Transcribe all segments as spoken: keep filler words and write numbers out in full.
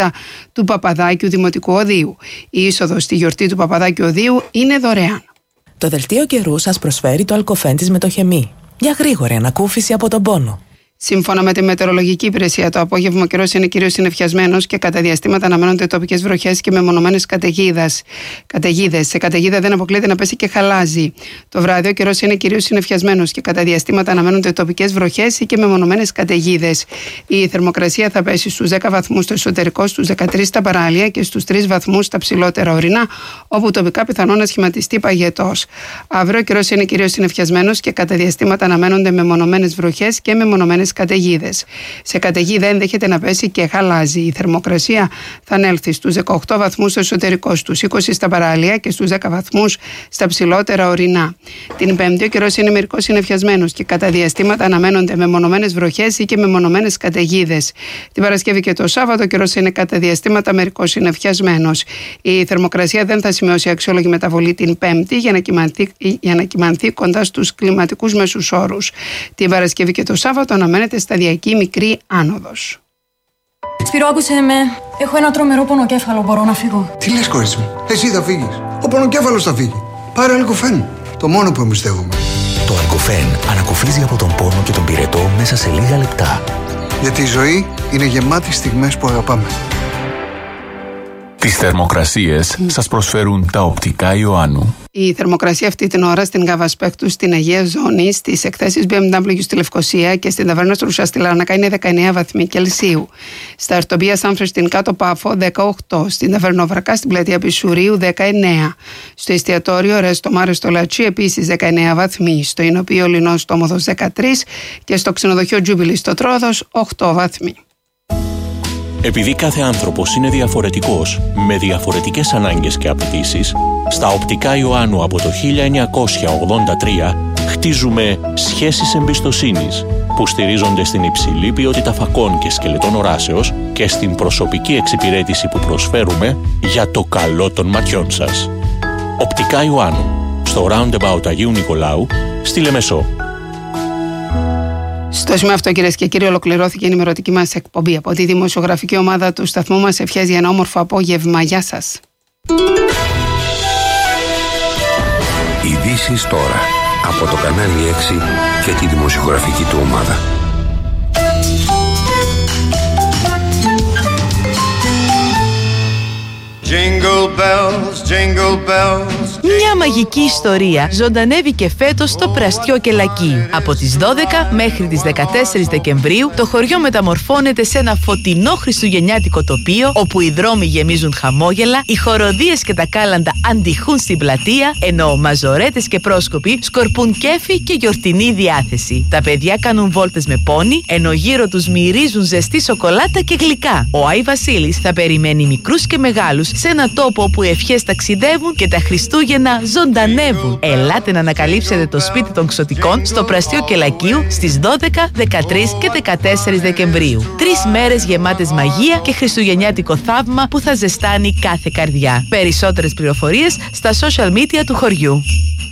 του Παπαδάκιου Δημοτικού Οδείου. Η είσοδος στη γιορτή του Παπαδάκιου Οδείου είναι δωρεάν. Το δελτίο καιρού σας προσφέρει το Αλκοφέν της Μετοχεμή. Για γρήγορη ανακούφιση από τον πόνο. Σύμφωνα με τη μετεωρολογική υπηρεσία, το απόγευμα ο καιρός είναι κυρίως συννεφιασμένος και κατά διαστήματα αναμένονται τοπικές βροχές και μεμονωμένες καταιγίδες. Σε καταιγίδα δεν αποκλείεται να πέσει και χαλάζι. Το βράδυ ο καιρός είναι κυρίως συννεφιασμένος και κατά διαστήματα αναμένονται τοπικές βροχές και μεμονωμένες καταιγίδες. Η θερμοκρασία θα πέσει στους δέκα βαθμούς στο εσωτερικό, στους δεκατρείς στα παράλια και στους τρεις βαθμούς στα ψηλότερα ορεινά, όπου τοπικά πιθανόν να σχηματιστεί παγετός. Αύριο ο καιρός είναι κυρίως συννεφιασμένος και κατά διαστήματα αναμένονται μεμονωμένες βροχές και μεμονωμένες καταιγίδες. Σε καταιγίδα ενδέχεται να πέσει και χαλάζι. Η θερμοκρασία θα ανέλθει στους δεκαοκτώ βαθμούς στο εσωτερικό, στους είκοσι στα παράλια και στους δέκα βαθμούς στα ψηλότερα ορεινά. Την Πέμπτη ο καιρός είναι μερικώς συννεφιασμένος και κατά διαστήματα αναμένονται μεμονωμένες βροχές ή και μεμονωμένες καταιγίδες. Την Παρασκευή και το Σάββατο ο καιρός είναι κατά διαστήματα μερικώς συννεφιασμένος. Η θερμοκρασία δεν θα σημειώσει αξιόλογη μεταβολή την Πέμπτη για να κυμανθεί, για να κυμανθεί κοντά στους κλιματικούς μέσους όρους. Την Παρασκευή και το Σάββατο αναμένεται σταδιακή μικρή άνοδος. Σπύρο, άκουσε με. Έχω ένα τρομερό πονοκέφαλο. Μπορώ να φύγω? Τι λες, κορίτσι μου? Εσύ θα φύγεις. Ο πονοκέφαλος θα φύγει. Πάρε Αλκοφέν. Το μόνο που εμπιστεύομαι. Το Αλκοφέν ανακουφίζει από τον πόνο και τον πυρετό μέσα σε λίγα λεπτά. Γιατί η ζωή είναι γεμάτη στιγμές που αγαπάμε. Τις θερμοκρασίες mm. σας προσφέρουν τα οπτικά Ιωάννου. Η θερμοκρασία αυτή την ώρα στην Καβασπέκτου, στην Αγία Ζώνη, στις εκθέσεις μπι εμ ντάμπλιου στη Λευκοσία και στην ταβέρνα Στρούσα στη Λάρνακα είναι δεκαεννέα βαθμοί Κελσίου. Στα Ερτομπία Σάμφρε στην Κάτω Πάφο δεκαοκτώ. Στην Ταβερνοβρακά στην πλατεία Πισουρίου δεκαεννέα. Στο εστιατόριο Ρέστο Μάρε στο Λατσί επίσης δεκαεννέα βαθμοί. Στο Ινοπείο Λινός στο Όμοδος δεκατρείς και στο ξενοδοχείο Τζούμπιλι στο Τρόδος οκτώ βαθμοί. Επειδή κάθε άνθρωπος είναι διαφορετικός, με διαφορετικές ανάγκες και απαιτήσεις, στα οπτικά Ιωάννου από το χίλια εννιακόσια ογδόντα τρία χτίζουμε σχέσεις εμπιστοσύνης που στηρίζονται στην υψηλή ποιότητα φακών και σκελετών οράσεως και στην προσωπική εξυπηρέτηση που προσφέρουμε για το καλό των ματιών σας. Οπτικά Ιωάννου, στο Roundabout Αγίου Νικολάου, στη Λεμεσό. Στο σημείο αυτό, κυρίες και κύριοι, ολοκληρώθηκε η ενημερωτική μας εκπομπή από τη δημοσιογραφική ομάδα του σταθμού μας. Ευχές για ένα όμορφο απόγευμα. Γεια σας. Ειδήσεις τώρα από το κανάλι έξι και τη δημοσιογραφική του ομάδα. Jingle bells, jingle bells. Μια μαγική ιστορία ζωντανεύει και φέτος στο Πραστιό Κελακή. Από τις δώδεκα μέχρι τις δεκατέσσερις Δεκεμβρίου το χωριό μεταμορφώνεται σε ένα φωτεινό χριστουγεννιάτικο τοπίο όπου οι δρόμοι γεμίζουν χαμόγελα, οι χοροδίες και τα κάλαντα αντιχούν στην πλατεία, ενώ μαζορέτες και πρόσκοποι σκορπούν κέφι και γιορτινή διάθεση. Τα παιδιά κάνουν βόλτες με πόνι, ενώ γύρω τους μυρίζουν ζεστή σοκολάτα και γλυκά. Ο Άι Βασίλης θα περιμένει μικρούς και μεγάλους σε ένα τόπο όπου οι ευχές ταξιδεύουν και τα Χριστούγεννα ζωντανεύουν. Ελάτε να ανακαλύψετε το σπίτι των Ξωτικών στο Πραστιό Κελακίου στις δώδεκα, δεκατρείς και δεκατέσσερις Δεκεμβρίου. Τρεις μέρες γεμάτες μαγεία και χριστουγεννιάτικο θαύμα που θα ζεστάνει κάθε καρδιά. Περισσότερες πληροφορίες στα social media του χωριού.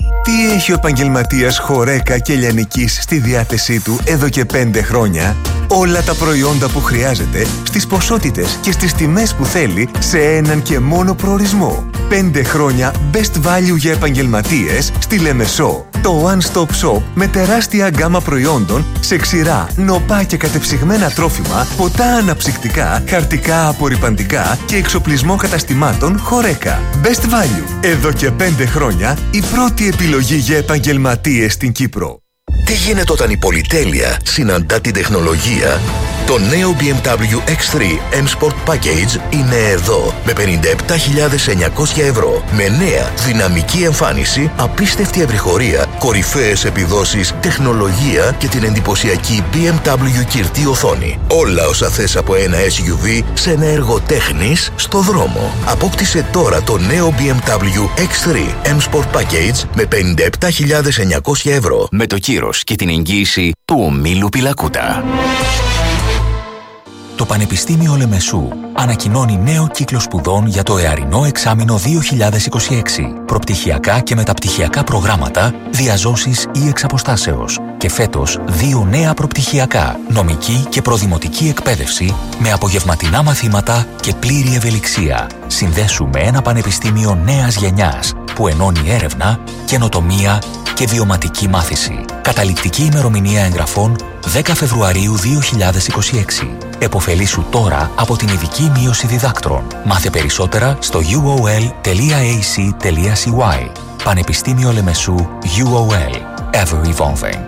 Τι έχει ο επαγγελματίας Χορέκα και Λιανικής στη διάθεσή του εδώ και πέντε χρόνια? Όλα τα προϊόντα που χρειάζεται, στις ποσότητες και στις τιμές που θέλει, σε έναν και μόνο προορισμό. Πέντε χρόνια best value για επαγγελματίες στη Λεμεσό. Το One Stop Shop με τεράστια γκάμα προϊόντων σε ξηρά, νοπά και κατεψυγμένα τρόφιμα, ποτά αναψυκτικά, χαρτικά απορρυπαντικά και εξοπλισμό καταστημάτων Χορέκα. Best value. Εδώ και πέντε χρόνια η πρώτη επιλογή για επαγγελματίες στην Κύπρο. Τι γίνεται όταν η πολυτέλεια συναντά την τεχνολογία? Το νέο μπι εμ ντάμπλιου εξ θρι M Sport Package είναι εδώ με πενήντα επτά χιλιάδες εννιακόσια ευρώ. Με νέα δυναμική εμφάνιση, απίστευτη ευρυχωρία, κορυφαίες επιδόσεις, τεχνολογία και την εντυπωσιακή μπι εμ ντάμπλιου κυρτή οθόνη. Όλα όσα θες από ένα ες γιου βι σε ένα έργο τέχνης στο δρόμο. Απόκτησε τώρα το νέο μπι εμ ντάμπλιου εξ θρι M Sport Package με πενήντα επτά χιλιάδες εννιακόσια ευρώ. Με το κύρος και την εγγύηση του ομίλου Πιλακούτα. Το Πανεπιστήμιο Λεμεσού ανακοινώνει νέο κύκλο σπουδών για το εαρινό εξάμηνο δύο χιλιάδες είκοσι έξι. Προπτυχιακά και μεταπτυχιακά προγράμματα, διαζώσεις ή εξαποστάσεως. Και φέτος δύο νέα προπτυχιακά, νομική και προδημοτική εκπαίδευση με απογευματινά μαθήματα και πλήρη ευελιξία. Συνδέσου με ένα πανεπιστήμιο νέας γενιάς που ενώνει έρευνα, καινοτομία και βιωματική μάθηση. Καταληκτική ημερομηνία εγγραφών δέκα Φεβρουαρίου δύο χιλιάδες είκοσι έξι. Εποφελήσου τώρα από την ειδική μείωση διδάκτρων. Μάθε περισσότερα στο γιου ο ελ τελεία έι σι τελεία σι γουάι. Πανεπιστήμιο Λεμεσού γιου ο ελ. Ever evolving.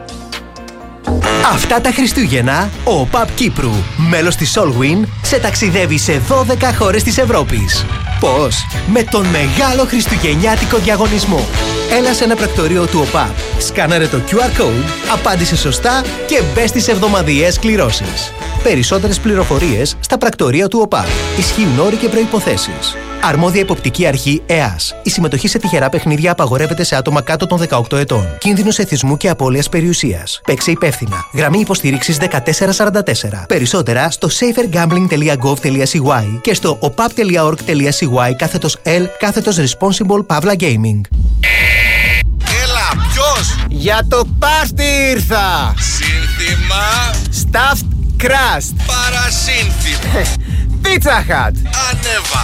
Αυτά τα Χριστούγεννα, ο ΠΑΠ Κύπρου, μέλος της Solwyn, σε ταξιδεύει σε δώδεκα χώρες της Ευρώπης. Πώς? Με τον μεγάλο χριστουγεννιάτικο διαγωνισμό. Έλα σε ένα πρακτορείο του ΟΠΑΠ, σκάναρε το κιου αρ code, απάντησε σωστά και μπες στις εβδομαδιαίες κληρώσεις. Περισσότερες πληροφορίες στα πρακτορεία του ΟΠΑΠ. Ισχύουν όροι και προϋποθέσεις. Αρμόδια υποπτική αρχή ΕΑΣ. Η συμμετοχή σε τυχερά παιχνίδια απαγορεύεται σε άτομα κάτω των δεκαοκτώ ετών. Κίνδυνος εθισμού και απώλειας περιουσίας. Παίξε υπεύθυνα. Γραμμή υποστήριξης δεκατέσσερα σαράντα τέσσερα. Περισσότερα στο safer gambling τελεία gov τελεία σι γουάι και στο οπαπ τελεία org τελεία σι γουάι κάθετος L κάθετος responsible παύλα gaming. Έλα, ποιος? Για το πάρτι ήρθα! Σύνθημα Stuffed crust. Παρασύνθημα Pizza Hut. Ανέβα.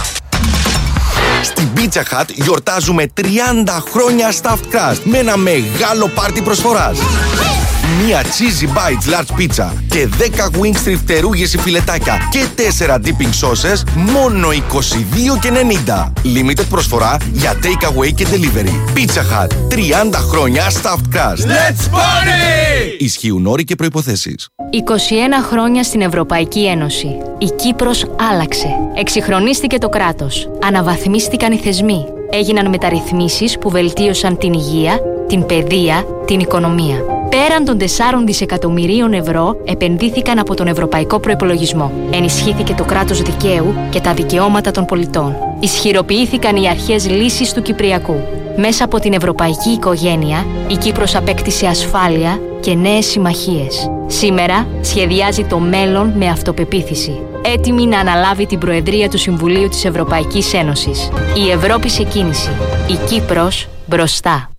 Στην Pizza Hut γιορτάζουμε τριάντα χρόνια Stuffed Crust με ένα μεγάλο πάρτι προσφοράς. Μία cheesy bites large pizza και δέκα wing strip φτερούγες ή φιλετάκια και τέσσερα dipping sauces μόνο είκοσι δύο και ενενήντα. Limited προσφορά για take away και delivery. Pizza Hut. τριάντα χρόνια Stuffed Crust. Let's party! Ισχύουν όροι και προϋποθέσεις. είκοσι ένα χρόνια στην Ευρωπαϊκή Ένωση. Η Κύπρος άλλαξε. Εξυγχρονίστηκε το κράτος. Αναβαθμίστηκαν οι θεσμοί. Έγιναν μεταρρυθμίσεις που βελτίωσαν την υγεία, την παιδεία, την οικονομία. Πέραν των τεσσάρων δισεκατομμυρίων ευρώ επενδύθηκαν από τον Ευρωπαϊκό Προϋπολογισμό. Ενισχύθηκε το κράτος δικαίου και τα δικαιώματα των πολιτών. Ισχυροποιήθηκαν οι αρχές λύσης του Κυπριακού. Μέσα από την ευρωπαϊκή οικογένεια, η Κύπρος απέκτησε ασφάλεια και νέες συμμαχίες. Σήμερα σχεδιάζει το μέλλον με αυτοπεποίθηση. Έτοιμη να αναλάβει την Προεδρία του Συμβουλίου της Ευρωπαϊκής Ένωσης. Η Ευρώπη σε κίνηση. Η Κύπρος μπροστά.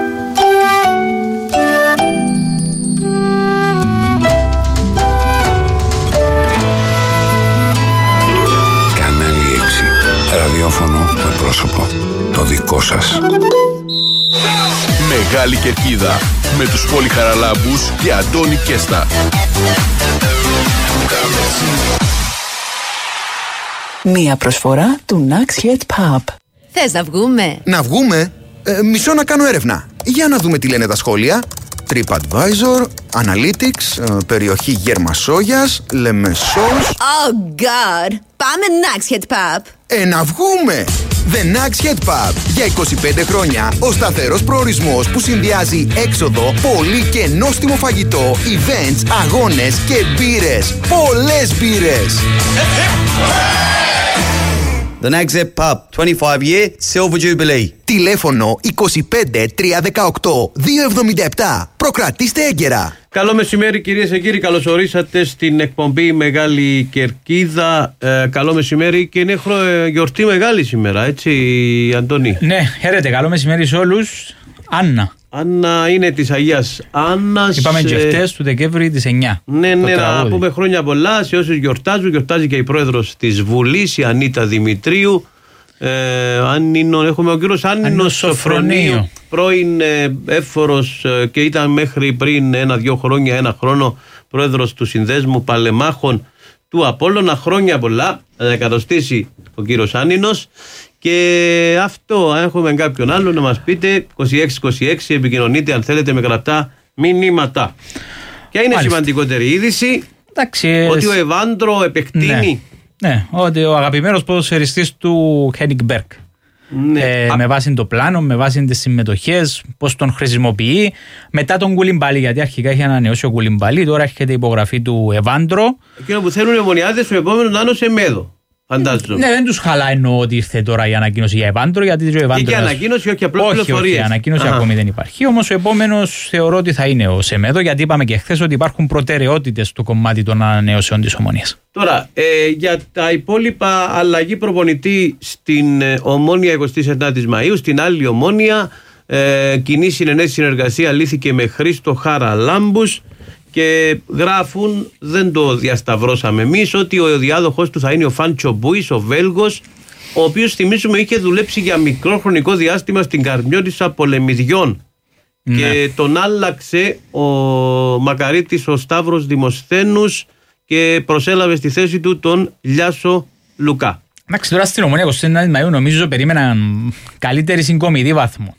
Ραδιόφωνο με πρόσωπο. Το δικό σας. Μεγάλη Κερκίδα με τους Πολυχαραλάμπους και Αντώνη Κέστα. Μία προσφορά του Naxhead Pub. Θες να βγούμε? Να βγούμε? Ε, μισό να κάνω έρευνα. Για να δούμε τι λένε τα σχόλια. TripAdvisor, Analytics, ε, περιοχή Γερμασόγιας, Λεμεσός. Oh God! Πάμε Naxhead Pub. Ε, να βγούμε! The Naxhead Pub. Για είκοσι πέντε χρόνια ο σταθερός προορισμός που συνδυάζει έξοδο, πολύ και νόστιμο φαγητό, events, αγώνες και μπύρες. Πολλές μπύρες! The Naxhead Pub, twenty-five year Silver Jubilee. Τηλέφωνο είκοσι πέντε τρία δεκαοκτώ δύο εβδομήντα επτά. Προκρατήστε έγκαιρα. Καλό μεσημέρι κυρίες και κύριοι, καλώς ορίσατε στην εκπομπή Μεγάλη Κερκίδα. Ε, καλό μεσημέρι και είναι χρο... γιορτή μεγάλη σήμερα, έτσι Αντώνη? Ναι, χαίρετε, καλό μεσημέρι σε όλους. Άννα. Άννα είναι της Αγίας Άννας. Είπαμε και χτες του Δεκέμβρη της εννιά. Ναι, ναι, να πούμε χρόνια πολλά σε όσους γιορτάζουν. Γιορτάζει και η πρόεδρος της Βουλής, η Ανίτα Δημητρίου. Ε, Άννινο, έχουμε ο κύριος Άννινος Σοφρονίου, πρώην ε, εύφορος ε, και ήταν μέχρι πριν ένα-δυο χρόνια, ένα χρόνο πρόεδρος του Συνδέσμου Παλεμάχων του Απόλλωνα. Χρόνια πολλά, να εκατοστήσει ο κύριος Άννινος. Και αυτό, έχουμε κάποιον άλλο να μας πείτε, είκοσι έξι είκοσι έξι, επικοινωνείτε αν θέλετε με γραπτά μηνύματα. Και είναι Μάλιστα. σημαντικότερη είδηση. Εντάξει, ότι ο Εβάντρο επεκτείνει. Ναι, ναι, ότι ο αγαπημένος ποδοσφαιριστής του Χένικ Μπέρκ. Ναι. Ε, Α... Με βάση το πλάνο, με βάση τις συμμετοχές, πώς τον χρησιμοποιεί. Μετά τον Κουλιμπάλη, γιατί αρχικά είχε ανανεώσει ο Κουλιμπάλη, τώρα έρχεται η υπογραφή του Εβάντρο. Εκείνο που θέλουν οι Ομονιάδες, ο επόμενο να είναι ο Σεμέδο. Φαντάζομαι. Ναι, δεν τους χαλάει εννοώ ότι ήρθε τώρα η ανακοίνωση για Ευάντρο, γιατί ο Ευάντρο. Και ανακοίνωση, όχι απλώς πληροφορίες. Όχι, όχι, η ανακοίνωση Αχα. ακόμη δεν υπάρχει. Όμως ο επόμενος θεωρώ ότι θα είναι ο Σεμέδο, γιατί είπαμε και χθες ότι υπάρχουν προτεραιότητες στο κομμάτι των ανανεώσεων της Ομόνοιας. Τώρα, ε, για τα υπόλοιπα, αλλαγή προπονητή στην ε, Ομόνια εικοστή ενάτη Μαΐου, στην άλλη Ομόνια, ε, κοινή συνενέση συνεργασία λύθηκε με Χρήστο Χαραλάμπους. Και γράφουν, δεν το διασταυρώσαμε εμείς, ότι ο διάδοχος του θα είναι ο Φάντσο Μπούης, ο Βέλγος, ο οποίος θυμίζουμε είχε δουλέψει για μικρό χρονικό διάστημα στην Καρμιώτισσα Πολεμιδιών. Ναι. Και τον άλλαξε ο Μακαρίτης ο Σταύρος Δημοσθένους και προσέλαβε στη θέση του τον Λιάσο Λουκά. Εντάξει, τώρα στην Ομόνια εικοστή ενάτη Μαΐου νομίζω περίμεναν καλύτερη συγκομιδή βαθμό.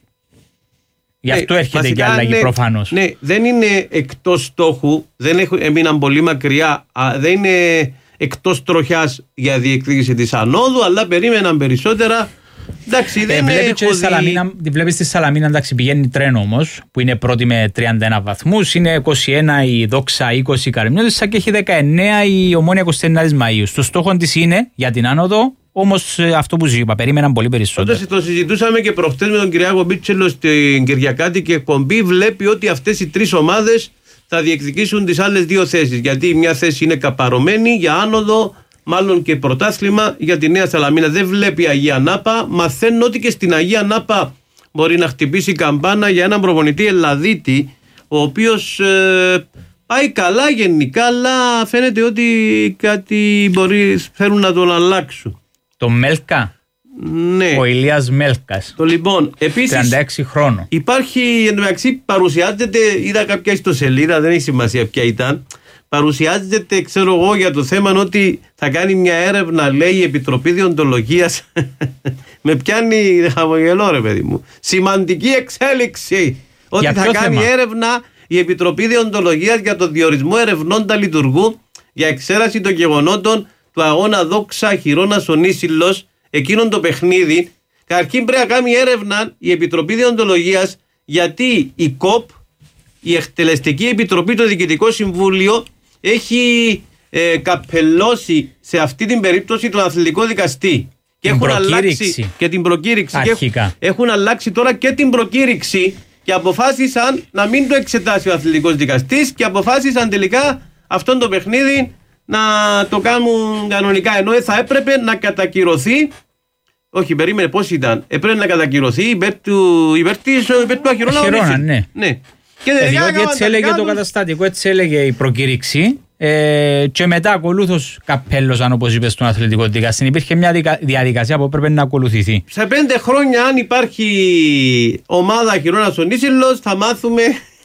Γι' αυτό ναι, έρχεται και αλλαγή ναι, προφανώς. Ναι, δεν είναι εκτός στόχου, δεν έχουν, έμειναν πολύ μακριά, α, δεν είναι εκτός τροχιάς για διεκδίκηση της ανόδου, αλλά περίμεναν περισσότερα. Εντάξει, δεν ε, έχω και δει... Σαλαμίνα, τη βλέπεις στη Σαλαμίνα, εντάξει, πηγαίνει τρένο όμως, που είναι πρώτη με τριάντα ένα βαθμούς, είναι είκοσι ένα η Δόξα, είκοσι η Καρμιώτισσα και έχει δεκαεννέα η Ομόνια εικοστή ενάτη Μαΐου. Στο στόχο της είναι για την άνοδο. Όμως αυτό που είπα, περίμεναν πολύ περισσότερο. Όταν το συζητούσαμε και προχτές με τον Κυριάκο Μπίτσελο στην Κυριακάτικη εκπομπή, βλέπει ότι αυτές οι τρεις ομάδες θα διεκδικήσουν τις άλλες δύο θέσεις. Γιατί μια θέση είναι καπαρωμένη για άνοδο, μάλλον και πρωτάθλημα για τη Νέα Σαλαμίνα. Δεν βλέπει Αγία Νάπα. Μαθαίνουν ότι και στην Αγία Νάπα μπορεί να χτυπήσει καμπάνα για έναν προπονητή Ελλαδίτη, ο οποίος ε, πάει καλά γενικά, αλλά φαίνεται ότι κάτι μπορεί θέλουν να τον αλλάξουν. Το Μέλκα. Ναι. Ο Ηλίας Μέλκας. Το λοιπόν, επίσης, τριάντα έξι χρόνων. Υπάρχει, εντωμεταξύ, παρουσιάζεται, είδα κάποια ιστοσελίδα, δεν έχει σημασία ποια ήταν. Παρουσιάζεται, ξέρω εγώ, για το θέμα ότι θα κάνει μια έρευνα, λέει, η Επιτροπή Διοντολογίας. Με πιάνει χαμογελό, ρε παιδί μου. Σημαντική εξέλιξη. Ότι για θα κάνει θέμα? έρευνα η Επιτροπή Διοντολογίας για το διορισμό ερευνώντα λειτουργού για εξέραση των γεγονότων του αγώνα Δόξα Χιρώνας ο Νήσιλος, εκείνον το παιχνίδι. Καταρχήν πρέπει να κάνει έρευνα η Επιτροπή Διοντολογίας, γιατί η ΚΟΠ, η Εκτελεστική Επιτροπή, το Διοικητικό Συμβούλιο, έχει ε, καπελώσει σε αυτή την περίπτωση τον αθλητικό δικαστή. Και την έχουν προκήρυξη. αλλάξει και την προκήρυξη. Αρχικά. Και έχουν αλλάξει τώρα και την προκήρυξη και αποφάσισαν να μην το εξετάσει ο αθλητικός δικαστής και αποφάσισαν τελικά αυτόν το παιχνίδι να το κάνουν κανονικά, ενώ θα έπρεπε να κατακυρωθεί. Όχι, περίμενε, πώς ήταν. Έπρεπε να κατακυρωθεί υπέρ του, υπέρ της, υπέρ του Αχυρώνα. Αχυρώνα, ναι. ναι. Και ε, διότι έτσι έλεγε το καταστατικό, έτσι έλεγε η προκήρυξη. Ε, και μετά ακολούθως καπέλωσαν, όπως είπες, στον αθλητικό δικαστή. Υπήρχε μια διαδικασία που έπρεπε να ακολουθηθεί. Σε πέντε χρόνια, αν υπάρχει ομάδα Αχυρώνας ο Νήσιλος, θα μάθουμε.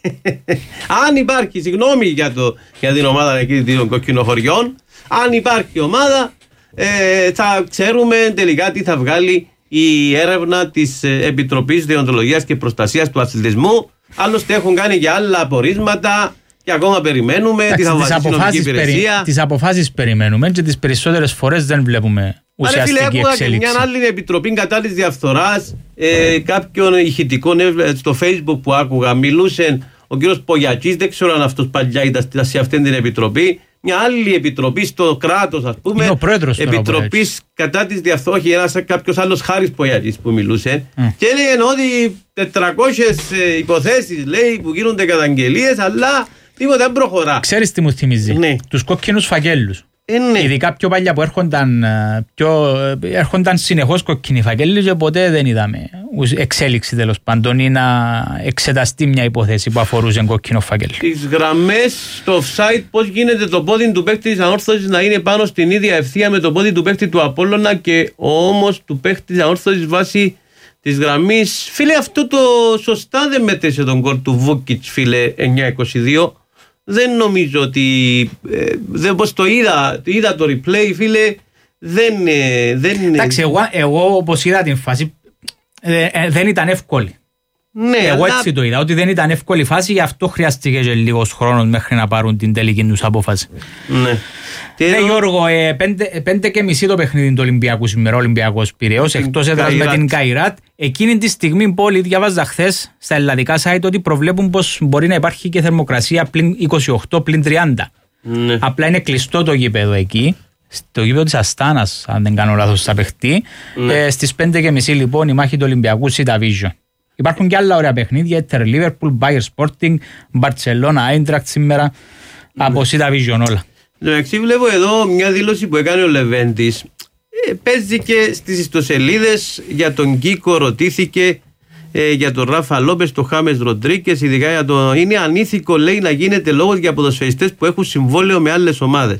Αν υπάρχει, συγγνώμη για, το, για την ομάδα εκεί των κοκκινοχωριών, αν υπάρχει ομάδα, ε, θα ξέρουμε τελικά τι θα βγάλει η έρευνα της Επιτροπής Δεοντολογίας και Προστασίας του Αθλητισμού. Άλλωστε έχουν κάνει και άλλα απορίσματα και ακόμα περιμένουμε. Εντάξει, τι θα βάζει η νομική υπηρεσία. Περι, τις αποφάσεις περιμένουμε και τις περισσότερες φορές δεν βλέπουμε ουσιαστική Άρα, φίλε, εξέλιξη. Και μια άλλη επιτροπή κατά της διαφθοράς, ε, κάποιον ηχητικό στο Facebook που άκουγα, μιλούσε ο κύριος Πογιακής, δεν ξέρω αν αυτός παλιά ήταν σε αυτήν την επιτροπή. Μια άλλη επιτροπή στο κράτος, ας πούμε. Είναι ο πρόεδρος Επιτροπής κατά της διαφθοράς, ένας κάποιος άλλος Χάρης Πογιακής που μιλούσε. Mm. Και έλεγε ότι τετρακόσιες υποθέσεις, λέει, που γίνονται καταγγελίες, αλλά τίποτα δεν προχωρά. Ξέρεις τι μου θυμίζει? Ναι. Τους κόκκινους φακέλους. Ε, ναι. Ειδικά πιο παλιά που έρχονταν, πιο, έρχονταν συνεχώς κόκκινοι φακέλοι και ποτέ δεν είδαμε εξέλιξη, τέλος πάντων, ή να εξεταστεί μια υπόθεση που αφορούσε κόκκινο φακέλ. Τις γραμμές στο offside, πώς γίνεται το πόδι του παίκτη της Ανόρθωσης να είναι πάνω στην ίδια ευθεία με το πόδι του παίκτη του Απόλλωνα και ο ώμος του παίκτη της Ανόρθωσης βάσει της γραμμής. Φίλε, αυτό το σωστά δεν μέτρησε τον γκολ του Βούκιτς, φίλε, εννιά είκοσι δύο. Δεν νομίζω ότι. Ε, δεν, πως το είδα, είδα το replay, φίλε. Δεν. Ε, δεν Εντάξει, εγώ, εγώ όπως είδα την φάση, ε, ε, δεν ήταν εύκολη. Ναι, εγώ αλλά... έτσι το είδα, ότι δεν ήταν εύκολη φάση, γι' αυτό χρειάστηκε και λίγος χρόνος μέχρι να πάρουν την τελική τους απόφαση. Ναι. Ναι, Γιώργο, ε, πέντε, πέντε και μισή το παιχνίδι του Ολυμπιακού σήμερα, Ολυμπιακός Πειραιώς, εκτός έδρας με την Καϊράτ. Εκείνη τη στιγμή πόλη, διαβάζα χθες στα ελλαδικά site ότι προβλέπουν πως μπορεί να υπάρχει και θερμοκρασία πλην είκοσι οκτώ πλην τριάντα. Ναι. Απλά είναι κλειστό το γήπεδο εκεί. στο γήπεδο της Αστάνας, αν δεν κάνω λάθος, θα παιχτεί. Ναι. Ε, στις πέντε και μισή λοιπόν η μάχη του Ολυμπιακού Σίτα Vision. Υπάρχουν και άλλα ωραία παιχνίδια, Ιντερ Λίβερπουλ, Bayer Sporting, Μπαρτσελώνα, Άιντρακτ σήμερα, ναι. από Σίτα Vision όλα. Εντάξει, βλέπω εδώ μια δήλωση που έκανε ο Λεβέντης. Ε, παίζει και στις ιστοσελίδες για τον Κίκο, ρωτήθηκε ε, για τον Ράφα Λόπες, τον Χάμες Ροντρίκες, ειδικά για το. Είναι ανήθικο, λέει, να γίνεται λόγος για ποδοσφαιριστές που έχουν συμβόλαιο με άλλες ομάδες.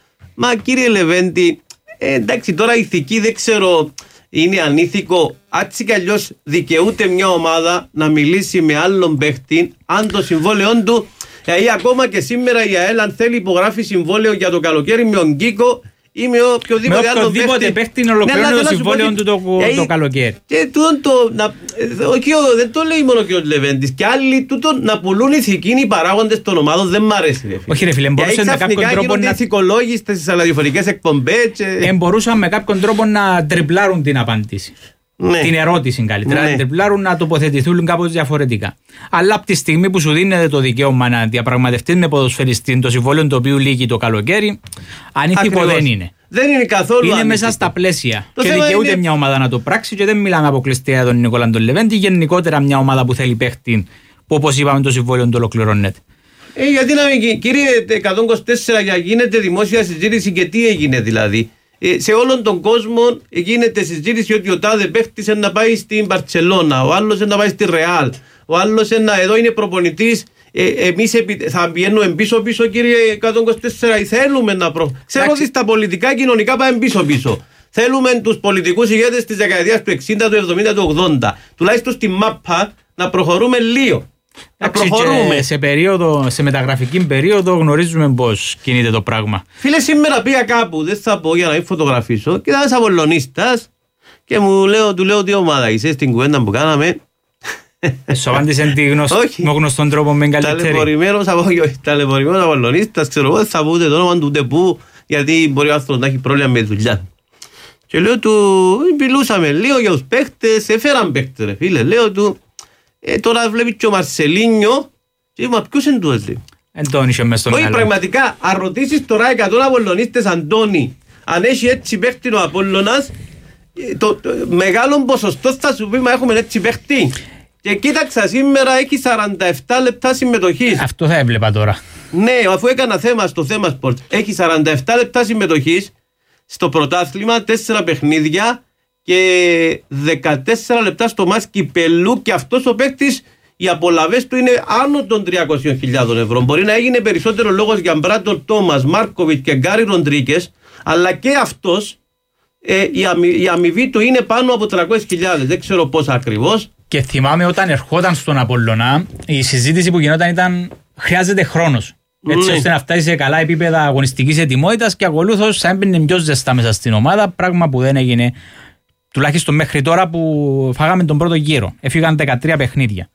Μα κύριε Λεβέντη, ε, εντάξει, τώρα ηθική δεν ξέρω, είναι ανήθικο. Έτσι κι αλλιώς δικαιούται μια ομάδα να μιλήσει με άλλον παίχτη αν το συμβόλαιό του. Δηλαδή, ακόμα και σήμερα η ΑΕΛ, αν θέλει, υπογράφει συμβόλαιο για το καλοκαίρι με τον Κίκο ή με οποιοδήποτε με άλλο οποιοδήποτε παίχτη ολοκληρώνει το συμβόλαιο του το, ε, το καλοκαίρι. Και τούτο το. Να, όχι, δεν το λέει μόνο και ο Λεβέντης. Και άλλοι τούτο να πουλούν ηθικοί οι παράγοντες των ομάδων δεν μ' αρέσει. Ρε, όχι, ρε φίλε, μπορούσε με κάποιον τρόπο να. Ηθικολόγηστε στις αλαδιοφορικές εκπομπές. Και... Ε, μπορούσαν με κάποιον τρόπο να τριπλάρουν την απάντηση. Ναι. Την ερώτηση καλύτερα, ναι. να τριπλάρουν, να τοποθετηθούν κάπως διαφορετικά. Αλλά από τη στιγμή που σου δίνεται το δικαίωμα να διαπραγματευτεί με ποδοσφαιριστή το συμβόλαιο το οποίο λύγει το καλοκαίρι, ανήθικο δεν είναι. Δεν είναι καθόλου. Είναι ανήθικο. Μέσα στα πλαίσια. Το και δικαιούται είναι... μια ομάδα να το πράξει και δεν μιλάμε αποκλειστικά για τον Νικόλα τον Λεβέντη. Γενικότερα μια ομάδα που θέλει παίχτη που, όπως είπαμε, το συμβόλαιο το ολοκληρώνεται. Ε, γιατί να μην, κύριε εκατόν είκοσι τέσσερα, για γίνεται δημόσια συζήτηση και τι έγινε δηλαδή. Ε, σε όλον τον κόσμο γίνεται συζήτηση ότι ο τάδε παίχτης είναι να πάει στην Μπαρτσελώνα, ο άλλος είναι να πάει στη Ρεάλ, ο άλλος είναι να, εδώ είναι προπονητής. Ε, εμείς θα πηγαίνουμε πίσω-πίσω, κύριε εκατόν είκοσι τέσσερα, ή θέλουμε να προ... Ξέρω ότι στα πολιτικά κοινωνικά πάμε πίσω-πίσω. Θέλουμε τους πολιτικούς ηγέτες της δεκαετίας του εξήντα, του εβδομήντα, του ογδόντα, τουλάχιστον στη μάπα, να προχωρούμε λίγο. Να προχωρούμε. Σε, περίοδο, σε μεταγραφική περίοδο γνωρίζουμε πώς κινείται το πράγμα. Φίλε, σήμερα πήγα κάπου, δεν θα πω για να μην φωτογραφίσω, και ήταν ένας Αβολονίστας και μου λέω, του λέω τι ομάδα είσαι στην κουβέντα που κάναμε. Σου απάντησε με γνωστόν τρόπο με καλύτερη. Ταλαιπωρημένος Αβολονίστας, ξέρω εγώ, δεν θα πω ούτε το όνομα του ούτε πού, γιατί μπορεί ο άνθρωπος να έχει πρόβλημα με δουλειά. Και λέω του, μιλούσαμε λίγο για τους παίχτες, έφεραν παίχτες ρε φίλε, λέω του. Ε, τώρα βλέπει και ο Μαρσελίνιο και είπα ποιος είναι του έτσι. Εντώνησε μες στο μυαλό. Όχι, πραγματικά, αν ρωτήσεις τώρα εκατό Απολλωνίστες, Αντώνη, αν έχει έτσι παίχτη ο Απόλλωνας, το, το μεγάλο ποσοστό θα σου πει μα έχουμε έτσι παίχτη. Και κοίταξα, σήμερα έχει σαράντα επτά λεπτά συμμετοχής. Αυτό θα έβλεπα τώρα. Ναι, αφού έκανα θέμα στο θέμα σπορτ, έχει σαράντα επτά λεπτά συμμετοχής στο πρωτάθλημα, τέσσερα παιχνίδια και δεκατέσσερα λεπτά στο μάτς κυπελού, και αυτός ο παίκτης οι απολαβές του είναι άνω των τριακόσιες χιλιάδες ευρώ. Μπορεί να έγινε περισσότερο λόγος για Μπράντον Τόμας, Μάρκοβιτ και Γκάρι Ροντρίκες, αλλά και αυτός ε, η, αμοι, η αμοιβή του είναι πάνω από τριακόσιες χιλιάδες. Δεν ξέρω πόσα ακριβώς. Και θυμάμαι όταν ερχόταν στον Απολλωνά, η συζήτηση που γινόταν ήταν χρειάζεται χρόνος. Έτσι, mm. ώστε να φτάσει σε καλά επίπεδα αγωνιστικής ετοιμότητας και ακολούθως θα έμπαινε πιο ζεστά μέσα στην ομάδα, πράγμα που δεν έγινε. Τουλάχιστον μέχρι τώρα που φάγαμε τον πρώτο γύρο. Έφυγαν δεκατρία παιχνίδια.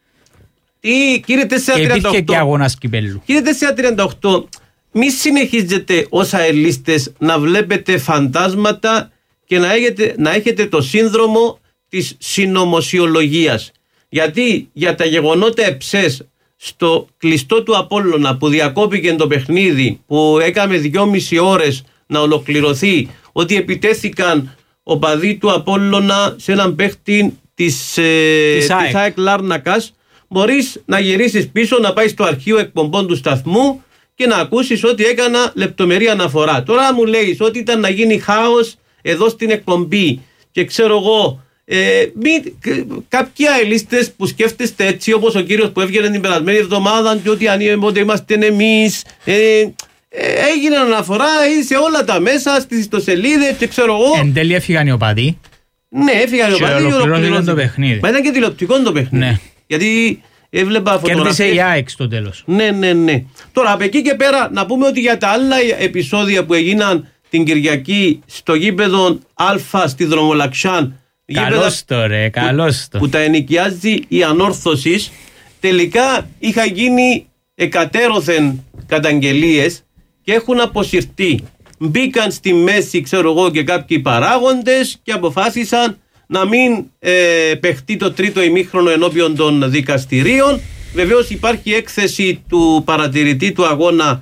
Τι, κύριε τετρακόσια τριάντα οκτώ. Και υπήρχε και αγώνας κυπέλλου. Κύριε τετρακόσια τριάντα οκτώ, μη συνεχίζετε ως αελίστες να βλέπετε φαντάσματα και να έχετε, να έχετε το σύνδρομο της συνωμοσιολογίας. Γιατί για τα γεγονότα εψές στο κλειστό του Απόλλωνα που διακόπηκε το παιχνίδι, που έκαμε δυόμιση ώρες να ολοκληρωθεί, ότι επιτέθηκαν οπαδοί του Απόλλωνα σε έναν παίχτη της, ε, της ΑΕΚ Λάρνακας, μπορείς να γυρίσεις πίσω, να πάει στο αρχείο εκπομπών του σταθμού και να ακούσεις ότι έκανα λεπτομερή αναφορά. Τώρα μου λέει ότι ήταν να γίνει χάος εδώ στην εκπομπή και ξέρω εγώ, ε, μη, κάποιοι αελίστες που σκέφτεστε έτσι, όπως ο κύριος που έβγαινε την περασμένη εβδομάδα, και ότι αν είμαστε εμείς, ε, έγινε αναφορά σε όλα τα μέσα, στις ιστοσελίδες και ξέρω εγώ. Εν τέλει έφυγαν οι οπαδοί. Ναι, έφυγαν οι οπαδοί. Και ολοκληρώθηκε το παιχνίδι. Μα ήταν και τηλεοπτικό το παιχνίδι. Ναι. Γιατί έβλεπα φωτογραφίες. Κέρδισε η ΑΕΚ στο τέλος. Ναι, ναι, ναι. Τώρα από εκεί και πέρα να πούμε ότι για τα άλλα επεισόδια που έγιναν την Κυριακή στο γήπεδο Α στη Δρομολαξάν. Καλώς το ρε, καλώς το. Που τα ενοικιάζει η Ανόρθωσης. Τελικά είχα γίνει εκατέρωθεν καταγγελίες και έχουν αποσυρθεί. Μπήκαν στη μέση, ξέρω εγώ, και κάποιοι παράγοντες και αποφάσισαν να μην ε, παιχτεί το τρίτο ημίχρονο ενώπιον των δικαστηρίων. Βεβαίως υπάρχει έκθεση του παρατηρητή του αγώνα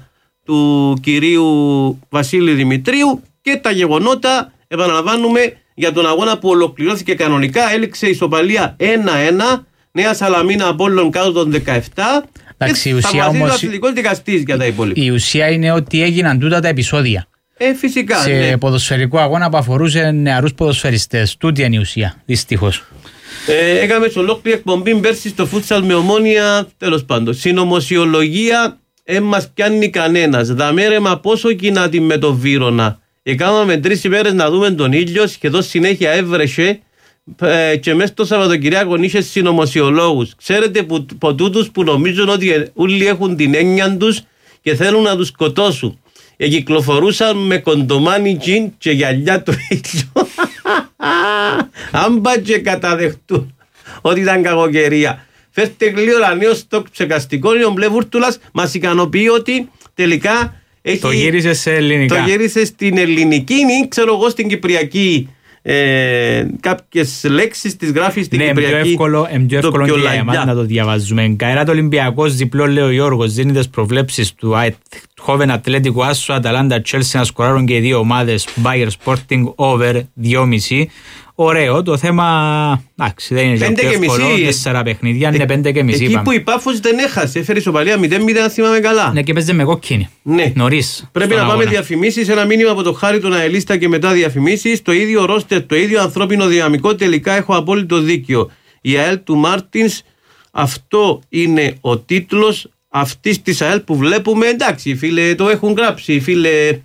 του κυρίου Βασίλη Δημητρίου και τα γεγονότα, επαναλαμβάνουμε, για τον αγώνα που ολοκληρώθηκε κανονικά. Έληξε ισοπαλία ένα ένα, Νέα Σαλαμίνα Απόλλων κάτω των δεκαεπτά. Εντάξει, και η ουσία όμως, ο αθλητικός δικαστής για τα υπόλοιπα. Η ουσία είναι ότι έγιναν τούτα τα επεισόδια. Ε, φυσικά. Σε ναι. ποδοσφαιρικό αγώνα που αφορούσε νεαρούς ποδοσφαιριστές. Τούτη είναι η ουσία, δυστυχώς. Ε, έκαμε σε ολόκληρη εκπομπή πέρσι στο φούτσαλ με Ομόνια, τέλος πάντων. Συνωμοσιολογία δεν μας πιάνει κανένας. Δαμέρεμα πόσο κοινάτη με το Βύρωνα. Έκαναμε τρεις ημέρες να δούμε τον ήλιο, σχεδόν συνέχεια έβρεσε ε, και μέσα στο Σαββατοκυριακό είχε συνωμοσιολόγους. Ξέρετε που, που τούτους που νομίζουν ότι όλοι έχουν την έννοια τους και θέλουν να τους σκοτώσουν. Εκυκλοφορούσαν με κοντομάνι τζιν και γυαλιά του ήλιου. Αν πάνε και καταδεχτούν ότι ήταν κακοκαιρία. Φέρτε γλύωρα νέο στόκ ψεκαστικό, ο Μπλε Βούρτουλας μας ικανοποιεί ότι τελικά έχει, το γύρισε σε ελληνικά. Το γύρισε στην ελληνική ή ξέρω εγώ στην κυπριακή. Ε, κάποιες λέξεις τις γράφει στην ναι, κυπριακή. Ναι, πιο εύκολο, πιο εύκολο και για εμάς να το διαβάζουμε. Καεράτο Ολυμπιακός διπλό, λέει ο Γιώργος, δίνει τις προβλέψεις του Χόβεν Ατλέτικου Άσο, Αταλάντα, Τσέλσι να σκοράρουν και οι δύο ομάδες, Bayer Sporting over δυόμισι. Ωραίο, το θέμα εντάξει, δεν είναι πιο εύκολο, τέσσερα παιχνίδια, είναι πέντε και μισή. Εκεί που η Πάφος δεν έχασε, έφερε ισοπαλία μηδέν μηδέν, αν θυμάμαι καλά. Ναι, και παίζε με κόκκινη, ναι. Νωρίς. Πρέπει να πάμε διαφημίσεις, ένα μήνυμα από το Χάρη τον Αελίστα και μετά διαφημίσεις. Το ίδιο ρόστερ, το ίδιο ανθρώπινο δυναμικό, τελικά έχω απόλυτο δίκιο. Η ΑΕΛ του Μάρτινς, αυτό είναι ο τίτλος αυτής της ΑΕΛ που βλέπουμε. Εντάξει φίλε, το έχουν γράψει φίλε.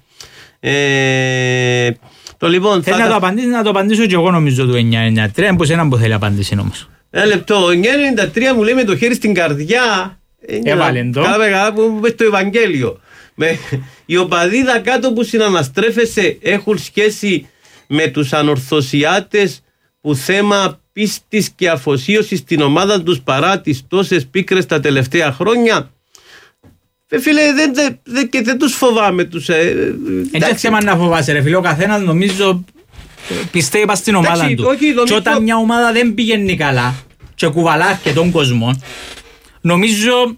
Ε, το λοιπόν, θα να, τα... το απαντήσω, να το απαντήσω και εγώ νομίζω του εννιά εννιά τρία, πως έναν που θέλει απαντήσει όμως. Ένα λεπτό, εννιά ενενήντα τρία μου λέει με το χέρι στην καρδιά. Έβαλε το. Καλά μεγάλα που είπε στο Ευαγγέλιο. Με, οι οπαδοί κάτω που συναναστρέφεσαι έχουν σχέση με τους ανορθωσιάτες που θέμα πίστης και αφοσίωσης στην ομάδα τους παρά τις τόσες πίκρες τα τελευταία χρόνια. Ε, φίλε, δεν, δεν, δεν, και δεν τους φοβάμαι τους. Ε, έτσι θέμα να φοβάσαι ρε φίλε, ο καθένας νομίζω πιστεύει πας στην ομάδα εντάξει, του. Όχι, νομίζω... Και όταν μια ομάδα δεν πηγαίνει καλά και κουβαλά αρκετών κόσμων, νομίζω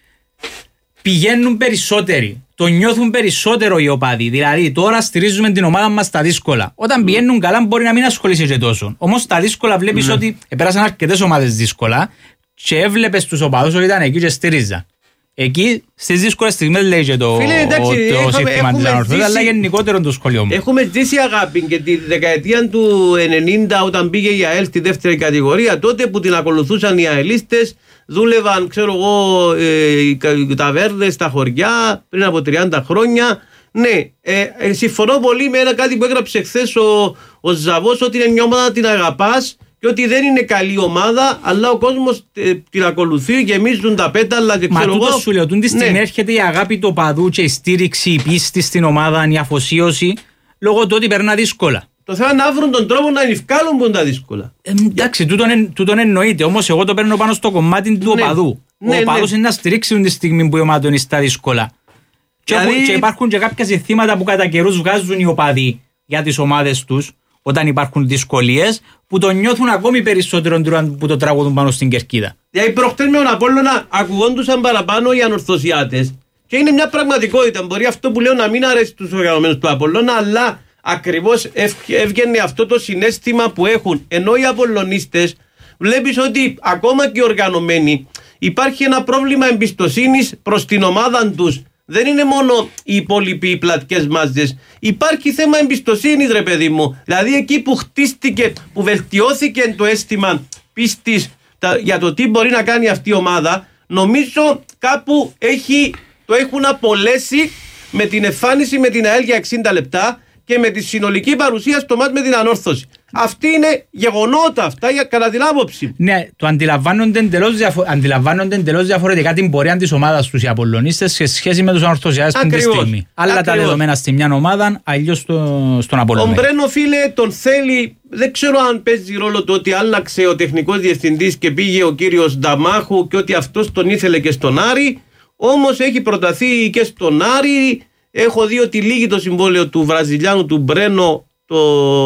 πηγαίνουν περισσότεροι. Το νιώθουν περισσότερο οι οπαδοί. Δηλαδή, τώρα στηρίζουμε την ομάδα μας στα δύσκολα. Όταν πηγαίνουν καλά, μπορεί να μην ασχολείσαι και τόσο. Όμως στα δύσκολα βλέπεις mm. ότι πέρασαν αρκετές ομάδες δύσκολα και έβλεπες τους οπαδούς ότι ήταν εκεί και στηρίζαν. Εκεί στις δύσκολες στιγμές λέει και το, φίλε, εντάξει, το έχουμε, σύστημα της ανορθώσης, αλλά γενικότερο το σχολείο μου. Έχουμε ζήσει αγάπη και τη δεκαετία του ενενήντα όταν πήγε η ΑΕΛ στη δεύτερη κατηγορία, τότε που την ακολουθούσαν οι αελίστες, δούλευαν ξέρω εγώ ε, οι ταβέρνες στα χωριά πριν από τριάντα χρόνια. Ναι, ε, ε, συμφωνώ πολύ με ένα κάτι που έγραψε χθες ο, ο Ζαβός, ότι είναι μια ομάδα να την αγαπάς και ότι δεν είναι καλή ομάδα, αλλά ο κόσμος ε, την ακολουθεί, γεμίζουν τα πέταλα και ξέρω εγώ. Μα τούτο σου λέω, τούτη στιγμή ναι. έρχεται η αγάπη του οπαδού και η στήριξη, η πίστη στην ομάδα, η αφοσίωση, λόγω του ότι περνά δύσκολα. Το θέμα είναι να βρουν τον τρόπο να νυφκάλουν τα δύσκολα. Ε, εντάξει, τούτον, εν, τούτον εννοείται, όμως εγώ το παίρνω πάνω στο κομμάτι του ναι. οπαδού. Ναι, ο οπαδός ναι. είναι να στηρίξει τη στιγμή που η ομάδα είναι στα δύσκολα. Δηλαδή... Και, και υπάρχουν και κάποια ζητήματα που κατά καιρούς βγάζουν οι οπαδοί για τις ομάδες τους, όταν υπάρχουν δυσκολίες, που το νιώθουν ακόμη περισσότερο που το τραγουδούν πάνω στην κερκίδα. Δηλαδή, προχτές με τον Απόλλωνα ακουγόντουσαν παραπάνω οι ανορθωσιάτες. Και είναι μια πραγματικότητα. Μπορεί αυτό που λέω να μην αρέσει τους οργανωμένους του Απόλλωνα, αλλά ακριβώς έβγαινε αυτό το συναίσθημα που έχουν. Ενώ οι Απολλωνίστες, βλέπεις ότι ακόμα και οι οργανωμένοι, υπάρχει ένα πρόβλημα εμπιστοσύνης προς την ομάδα τους. Δεν είναι μόνο οι υπόλοιποι οι πλατικές μάζες. Υπάρχει θέμα εμπιστοσύνης, ρε παιδί μου. Δηλαδή εκεί που χτίστηκε, που βελτιώθηκε το αίσθημα πίστης τα, για το τι μπορεί να κάνει αυτή η ομάδα, νομίζω κάπου έχει, το έχουν απολέσει με την εμφάνιση με την ΑΕΛ για εξήντα λεπτά και με τη συνολική παρουσία στο μάτς με την Ανόρθωση. Αυτή είναι γεγονότα αυτά για, κατά την άποψη. Ναι, το αντιλαμβάνονται εντελώς, διαφο- αντιλαμβάνονται εντελώς διαφορετικά την πορεία της ομάδας τους οι Απολλωνίστες σε σχέση με τους Ανορθωσιάδες αυτή τη στιγμή. Άλλα ακριβώς. Τα δεδομένα στη μια ομάδα, αλλιώς στο, στον Απολλώνα. Ο Μπρένο, φίλε, τον θέλει. Δεν ξέρω αν παίζει ρόλο το ότι άλλαξε ο τεχνικός διευθυντής και πήγε ο κύριος Νταμάχου και ότι αυτός τον ήθελε και στον Άρη. Όμως έχει προταθεί και στον Άρη. Έχω δει ότι λύγει το συμβόλαιο του Βραζιλιάνου του Μπρένο το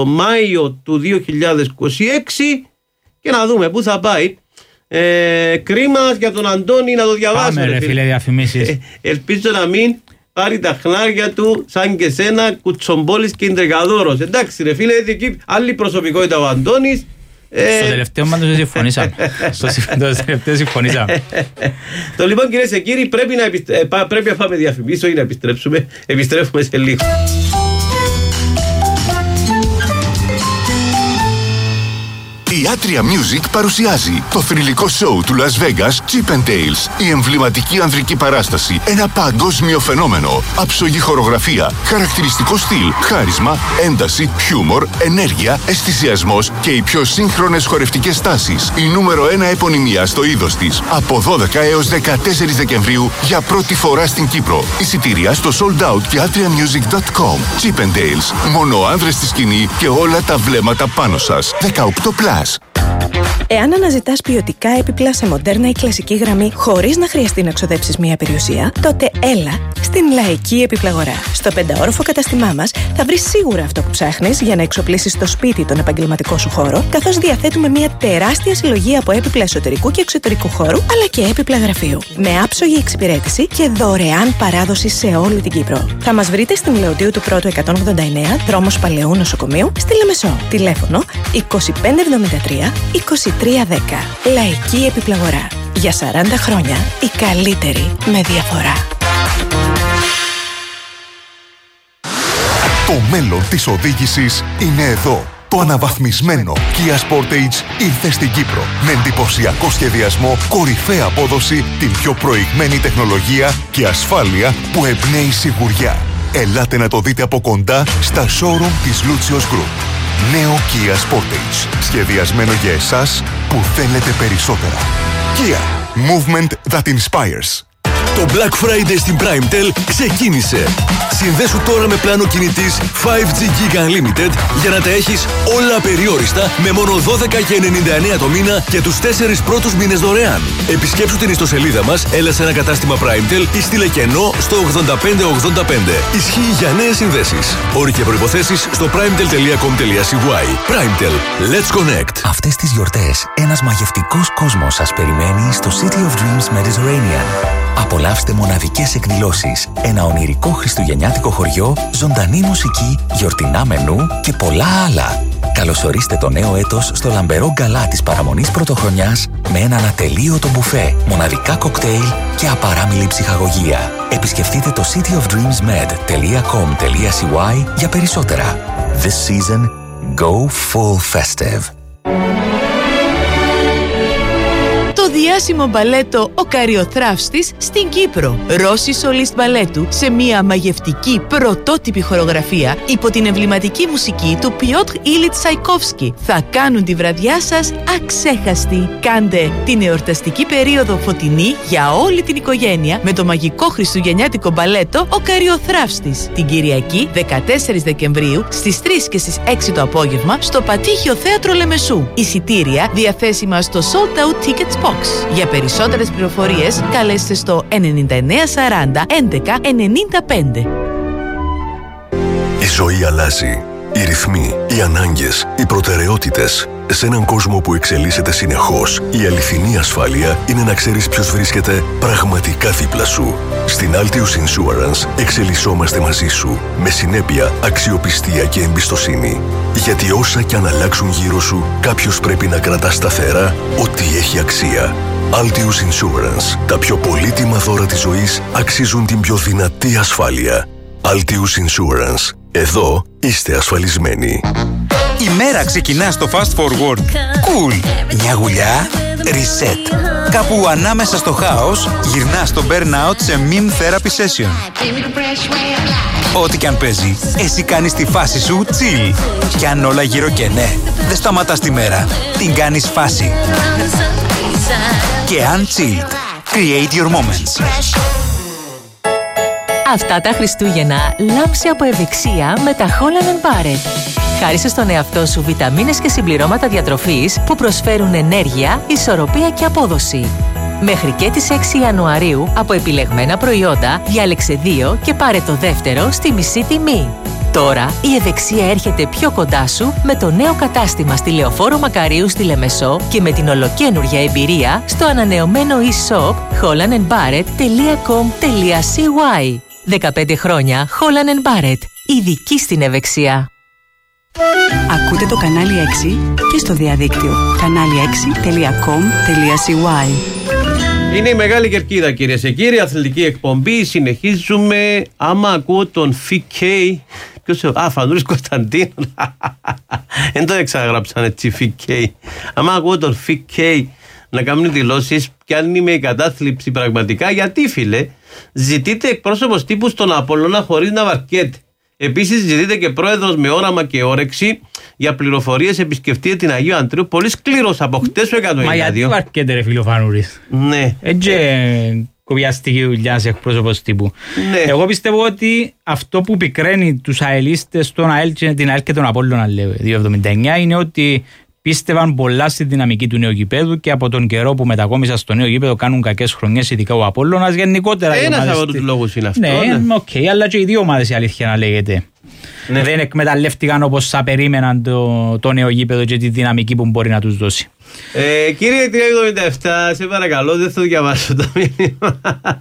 Μάιο του δύο χιλιάδες είκοσι έξι και να δούμε πού θα πάει. Ε, κρίμα για τον Αντώνη να το διαβάσω. Πάμε ρε φίλε διαφημίσεις. Ε, ελπίζω να μην. πάρει τα χνάρια του σαν και σένα, κουτσομπόλης και Ιντρεκαδόρος. Εντάξει ρε φίλε, εκεί άλλη προσωπικότητα ο Αντώνης. Ε... Στο τελευταίο πάντως συμφωνήσαμε. Στο τελευταίο συμφωνήσαμε. Το λοιπόν κυρίες και κύριοι, πρέπει να, επιστρέ... πρέπει να πάμε διαφημίσεις, όχι να επιστρέψουμε. Επιστρέφουμε σε λίγο. Η Atria Music παρουσιάζει το θρυλικό σόου του Las Vegas Chip and Tales, η εμβληματική ανδρική παράσταση, ένα παγκόσμιο φαινόμενο, άψογη χορογραφία, χαρακτηριστικό στυλ, χάρισμα, ένταση, χιούμορ, ενέργεια, αισθησιασμός και οι πιο σύγχρονες χορευτικές τάσεις. Η νούμερο ένα επωνυμία στο είδος της, από δώδεκα έως δεκατέσσερις Δεκεμβρίου για πρώτη φορά στην Κύπρο. Εισιτήρια στο sold out και atria music dot com. Chip and Tales, μόνο άνδρες στη σκηνή και όλα τα βλέμματα πάνω σας. δεκαοκτώ συν. Εάν αναζητάς ποιοτικά έπιπλα σε μοντέρνα ή κλασική γραμμή χωρίς να χρειαστεί να ξοδέψεις μία περιουσία, τότε έλα στην Λαϊκή Επιπλαγορά. Στο πενταόροφο καταστημά μας θα βρεις σίγουρα αυτό που ψάχνεις για να εξοπλίσεις το σπίτι τον επαγγελματικό σου χώρο, καθώς διαθέτουμε μία τεράστια συλλογή από έπιπλα εσωτερικού και εξωτερικού χώρου, αλλά και έπιπλα γραφείου. Με άψογη εξυπηρέτηση και δωρεάν παράδοση σε όλη την Κύπρο. Θα μας βρείτε στην Λεωδίου του Πρώτου εκατόν ογδόντα εννέα, δρόμος Παλαιού Νοσοκομείου, στη Λεμεσό. Τηλέφωνο είκοσι πέντε εβδομήντα τρία είκοσι τρία δέκα. Λαϊκή Επιπλαγορά. Για σαράντα χρόνια η καλύτερη με διαφορά. Το μέλλον της οδήγησης είναι εδώ. Το αναβαθμισμένο Kia Sportage ήρθε στην Κύπρο με εντυπωσιακό σχεδιασμό, κορυφαία απόδοση, την πιο προηγμένη τεχνολογία και ασφάλεια που εμπνέει σιγουριά. Ελάτε να το δείτε από κοντά στα showroom της Lucios Group. Νέο Kia Sportage. Σχεδιασμένο για εσάς που θέλετε περισσότερα. Kia. Movement that inspires. Το Black Friday στην PrimeTel ξεκίνησε. Συνδέσου τώρα με πλάνο κινητής φάιβ τζι Giga Unlimited για να τα έχεις όλα απεριόριστα με μόνο δώδεκα και ενενήντα εννέα το μήνα και τους τέσσερις πρώτους μήνες δωρεάν. Επισκέψου την ιστοσελίδα μας, έλα σε ένα κατάστημα PrimeTel ή στείλε κενό στο ογδόντα πέντε ογδόντα πέντε. Ισχύει για νέες συνδέσεις. Όροι και προϋποθέσεις στο primetel τελεία com τελεία c y. PrimeTel. Let's connect. Αυτές τις γιορτές ένας μαγευτικός κόσμος σας περιμένει στο City of Dreams Mediterranean. Απολαύστε μοναδικές εκδηλώσεις, ένα ονειρικό χριστουγεννιάτικο χωριό, ζωντανή μουσική, γιορτινά μενού και πολλά άλλα. Καλωσορίστε το νέο έτος στο λαμπερό γκαλά της παραμονής πρωτοχρονιάς με έναν ατελείωτο μπουφέ, μοναδικά κοκτέιλ και απαράμιλη ψυχαγωγία. Επισκεφτείτε το city of dreams med τελεία com τελεία c y για περισσότερα. This season, go full festive. Το διάσημο μπαλέτο «Ο Καριοθράφστης» στην Κύπρο. Ρώση Σολίστ Μπαλέτου σε μια μαγευτική πρωτότυπη χορογραφία υπό την εμβληματική μουσική του Πιότρ Ήλιτ Τσαϊκόφσκι. Θα κάνουν τη βραδιά σας αξέχαστη. Κάντε την εορταστική περίοδο φωτεινή για όλη την οικογένεια με το μαγικό χριστουγεννιάτικο μπαλέτο «Ο Καριοθράφστης». Την Κυριακή δεκατέσσερις Δεκεμβρίου στις τρεις και στις έξι το απόγευμα στο Πατήχιο Θέατρο Λεμεσού. Εισιτήρια διαθέσιμα στο Sold Out Tickets Box. Για περισσότερες πληροφορίες καλέστε στο ενενήντα εννέα σαράντα έντεκα ενενήντα πέντε. Η ζωή αλλάζει. Οι ρυθμοί, οι ανάγκες, οι προτεραιότητες. Σε έναν κόσμο που εξελίσσεται συνεχώς, η αληθινή ασφάλεια είναι να ξέρεις ποιος βρίσκεται πραγματικά δίπλα σου. Στην Altius Insurance εξελισσόμαστε μαζί σου, με συνέπεια, αξιοπιστία και εμπιστοσύνη. Γιατί όσα κι αν αλλάξουν γύρω σου, κάποιος πρέπει να κρατά σταθερά ό,τι έχει αξία. Altius Insurance. Τα πιο πολύτιμα δώρα της ζωής αξίζουν την πιο δυνατή ασφάλεια. Altius Insurance. Εδώ είστε ασφαλισμένοι. Η μέρα ξεκινά στο Fast Forward. Cool. Μια γουλιά. Reset. Κάπου ανάμεσα στο χάος γυρνά στο burnout σε meme therapy session. Ό,τι κι αν παίζει, εσύ κάνεις τη φάση σου chill. Κι αν όλα γύρω και ναι, δεν σταματάς τη μέρα. Την κάνεις φάση. Και αν chilled. Create your moments. Αυτά τα Χριστούγεννα λάμψε από ευεξία με τα Holland and Barrett. Χάρισε στον εαυτό σου βιταμίνες και συμπληρώματα διατροφής που προσφέρουν ενέργεια, ισορροπία και απόδοση. Μέχρι και τις έξι Ιανουαρίου, από επιλεγμένα προϊόντα, διάλεξε δύο και πάρε το δεύτερο στη μισή τιμή. Τώρα η ευεξία έρχεται πιο κοντά σου με το νέο κατάστημα στη Λεωφόρο Μακαρίου στη Λεμεσό και με την ολοκαίνουργια εμπειρία στο ανανεωμένο e-shop holland and barrett τελεία com τελεία c y. δεκαπέντε χρόνια Holland and Barrett, ειδική στην ευεξία. Ακούτε το κανάλι έξι και στο διαδίκτυο κανάλι έξι τελεία com τελεία c y. Είναι η Μεγάλη Κερκίδα, κυρίες και κύριοι, αθλητική εκπομπή. Συνεχίζουμε. Άμα ακούω τον Φι Κέι. Ποιος είναι, α, Φανούλης Κωνσταντίνου. Δεν το εξαγράψαν έτσι, Φι Κέι. Άμα ακούω τον Φι Κέι να κάνουν δηλώσεις, και αν είμαι η κατάθλιψη πραγματικά, γιατί φίλε, ζητείτε εκπρόσωπος τύπου στον Απόλλωνα χωρίς να βαρκέται. Επίσης, ζητείτε και πρόεδρος με όραμα και όρεξη. Για πληροφορίες επισκεφτείτε την Αγίου Αντρίου. Πολύ σκληρός από χτες το εκατόν ενενήντα δύο. Μα γιατί βαρκέται ρε φίλο Φανούρης. Ναι. Έτσι κοβιαστική δουλειά σε εκπρόσωπος τύπου. Ναι. Εγώ πιστεύω ότι αυτό που πικραίνει τους αελίστες στον ΑΕΛ και την ΑΕΛ και τον Απόλλωνα δύο εβδομήντα εννιά είναι ότι πίστευαν πολλά στη δυναμική του νέου γηπέδου και από τον καιρό που μετακόμισαν στο νέο γήπεδο κάνουν κακές χρονιές, ειδικά ο Απόλλωνας. Γενικότερα. Ένας από τους λόγους είναι αυτό. Ναι, ναι. Οκ, okay, αλλά και οι δύο ομάδες η αλήθεια να λέγεται. Ναι. Δεν εκμεταλλεύτηκαν όπως θα περίμεναν το, το νέο γήπεδο και τη δυναμική που μπορεί να τους δώσει. Ε, κύριε τριακόσια εβδομήντα επτά, σε παρακαλώ, δεν θα διαβάσω το μήνυμα.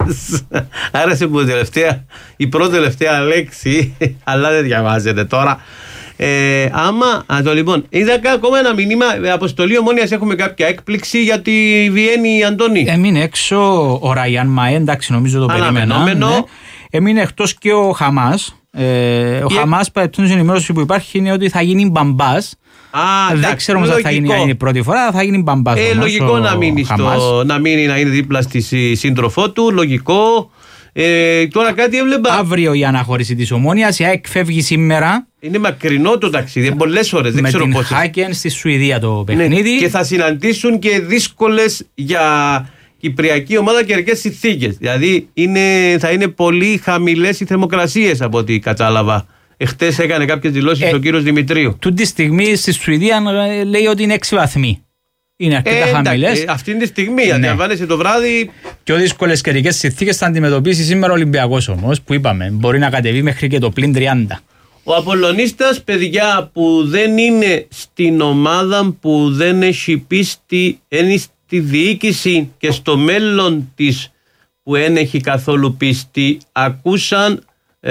Άρεσε που τελευταία, η πρώτη τελευταία λέξη, αλλά δεν διαβάζετε τώρα. Ε, άμα, α, το λοιπόν, είδα ακόμα ένα μήνυμα. Αποστολή Ομόνοιας, έχουμε κάποια έκπληξη για τη Βιέννη, Αντώνη. Έμεινε έξω ο Ραιάν Μαέ, εντάξει, νομίζω το περίμενα. Ναι. Έμεινε εκτός και ο Χαμάς. Ε, ο και... Χαμάς, παρεπτόντως η ενημέρωση που υπάρχει είναι ότι θα γίνει μπαμπάς. Α, δεν εντάξει, ξέρω όμως αν θα γίνει, είναι η πρώτη φορά, θα γίνει μπαμπάς. Ε, λογικό να μείνει, στο, να μείνει να είναι δίπλα στη σύντροφό του, λογικό. Ε, τώρα κάτι έβλεπα. Αύριο η αναχώρηση της Ομόνοιας, η ΑΕΚ φεύγει σήμερα. Είναι μακρινό το ταξίδι, είναι πολλές ώρες. Δεν με ξέρω την πόσες. Χάκεν στη Σουηδία το παιχνίδι. Ναι, και θα συναντήσουν και δύσκολες για κυπριακή ομάδα καιρικές συνθήκες. Δηλαδή είναι, θα είναι πολύ χαμηλές οι θερμοκρασίες από ό,τι κατάλαβα. Εχθές έκανε κάποιες δηλώσεις ε, ο κύριος Δημητρίου. Τούτη στιγμή στη Σουηδία λέει ότι είναι έξι βαθμοί. Είναι αρκετά ε, χαμηλές. Ε, αυτή τη στιγμή, ναι. Αντιλαμβάνεσαι το βράδυ. Πιο δύσκολες καιρικές συνθήκες θα αντιμετωπίσει σήμερα ο Ολυμπιακός όμως, που είπαμε. Μπορεί να κατεβεί μέχρι και το πλην τριάντα. Ο Απολλωνίστας, παιδιά, που δεν είναι στην ομάδα, που δεν έχει πίστη, είναι στη διοίκηση και στο μέλλον της που δεν έχει καθόλου πίστη, ακούσαν,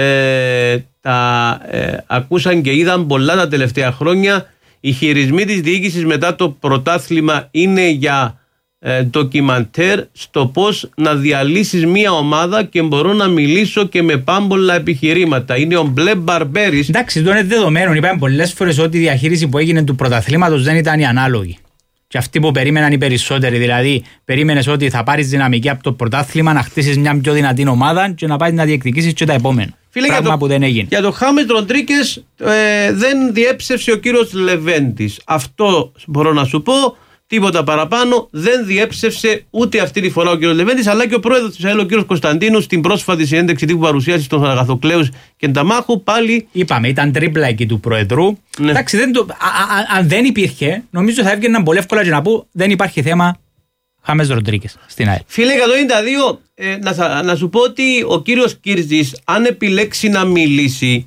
ε, τα, ε, ακούσαν και είδαν πολλά τα τελευταία χρόνια. Οι χειρισμοί της διοίκησης μετά το πρωτάθλημα είναι για ε, ντοκιμαντέρ στο πώς να διαλύσεις μια ομάδα, και μπορώ να μιλήσω και με πάμπολα επιχειρήματα. Είναι ο Μπλε Μπαρμπέρης. Εντάξει, το είναι δεδομένο. Είπαμε πολλές φορές ότι η διαχείριση που έγινε του πρωταθλήματος δεν ήταν η ανάλογη. Και αυτοί που περίμεναν οι περισσότεροι. Δηλαδή, περίμενες ότι θα πάρεις δυναμική από το πρωτάθλημα, να χτίσεις μια πιο δυνατή ομάδα και να πάει να διεκδικήσεις και τα επόμενα. Φίλε, πράγμα για το, που δεν έγινε. Για το Χάμες Ροντρίκες ε, δεν διέψευσε ο κύριος Λεβέντης. Αυτό μπορώ να σου πω. Τίποτα παραπάνω. Δεν διέψευσε ούτε αυτή τη φορά ο κύριος Λεβέντης, αλλά και ο πρόεδρος της ΑΕΛ, ο κύριος Κωνσταντίνου, στην πρόσφατη συνέντευξη τύπου παρουσίαση των Αγαθοκλέους και Νταμάχου. Πάλι. Είπαμε, ήταν τρίπλα εκεί του πρόεδρου. Ναι. Εντάξει, δεν το, α, α, αν δεν υπήρχε, νομίζω θα έβγαιναν πολύ εύκολα και να πω δεν υπάρχει θέμα Χάμες Ροντρίκες στην ΑΕΛ. Φίλε, εκατόν ενενήντα δύο, ε, να, να σου πω ότι ο κύριος Κύρτζης, αν επιλέξει να μιλήσει,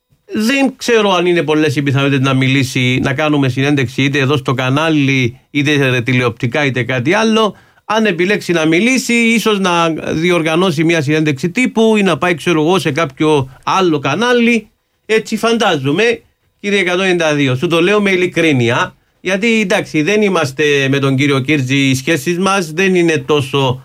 δεν ξέρω αν είναι πολλές οι πιθανότητες να μιλήσει, να κάνουμε συνέντευξη είτε εδώ στο κανάλι, είτε τηλεοπτικά, είτε κάτι άλλο. Αν επιλέξει να μιλήσει, ίσως να διοργανώσει μια συνέντευξη τύπου ή να πάει, ξέρω εγώ, σε κάποιο άλλο κανάλι. Έτσι φαντάζομαι, κύριε εκατόν ενενήντα δύο. Σου το λέω με ειλικρίνεια, γιατί εντάξει, δεν είμαστε με τον κύριο Κύρτζη, οι σχέσεις μας δεν είναι τόσο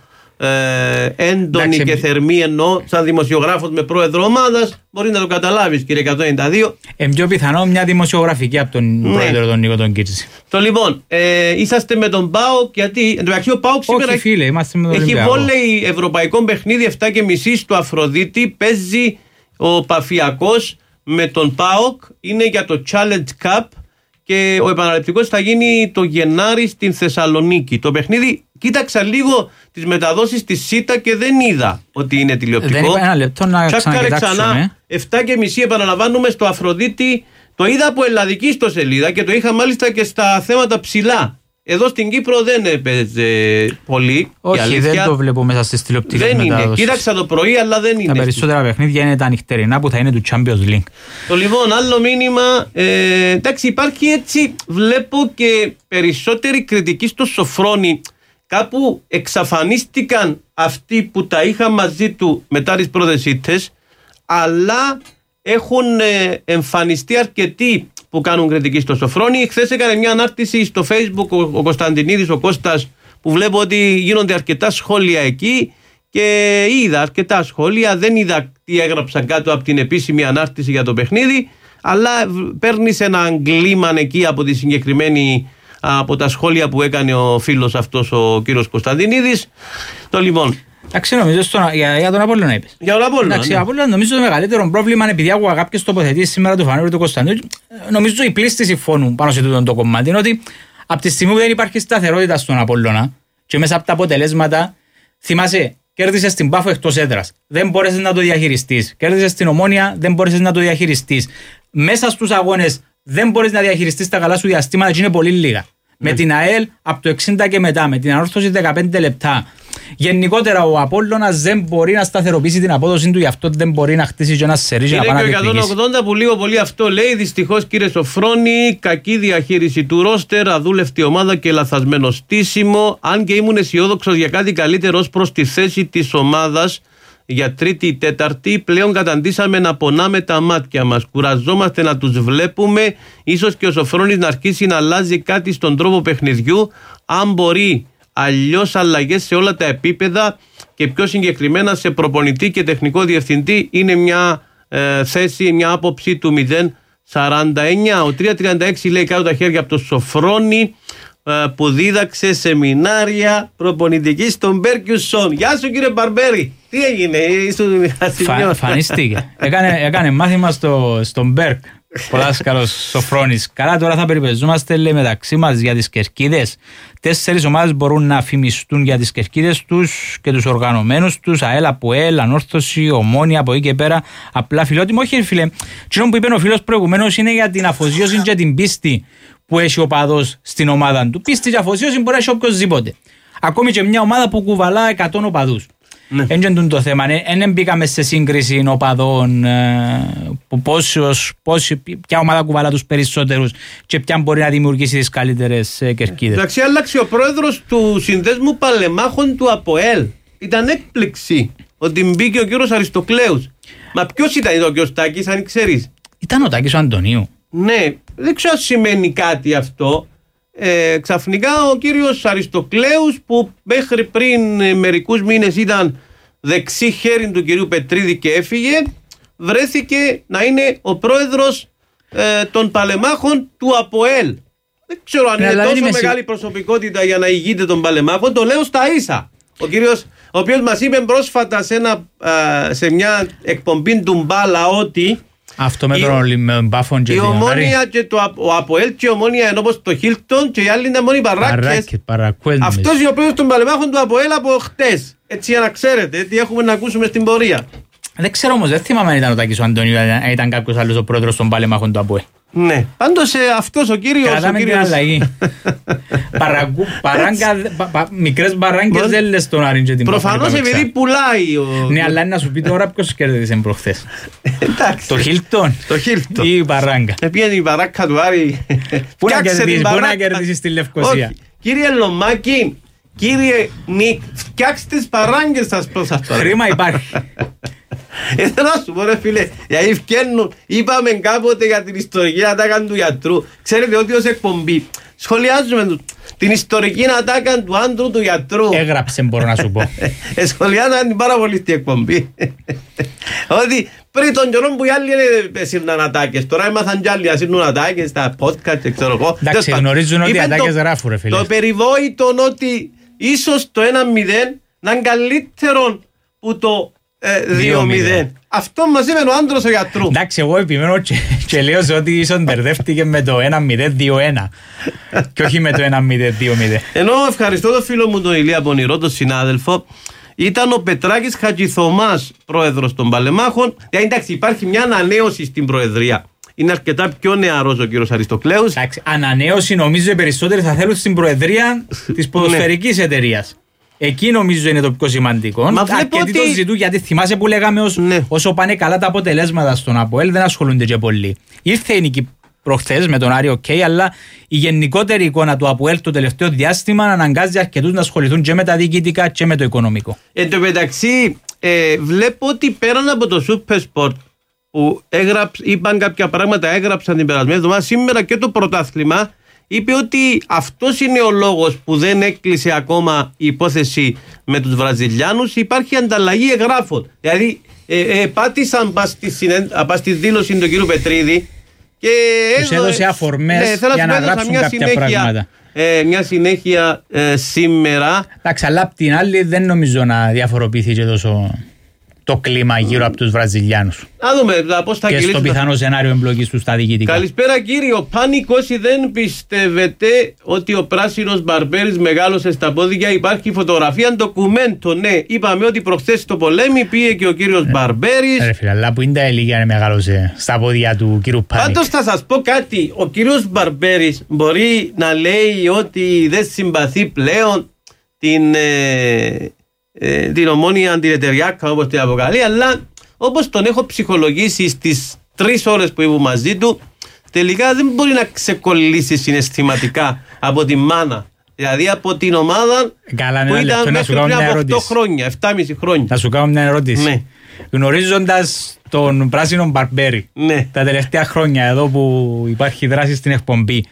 ε, έντονη εντάξει, και θερμή, ενώ σαν δημοσιογράφος με πρόεδρο ομάδας μπορεί να το καταλάβεις, κύριε εκατόν ενενήντα δύο. Ε, πιο πιθανό μια δημοσιογραφική από τον ναι. πρόεδρο τον Νίκο τον Κύρτζη. Το λοιπόν, ε, είσαστε με τον ΠΑΟΚ, γιατί εντωμεταξύ ο ΠΑΟΚ σήμερα όχι, φίλε, είμαστε με τον έχει βόλεϊ ευρωπαϊκό παιχνίδι επτά και μισή στο Αφροδίτη. Παίζει ο Παφιακός με τον ΠΑΟΚ, είναι για το Challenge Cup. Και ο επαναληπτικός θα γίνει το Γενάρη στην Θεσσαλονίκη. Το παιχνίδι, κοίταξα λίγο τις μεταδόσεις της ΣΥΤΑ και δεν είδα ότι είναι τηλεοπτικό. Δεν είπα ένα λεπτό να ξανακοιτάξουμε. επτά και μισή επαναλαμβάνουμε στο Αφροδίτη. Το είδα από ελλαδική ιστοσελίδα και το είχα μάλιστα και στα θέματα ψηλά. Εδώ στην Κύπρο δεν έπαιζε πολύ. Όχι, δεν το βλέπω μέσα στις τηλεοπτικές μετάδοσεις. Δεν είναι. Κοίταξα το πρωί, αλλά δεν είναι. Τα περισσότερα παιχνίδια είναι τα νυχτερινά που θα είναι του Champions League. Το λοιπόν, άλλο μήνυμα. Ε, εντάξει, υπάρχει έτσι. Βλέπω και περισσότερη κριτική στο Σοφρόνη. Κάπου εξαφανίστηκαν αυτοί που τα είχαν μαζί του μετά τις πρώτες ήττες, αλλά έχουν ε, εμφανιστεί αρκετοί που κάνουν κριτική στο Σοφρόνη. Χθες έκανε μια ανάρτηση στο Facebook ο, ο Κωνσταντινίδης, ο Κώστας, που βλέπω ότι γίνονται αρκετά σχόλια εκεί και είδα αρκετά σχόλια. Δεν είδα τι έγραψαν κάτω από την επίσημη ανάρτηση για το παιχνίδι, αλλά παίρνεις έναν κλίμα εκεί από τη συγκεκριμένη, από τα σχόλια που έκανε ο φίλος αυτός ο κύριος Κωνσταντινίδης. Το λοιπόν. Εντάξει, νομίζω στο, για, για τον Απόλλωνα είπες. Για τον Απόλλωνα. Εντάξει, ναι. Απόλλωνα, νομίζω το μεγαλύτερο πρόβλημα, επειδή άκουγα κάποιες τοποθετήσεις σήμερα του Φανέρου του Κωνσταντινίδη, νομίζω οι πλήστοι συμφωνούν πάνω σε τούτο το κομμάτι. Είναι ότι από τη στιγμή που δεν υπάρχει σταθερότητα στον Απόλλωνα και μέσα από τα αποτελέσματα, θυμάσαι, κέρδισες την Πάφο εκτός έδρας. Δεν μπόρεσες να το διαχειριστείς. Κέρδισες την Ομόνια, δεν μπόρεσες να το διαχειριστείς. Μέσα στους αγώνες δεν μπορείς να διαχειριστείς τα καλά σου διαστήματα και είναι πολύ λίγα. Με την ΑΕΛ από το εξήντα και μετά, με την Ανόρθωση δεκαπέντε λεπτά. Γενικότερα ο Απόλλωνας δεν μπορεί να σταθεροποιήσει την απόδοση του, γι' αυτό δεν μπορεί να χτίσει και ένα σερί και να πάει να διεκδικήσει. Είναι και εκατόν ογδόντα που λίγο πολύ αυτό λέει. Δυστυχώς, κύριε Σοφρόνη, κακή διαχείριση του ρόστερ, αδούλευτη ομάδα και λαθασμένο στήσιμο. Αν και ήμουν αισιόδοξος για κάτι καλύτερο ως προς τη θέση της ομάδας για τρίτη ή τέταρτη, πλέον καταντήσαμε να πονάμε τα μάτια μας. Κουραζόμαστε να τους βλέπουμε. Ίσως και ο Σοφρόνης να αρχίσει να αλλάζει κάτι στον τρόπο παιχνιδιού. Αν μπορεί, αλλιώς αλλαγές σε όλα τα επίπεδα και πιο συγκεκριμένα σε προπονητή και τεχνικό διευθυντή, είναι μια ε, θέση, μια άποψη του μηδέν σαράντα εννιά. Ο τριακόσια τριάντα έξι λέει κάτω τα χέρια από το Σοφρόνη, που δίδαξε σεμινάρια προπονητική στον Μπέρκιουσον. Γεια σου, κύριε Μπαρμπέρι. Τι έγινε, ήσουν Φα, Φανίστηκε. έκανε, έκανε μάθημα στο, στον Μπέρκ. Ο δάσκαλος Σοφρόνης. Καλά, τώρα θα περιπεζόμαστε, λέει, μεταξύ μας για τις κερκίδες. Τέσσερις ομάδες μπορούν να φημιστούν για τις κερκίδες τους και τους οργανωμένους τους. ΑΕΛ, ΑΠΟΕΛ, Ανόρθωση, Ομόνια, από εκεί και πέρα. Απλά φιλότιμο. Όχι, φίλε. Τι που είπε ο φίλος προηγουμένως είναι για την αφοσίωση και την πίστη που έχει ο παδός στην ομάδα του. Πίστη και αφοσίωση μπορεί να έχει οποιοσδήποτε. Ακόμη και μια ομάδα που κουβαλά εκατό οπαδούς. Ναι. Δεν το θέμα. Δεν μπήκαμε σε σύγκριση οπαδών, πόσος, πόσοι, ποια ομάδα κουβαλά τους περισσότερους και ποια μπορεί να δημιουργήσει τις καλύτερες κερκίδες. Εντάξει, άλλαξε ο πρόεδρος του Συνδέσμου Παλεμάχων του ΑΠΟΕΛ. Ήταν έκπληξη ότι μπήκε ο κύριος Αριστοκλέους. Μα ποιος ήταν ο κύριος Τάκης, αν ξέρεις? Ήταν ο Τάκης ο Αντωνίου. Ναι, δεν ξέρω αν σημαίνει κάτι αυτό. Ε, ξαφνικά ο κύριος Αριστοκλέους, που μέχρι πριν ε, μερικούς μήνες ήταν δεξί χέρι του κυρίου Πετρίδη και έφυγε, βρέθηκε να είναι ο πρόεδρος ε, των Παλεμάχων του ΑΠΟΕΛ. Δεν ξέρω αν ναι, είναι τόσο μεγάλη σι... προσωπικότητα για να ηγείται των Παλεμάχων. Το λέω στα ίσα. Ο κύριος, ο οποίος μας είπε πρόσφατα σε, ένα, α, σε μια εκπομπή του Μπάλα ότι αυτό με τον Μπάφον και η Ομόνια και το, ο ΑΠΟΕΛ και η Ομόνια είναι όπως το Χίλτον και οι άλλοι είναι μόνοι παράκες. Αυτός είναι ο πρόεδρος των Παλεμάχων του ΑΠΟΕΛ από χτες. Έτσι για να ξέρετε τι έχουμε να ακούσουμε στην πορεία. Δεν ξέρω όμως, δεν θυμάμαι αν ήταν ο Τάκης ο Αντωνίου, αν ήταν κάποιος άλλος ο πρόεδρος των Παλεμάχων του ΑΠΟΕΛ. Ναι, πάντως ε, αυτός ο κύριος... Κρατάμε την αλλαγή. Παραγκού, παράγκα, πα, πα, μικρές μπαράνκες δεν λες τον Άρην και την Πάφον. Προφανώς επειδή πουλάει ο... Ναι, αλλά είναι να σου πει τώρα ποιος κέρδισε προχθές. Εντάξει. Το Χίλτον ή η Παράγκα. Επήγαινε η Παράγκα του Άρη. Πού να κερδίσεις στη Λευκοσία? Κύριε Λομάκη, κύριε Νίκ, φτιάξτε τις παράγκες σας προς αυτό. Χρήμα υπάρχει. Θέλω να σου πω, ρε φίλε, γιατί φκένουν, είπαμε κάποτε για την ιστορική ατάκα του γιατρού. Ξέρετε ότι ως εκπομπή σχολιάζουμε την ιστορική ατάκα του άντρου του γιατρού. Έγραψε, μπορώ να σου πω. ε, σχολιάζαν την πάρα πολύ στην εκπομπή. Ότι πριν τον καιρό που οι άλλοι έσυρναν ατάκες, τώρα έμαθαν κι άλλοι να σύρνουν ατάκες στα podcast, ξέρω εγώ. Εντάξει, γνωρίζουν ότι οι ατάκες γράφουν, ρε φίλε. Το περιβόητο ότι ίσως το ένα μηδέν να είναι καλύτερο που το δύο μηδέν. Αυτό μας είπε ο άντρος ο γιατρού. Εντάξει, εγώ επιμένω και, και λέω ότι ίσον μπερδεύτηκε με το ένα μηδέν δύο ένα και όχι με το ένα μηδέν δύο μηδέν. Ενώ ευχαριστώ τον φίλο μου τον Ηλία Πονηρό, τον συνάδελφο. Ήταν ο Πετράκης Χατζηθωμάς πρόεδρος των Παλεμάχων. Εντάξει, υπάρχει μια ανανέωση στην προεδρία. είναι αρκετά πιο νεαρός ο κύριος Αριστοκλέους. Εντάξει, ανανέωση νομίζω οι περισσότεροι θα θέλουν στην προεδρία της ποδοσφαιρικής εταιρείας. Εκεί νομίζω είναι το πιο σημαντικό. Μα αρκετοί ότι... το ζητούν, γιατί θυμάσαι που λέγαμε ως, ναι. όσο πάνε καλά τα αποτελέσματα στον ΑΠΟΕΛ δεν ασχολούνται και πολύ. Ήρθε η νίκη προχθές με τον Άρη, okay, αλλά η γενικότερη εικόνα του ΑΠΟΕΛ το τελευταίο διάστημα αναγκάζει αρκετούς να ασχοληθούν και με τα διοικητικά και με το οικονομικό. Εν τω μεταξύ, ε, βλέπω ότι πέραν από το Super Sport που έγραψ, είπαν κάποια πράγματα, έγραψαν την περασμένη εβδομάδα, σήμερα και το πρωτάθλημα είπε ότι αυτός είναι ο λόγος που δεν έκλεισε ακόμα η υπόθεση με τους Βραζιλιάνους. Υπάρχει ανταλλαγή εγγράφων. Δηλαδή, ε, ε, πάτησαν πα στη δήλωση του κ. Πετρίδη και τους έδωσε αφορμές ναι, για να γράψουν μια κάποια συνέχεια, πράγματα. Ε, μια συνέχεια ε, σήμερα. Εντάξει, αλλά απ' την άλλη δεν νομίζω να διαφοροποιηθεί τόσο το κλίμα γύρω από τους Βραζιλιάνους. Να δούμε πώς θα και κυλήσουν. στο πιθανό σενάριο εμπλοκής τους στα διοικητικά. Καλησπέρα κύριε, ο Πάνικος δεν πιστεύετε ότι ο πράσινος Μπαρμπέρης μεγάλωσε στα πόδια? Υπάρχει φωτογραφία, ντοκουμέντο. Ναι, είπαμε ότι προχθές το πολέμη πήγε και ο κύριος ε, Μπαρμπέρης. Ρε φίλε, αλλά που είναι τα ηλικία να μεγάλωσε στα πόδια του κύριου Πάνικ. Πάντως θα σας πω κάτι. Ο κύριος Μπαρμπέρης μπορεί να λέει ότι δεν συμπαθεί πλέον την... Ε, την Ομόνια Αντιρετεριάκα όπως την αποκαλεί, αλλά όπως τον έχω ψυχολογήσει στις τρεις ώρες που ήμουν μαζί του, τελικά δεν μπορεί να ξεκολλήσει συναισθηματικά από τη μάνα, δηλαδή από την ομάδα. Καλά, που ναι, ήταν λεπτό, μέχρι πριν από οκτώ χρόνια, επτά και μισό χρόνια. Θα σου κάνω μια ερώτηση. Ναι. Γνωρίζοντας τον πράσινο Μπαρμπέρη, ναι, τα τελευταία χρόνια εδώ που υπάρχει δράση στην εκπομπή,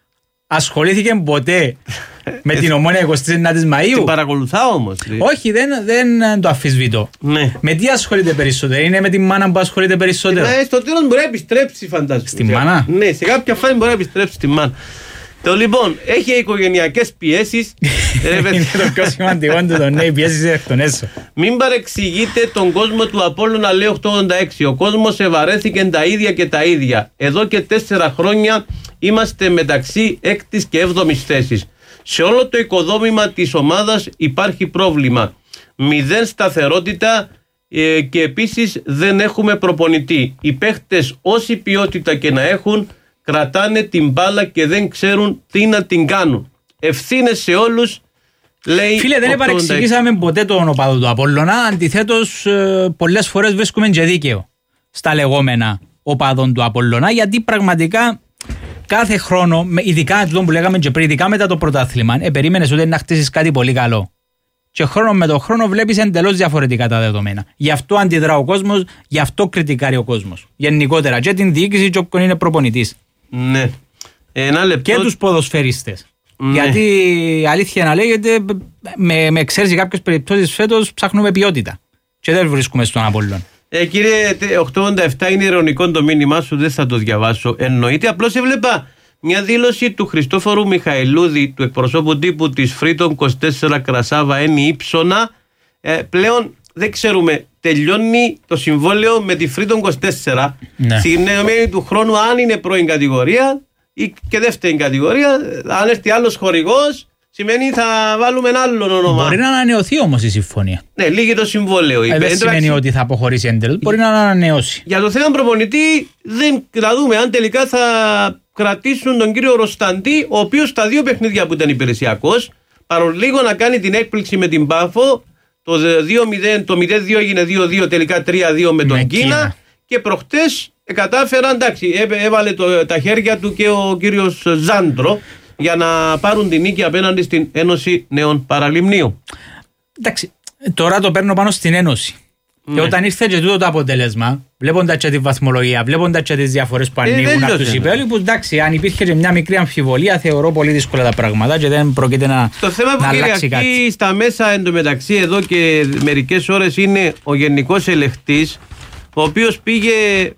ασχολήθηκε ποτέ με την Ομόνια εικοστή ενάτη Μαΐου? Την παρακολουθάω όμως. Όχι, δεν, δεν το αφισβητώ. Ναι. Με τι ασχολείται περισσότερο? Είναι με τη μάνα που ασχολείται περισσότερο? Ναι, στο τέλος μπορεί να επιστρέψει, φαντάζομαι. Στη μάνα? Ναι, σε κάποια φάση μπορεί να επιστρέψει στη μάνα. Το λοιπόν, έχει οικογενειακές πιέσεις. Είναι το πιο σημαντικό του το ναι, οι πιέσεις εκ των έσω. Μην παρεξηγείτε τον κόσμο του Απόλλωνα, λέει οκτακόσια ογδόντα έξι. Ο κόσμος ευαρέθηκε τα ίδια και τα ίδια. Εδώ και τέσσερα χρόνια είμαστε μεταξύ έκτης και έβδομης θέσης. Σε όλο το οικοδόμημα της ομάδας υπάρχει πρόβλημα. Μηδέν σταθερότητα ε, και επίσης δεν έχουμε προπονητή. Οι παίχτες όση ποιότητα και να έχουν κρατάνε την μπάλα και δεν ξέρουν τι να την κάνουν. Ευθύνες σε όλους, λέει. Φίλε, δεν επαρεξηγήσαμε ποτέ τον οπαδό του Απόλλωνα. Αντιθέτως, ε, πολλές φορές βρίσκουμε και δίκαιο στα λεγόμενα οπαδών του Απόλλωνα, γιατί πραγματικά κάθε χρόνο, ειδικά αυτό που λέγαμε και πριν, ειδικά μετά το πρωτάθλημα, ε, περίμενες ότι να χτίσεις κάτι πολύ καλό. Και χρόνο με το χρόνο βλέπεις εντελώς διαφορετικά τα δεδομένα. Γι' αυτό αντιδρά ο κόσμος, γι' αυτό κριτικάρει ο κόσμος. Γενικότερα, και την διοίκηση, και όποιον είναι προπονητής. Ναι. Ένα λεπτό. Και τους ποδοσφαιριστές. Ναι. Γιατί αλήθεια να λέγεται, με, με ξέρεις, σε κάποιες περιπτώσεις φέτος ψάχνουμε ποιότητα. Και δεν βρίσκουμε στον Απόλλωνα. Ε, κύριε οκτακόσια ογδόντα επτά, είναι ειρωνικό το μήνυμά σου, δεν θα το διαβάσω. Εννοείται, απλώς έβλεπα μια δήλωση του Χριστόφορου Μιχαηλούδη, του εκπροσώπου τύπου της Freedom είκοσι τέσσερα Κρασάβα Ένι Ήψονα. Ε, πλέον δεν ξέρουμε, τελειώνει το συμβόλαιο με τη Freedom είκοσι τέσσερα. Ναι. Συνεννομένη του χρόνου, αν είναι πρώην κατηγορία ή και δεύτερη κατηγορία, αν έρθει άλλος χορηγός, σημαίνει θα βάλουμε ένα άλλο όνομα. Μπορεί να ανανεωθεί όμως η συμφωνία. Ναι, λύγει το συμβόλαιο. Ε, δεν σημαίνει ότι θα αποχωρήσει εντελώς. Μπορεί να ανανεώσει. Για το θέμα προπονητή, δεν θα δούμε αν τελικά θα κρατήσουν τον κύριο Ροσταντή, ο οποίος στα δύο παιχνίδια που ήταν υπηρεσιακός, παρολίγο να κάνει την έκπληξη με την Πάφο. Το δύο μηδέν, το μηδέν δύο έγινε δύο δύο, τελικά τρία δύο με τον με Κίνα. Κίνα. Και προχτές κατάφεραν, εντάξει, έβαλε το, τα χέρια του και ο κύριος Ζάντρο για να πάρουν την νίκη απέναντι στην Ένωση Νέων Παραλιμνίου. Εντάξει, τώρα το παίρνω πάνω στην Ένωση. Ναι. Και όταν ήρθε και τούτο το αποτέλεσμα, βλέποντας και τη βαθμολογία, βλέποντας και τις διαφορές που ανοίγουν από τους υπέλοιπους, εντάξει, αν υπήρχε και μια μικρή αμφιβολία, θεωρώ πολύ δύσκολα τα πράγματα και δεν πρόκειται να, το θέμα που κυριαρχεί στα μέσα εντωμεταξύ εδώ και μερικές ώρες είναι ο γενικός ελεγχτής, ο οποίος πήγε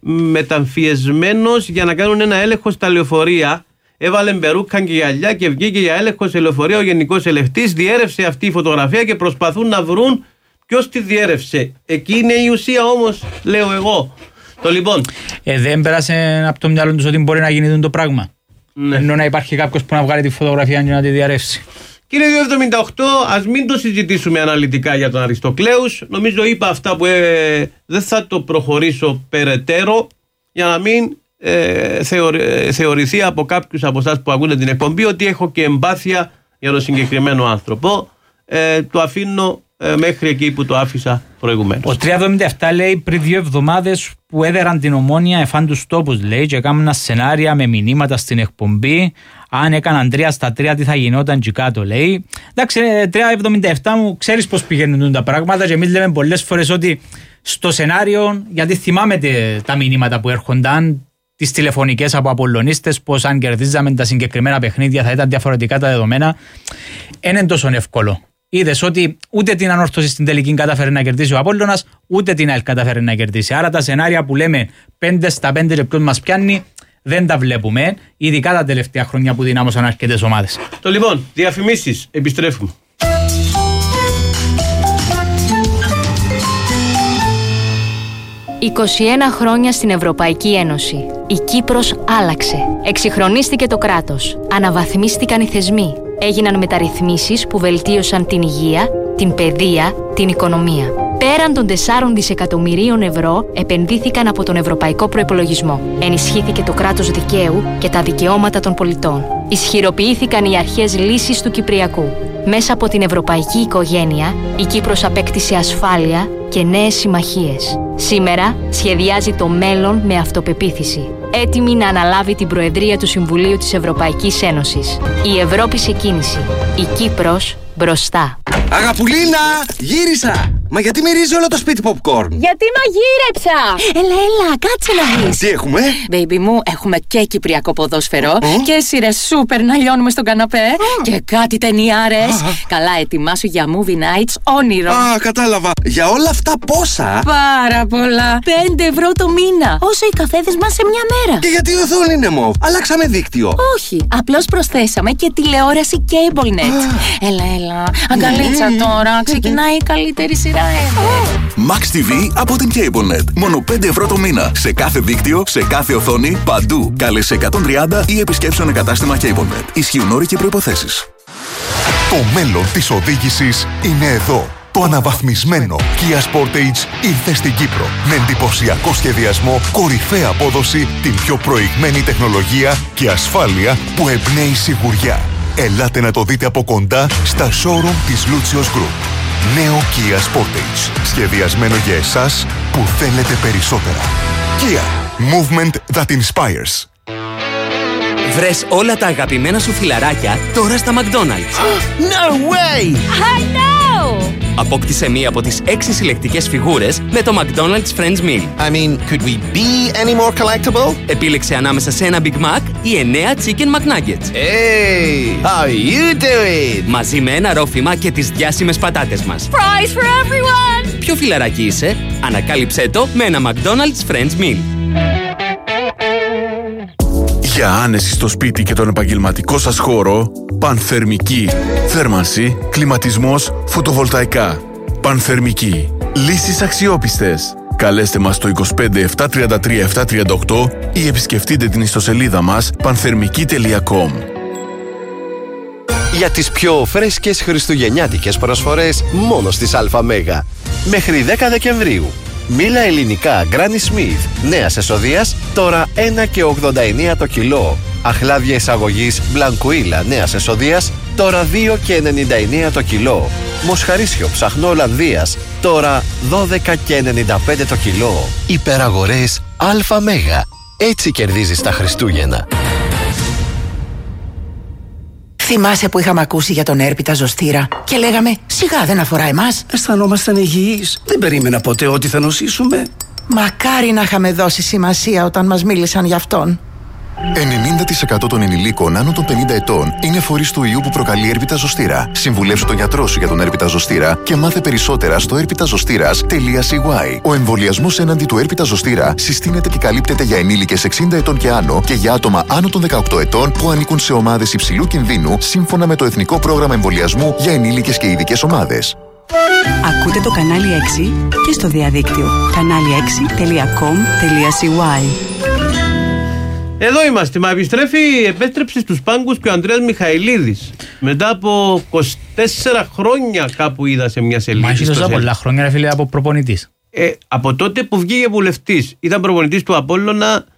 μεταμφιεσμένος για να κάνουν ένα έλεγχο στα λεωφορεία. Έβαλε μπερούκαν και γυαλιά και βγήκε για έλεγχο σε λεωφορεία ο γενικός ελεγχτής. Διέρευσε αυτή η φωτογραφία και προσπαθούν να βρουν ποιος τη διέρευσε. Εκεί είναι η ουσία όμως, λέω εγώ. Το λοιπόν. Ε, δεν πέρασε από το μυαλό τους ότι μπορεί να γίνει το πράγμα. Ναι. Ενώ να υπάρχει κάποιος που να βγάλει τη φωτογραφία και να τη διαρρεύσει. Κύριε δύο εβδομήντα οκτώ, ας μην το συζητήσουμε αναλυτικά για τον Αριστοκλέους. Νομίζω είπα αυτά που ε, δεν θα το προχωρήσω περαιτέρω για να μην ε, θεωρ, ε, θεωρηθεί από κάποιους από εσάς που ακούνε την εκπομπή ότι έχω και εμπάθεια για τον συγκεκριμένο άνθρωπο. Ε, το αφήνω ε, μέχρι εκεί που το άφησα προηγουμένως. Ο τριακόσια εβδομήντα επτά λέει πριν δύο εβδομάδες που έδεραν την Ομόνια εφάν τους τόπους, λέει, και έκαναν σενάρια με μηνύματα στην εκπομπή. Αν έκαναν τρία στα τρία, τι θα γινόταν και κάτω, λέει. Εντάξει, τριακόσια εβδομήντα επτά μου, ξέρεις πώς πηγαίνουν τα πράγματα, και εμείς λέμε πολλές φορές ότι στο σενάριο, γιατί θυμάμαι τα μηνύματα που έρχονταν, τις τηλεφωνικές από απολωνίστες, πως αν κερδίζαμε τα συγκεκριμένα παιχνίδια θα ήταν διαφορετικά τα δεδομένα. Δεν είναι τόσο εύκολο. Είδες ότι ούτε την ανόρθωση στην τελική κατάφερε να κερδίσει ο Απόλλωνας, ούτε την ΑΕΛ κατάφερε να κερδίσει. Άρα τα σενάρια που λέμε πέντε στα πέντε και ποιος μας πιάνει, δεν τα βλέπουμε, ειδικά τα τελευταία χρόνια που δυνάμωσαν αρκετές ομάδες. Το λοιπόν, διαφημίσεις, επιστρέφουμε. είκοσι ένα χρόνια στην Ευρωπαϊκή Ένωση. Η Κύπρος άλλαξε. Εξυγχρονίστηκε το κράτος. Αναβαθμίστηκαν οι θεσμοί. Έγιναν μεταρρυθμίσεις που βελτίωσαν την υγεία, την παιδεία, την οικονομία. Πέραν των τεσσάρων δισεκατομμυρίων ευρώ επενδύθηκαν από τον Ευρωπαϊκό Προϋπολογισμό. Ενισχύθηκε το κράτος δικαίου και τα δικαιώματα των πολιτών. Ισχυροποιήθηκαν οι αρχές λύσης του Κυπριακού. Μέσα από την ευρωπαϊκή οικογένεια, η Κύπρος απέκτησε ασφάλεια και νέες συμμαχίες. Σήμερα σχεδιάζει το μέλλον με αυτοπεποίθηση. Έτοιμη να αναλάβει την Προεδρία του Συμβουλίου της Ευρωπαϊκής Ένωσης. Η Ευρώπη σε κίνηση. Η Κύπρος μπροστά. Αγαπουλίνα, γύρισα! Μα γιατί μυρίζει όλο το σπίτι popcorn? Γιατί μαγείρεψα! Έλα, έλα, κάτσε να δεις. Τι έχουμε? Baby μου, έχουμε και κυπριακό ποδόσφαιρο oh. και σειρές σούπερ να λιώνουμε στον καναπέ oh. και κάτι ταινιάρες. Ah. Καλά, ετοιμάσου για movie nights όνειρο. Α, ah, κατάλαβα. Για όλα αυτά πόσα? Πάρα πολλά. Πέντε ευρώ το μήνα. Όσο οι καφέδες μας σε μια μέρα. Και γιατί η οθόνη είναι μοβ? Αλλάξαμε δίκτυο. Όχι, απλώς προσθέσαμε και τηλεόραση CableNet. Ah. Έλα, έλα. Αγκαλίτσα mm. τώρα. Ξεκινάει η καλύτερη σειρά. Max τι βι από την CableNet. Μόνο πέντε ευρώ το μήνα. Σε κάθε δίκτυο, σε κάθε οθόνη, παντού. Κάλεσε εκατόν τριάντα ή επισκέψου ένα κατάστημα CableNet. Ισχύουν όροι και προϋποθέσεις. Το μέλλον της οδήγησης είναι εδώ. Το αναβαθμισμένο Kia Sportage ήρθε στην Κύπρο. Με εντυπωσιακό σχεδιασμό, κορυφαία απόδοση, την πιο προηγμένη τεχνολογία και ασφάλεια που εμπνέει σιγουριά. Ελάτε να το δείτε από κοντά στα showroom της Lucios Group. Νέο Kia Sportage. Σχεδιασμένο για εσάς που θέλετε περισσότερα. Kia. Movement that inspires. Βρες όλα τα αγαπημένα σου φιλαράκια τώρα στα McDonald's. No way! I know! Απόκτησε μία από τις έξι συλλεκτικές φιγούρες με το McDonald's Friends Meal. I mean, could we be any more collectible? Επίλεξε ανάμεσα σε ένα Big Mac ή εννέα Chicken McNuggets. Hey, how you doing? Μαζί με ένα ρόφημα και τις διάσημες πατάτες μας. Prize for everyone! Ποιο φιλαράκι είσαι? Ανακάλυψέ το με ένα McDonald's Friends Meal. Για άνεση στο σπίτι και τον επαγγελματικό σας χώρο, Πανθερμική. Θέρμανση, κλιματισμός, φωτοβολταϊκά. Πανθερμική. Λύσεις αξιόπιστες. Καλέστε μας στο είκοσι πέντε επτακόσια τριάντα τρία επτακόσια τριάντα οκτώ ή επισκεφτείτε την ιστοσελίδα μας πανθερμική τελεία κομ. Για τις πιο φρέσκες χριστουγεννιάτικες προσφορές μόνο στις ΑΜΕΓΑ. Μέχρι δέκα Δεκεμβρίου. Μήλα ελληνικά Granny Smith νέας εσοδείας τώρα ένα και ογδόντα εννέα το κιλό. Αχλάδια εισαγωγής Μπλανκουίλα νέας εσοδείας τώρα δύο και ενενήντα εννέα το κιλό. Μοσχαρίσιο ψαχνό Ολλανδίας τώρα δώδεκα και ενενήντα πέντε το κιλό. Υπεραγορές ΑΜΕΓΑ. Έτσι κερδίζεις τα Χριστούγεννα. Θυμάσαι που είχαμε ακούσει για τον έρπιτα ζωστήρα και λέγαμε σιγά δεν αφορά εμάς? Αισθανόμασταν υγιείς. Δεν περίμενα ποτέ ότι θα νοσήσουμε. Μακάρι να είχαμε δώσει σημασία όταν μας μίλησαν γι' αυτόν. ενενήντα τοις εκατό των ενηλίκων άνω των πενήντα ετών είναι φορείς του ιού που προκαλεί έρπιτα ζωστήρα. Συμβουλεύσου τον γιατρό σου για τον έρπιτα ζωστήρα και μάθε περισσότερα στο έρπιτα ζωστήρας τελεία σι γουάι. Ο εμβολιασμός έναντι του έρπιτα ζωστήρα συστήνεται και καλύπτεται για ενήλικες εξήντα ετών και άνω και για άτομα άνω των δεκαοκτώ ετών που ανήκουν σε ομάδες υψηλού κινδύνου σύμφωνα με το Εθνικό Πρόγραμμα Εμβολιασμού για ενήλικες και ειδικές ομάδες. Ακούτε το κανάλι έξι και στο διαδίκτυο κανάλι έξι τελεία κομ τελεία σι γουάι. Εδώ είμαστε, μα επιστρέφει, επέστρεψε στους πάγκους και ο Ανδρέας Μιχαηλίδης. Μετά από είκοσι τέσσερα χρόνια κάπου είδα σε μια σελίδα. Μα έχει τόσα πολλά χρόνια, ρε φίλε, από προπονητής. Ε, από τότε που βγήκε βουλευτής, ήταν προπονητής του Απόλλωνα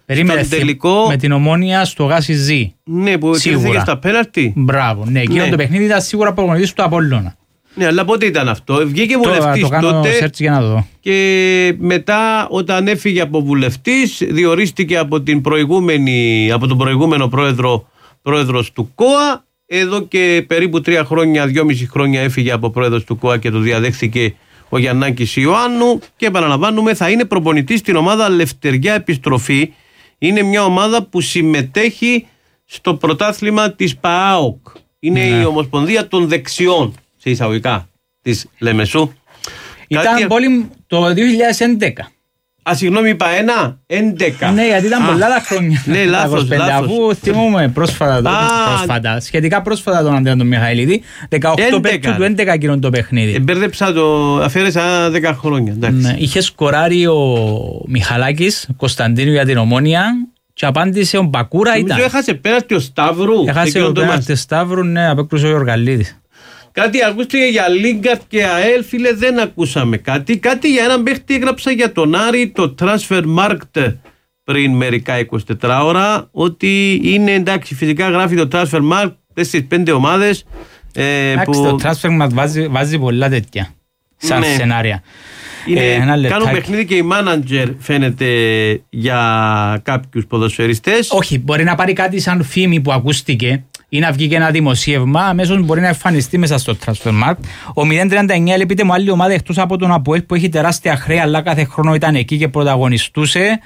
Περίμενε, τελικό... με την Ομόνια στο Γάσι Ζή. Ναι, που κέρδισε στα πέναλτι. Μπράβο, ναι, εκείνο ναι. Το παιχνίδι ήταν σίγουρα προπονητής του Απόλλωνα. Ναι, αλλά πότε ήταν αυτό? Βγήκε βουλευτής τότε για να το δω. Και μετά όταν έφυγε από βουλευτής διορίστηκε από, την προηγούμενη, από τον προηγούμενο πρόεδρο, πρόεδρος του ΚΟΑ. Εδώ και περίπου τρία χρόνια, δυόμιση χρόνια έφυγε από πρόεδρος του ΚΟΑ και το διαδέχθηκε ο Γιαννάκης Ιωάννου. Και επαναλαμβάνουμε, θα είναι προπονητής στην ομάδα Λευτεριά Επιστροφή. Είναι μια ομάδα που συμμετέχει στο πρωτάθλημα της ΠΑΑΟΚ. Είναι ναι. η Ομοσπονδία των Δεξιών, σε εισαγωγικά, της Λεμεσού. Ήταν Κάτι... πολύ το δύο χιλιάδες έντεκα. Α, συγγνώμη, είπα ένα, έντεκα. Ναι, γιατί ήταν Α. πολλά τα χρόνια. Ναι, λάθος, λάθος. Αφού θυμούμε πρόσφατα, πρόσφατα, σχετικά πρόσφατα τον Αντρέα τον Μιχαηλίδη, δεκαοκτώ Πέμπτου του έντεκα εκείνον το παιχνίδι. Εμπέρδεψα το, αφαίρεσα δέκα χρόνια. Ναι, είχε σκοράρει ο Μιχαλάκης Κωνσταντίνου για την Ομόνια και απάντησε ο Μπακούρα. Νομίζω ήταν. Έχασε πέναλτι ο Σταύρου. Έχασε ο πέναλτι Σταύρου, ναι, απέκρουσε ο Γιωργαλίδης. Κάτι ακούστηκε για Λίγκαρτ και ΑΕΛ, φίλε, δεν ακούσαμε κάτι. Κάτι για έναν παίχτη έγραψα για τον Άρη, το Transfermarkt πριν μερικά είκοσι τέσσερις ώρα, ότι είναι εντάξει, φυσικά γράφει το Transfermarkt, τέσσερις πέντε ομάδες. Ε, εντάξει, που... το Transfermarkt βάζει, βάζει πολλά τέτοια, σαν ναι. σενάρια. Είναι, ε, κάνουν παιχνίδι και οι μάνατζερ φαίνεται για κάποιους ποδοσφαιριστές. Όχι, μπορεί να πάρει κάτι σαν φήμη που ακούστηκε ή να βγει και ένα δημοσίευμα, αμέσως μπορεί να εμφανιστεί μέσα στο Transfermarkt. Ο μηδέν τριάντα εννιά λέει, πείτε μου άλλη ομάδα εκτός από τον ΑΠΟΕΛ που έχει τεράστια χρέη, αλλά κάθε χρόνο ήταν εκεί και πρωταγωνιστούσε.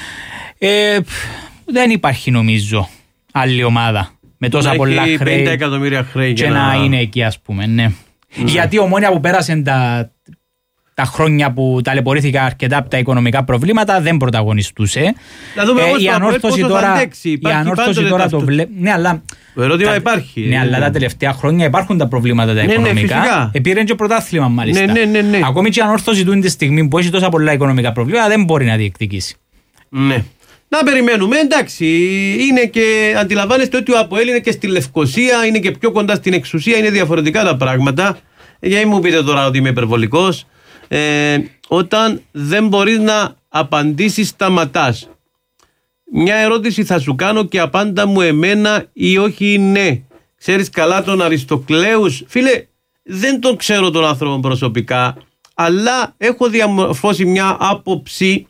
Ε, δεν υπάρχει νομίζω άλλη ομάδα με τόσα πολλά χρέη, πενήντα εκατομμύρια χρέη και να... να είναι εκεί, ας πούμε. Ναι. Ναι. Γιατί η Ομόνια που πέρασε τα... τα χρόνια που ταλαιπωρήθηκα αρκετά από τα οικονομικά προβλήματα δεν πρωταγωνιστούσε. Να δούμε ε, η ανόρθωση τώρα, η ανόρθωση τώρα το βλέπει. Ναι, αλλά, το ερώτημα τα, υπάρχει. Ναι, αλλά τα τελευταία χρόνια υπάρχουν τα προβλήματα τα ναι, οικονομικά. Ναι, επήρε και πρωτάθλημα μάλιστα. Ναι, ναι, ναι, ναι. Ακόμη και η ανόρθωση του τη στιγμή που έχει τόσα πολλά οικονομικά προβλήματα δεν μπορεί να διεκδικήσει. Ναι. Να περιμένουμε, εντάξει. Είναι και αντιλαμβάνεστε ότι ο ΑΠΟΕΛ είναι και στη Λευκοσία, είναι και πιο κοντά στην εξουσία, είναι διαφορετικά τα πράγματα. Για μην μου πείτε τώρα ότι είμαι υπερβολικός. Ε, όταν δεν μπορείς να απαντήσεις, σταματάς. Μια ερώτηση θα σου κάνω και απάντα μου εμένα ή όχι ναι. Ξέρεις καλά τον Αριστοκλέους? Φίλε, δεν τον ξέρω τον άνθρωπο προσωπικά, αλλά έχω διαμορφώσει μια άποψη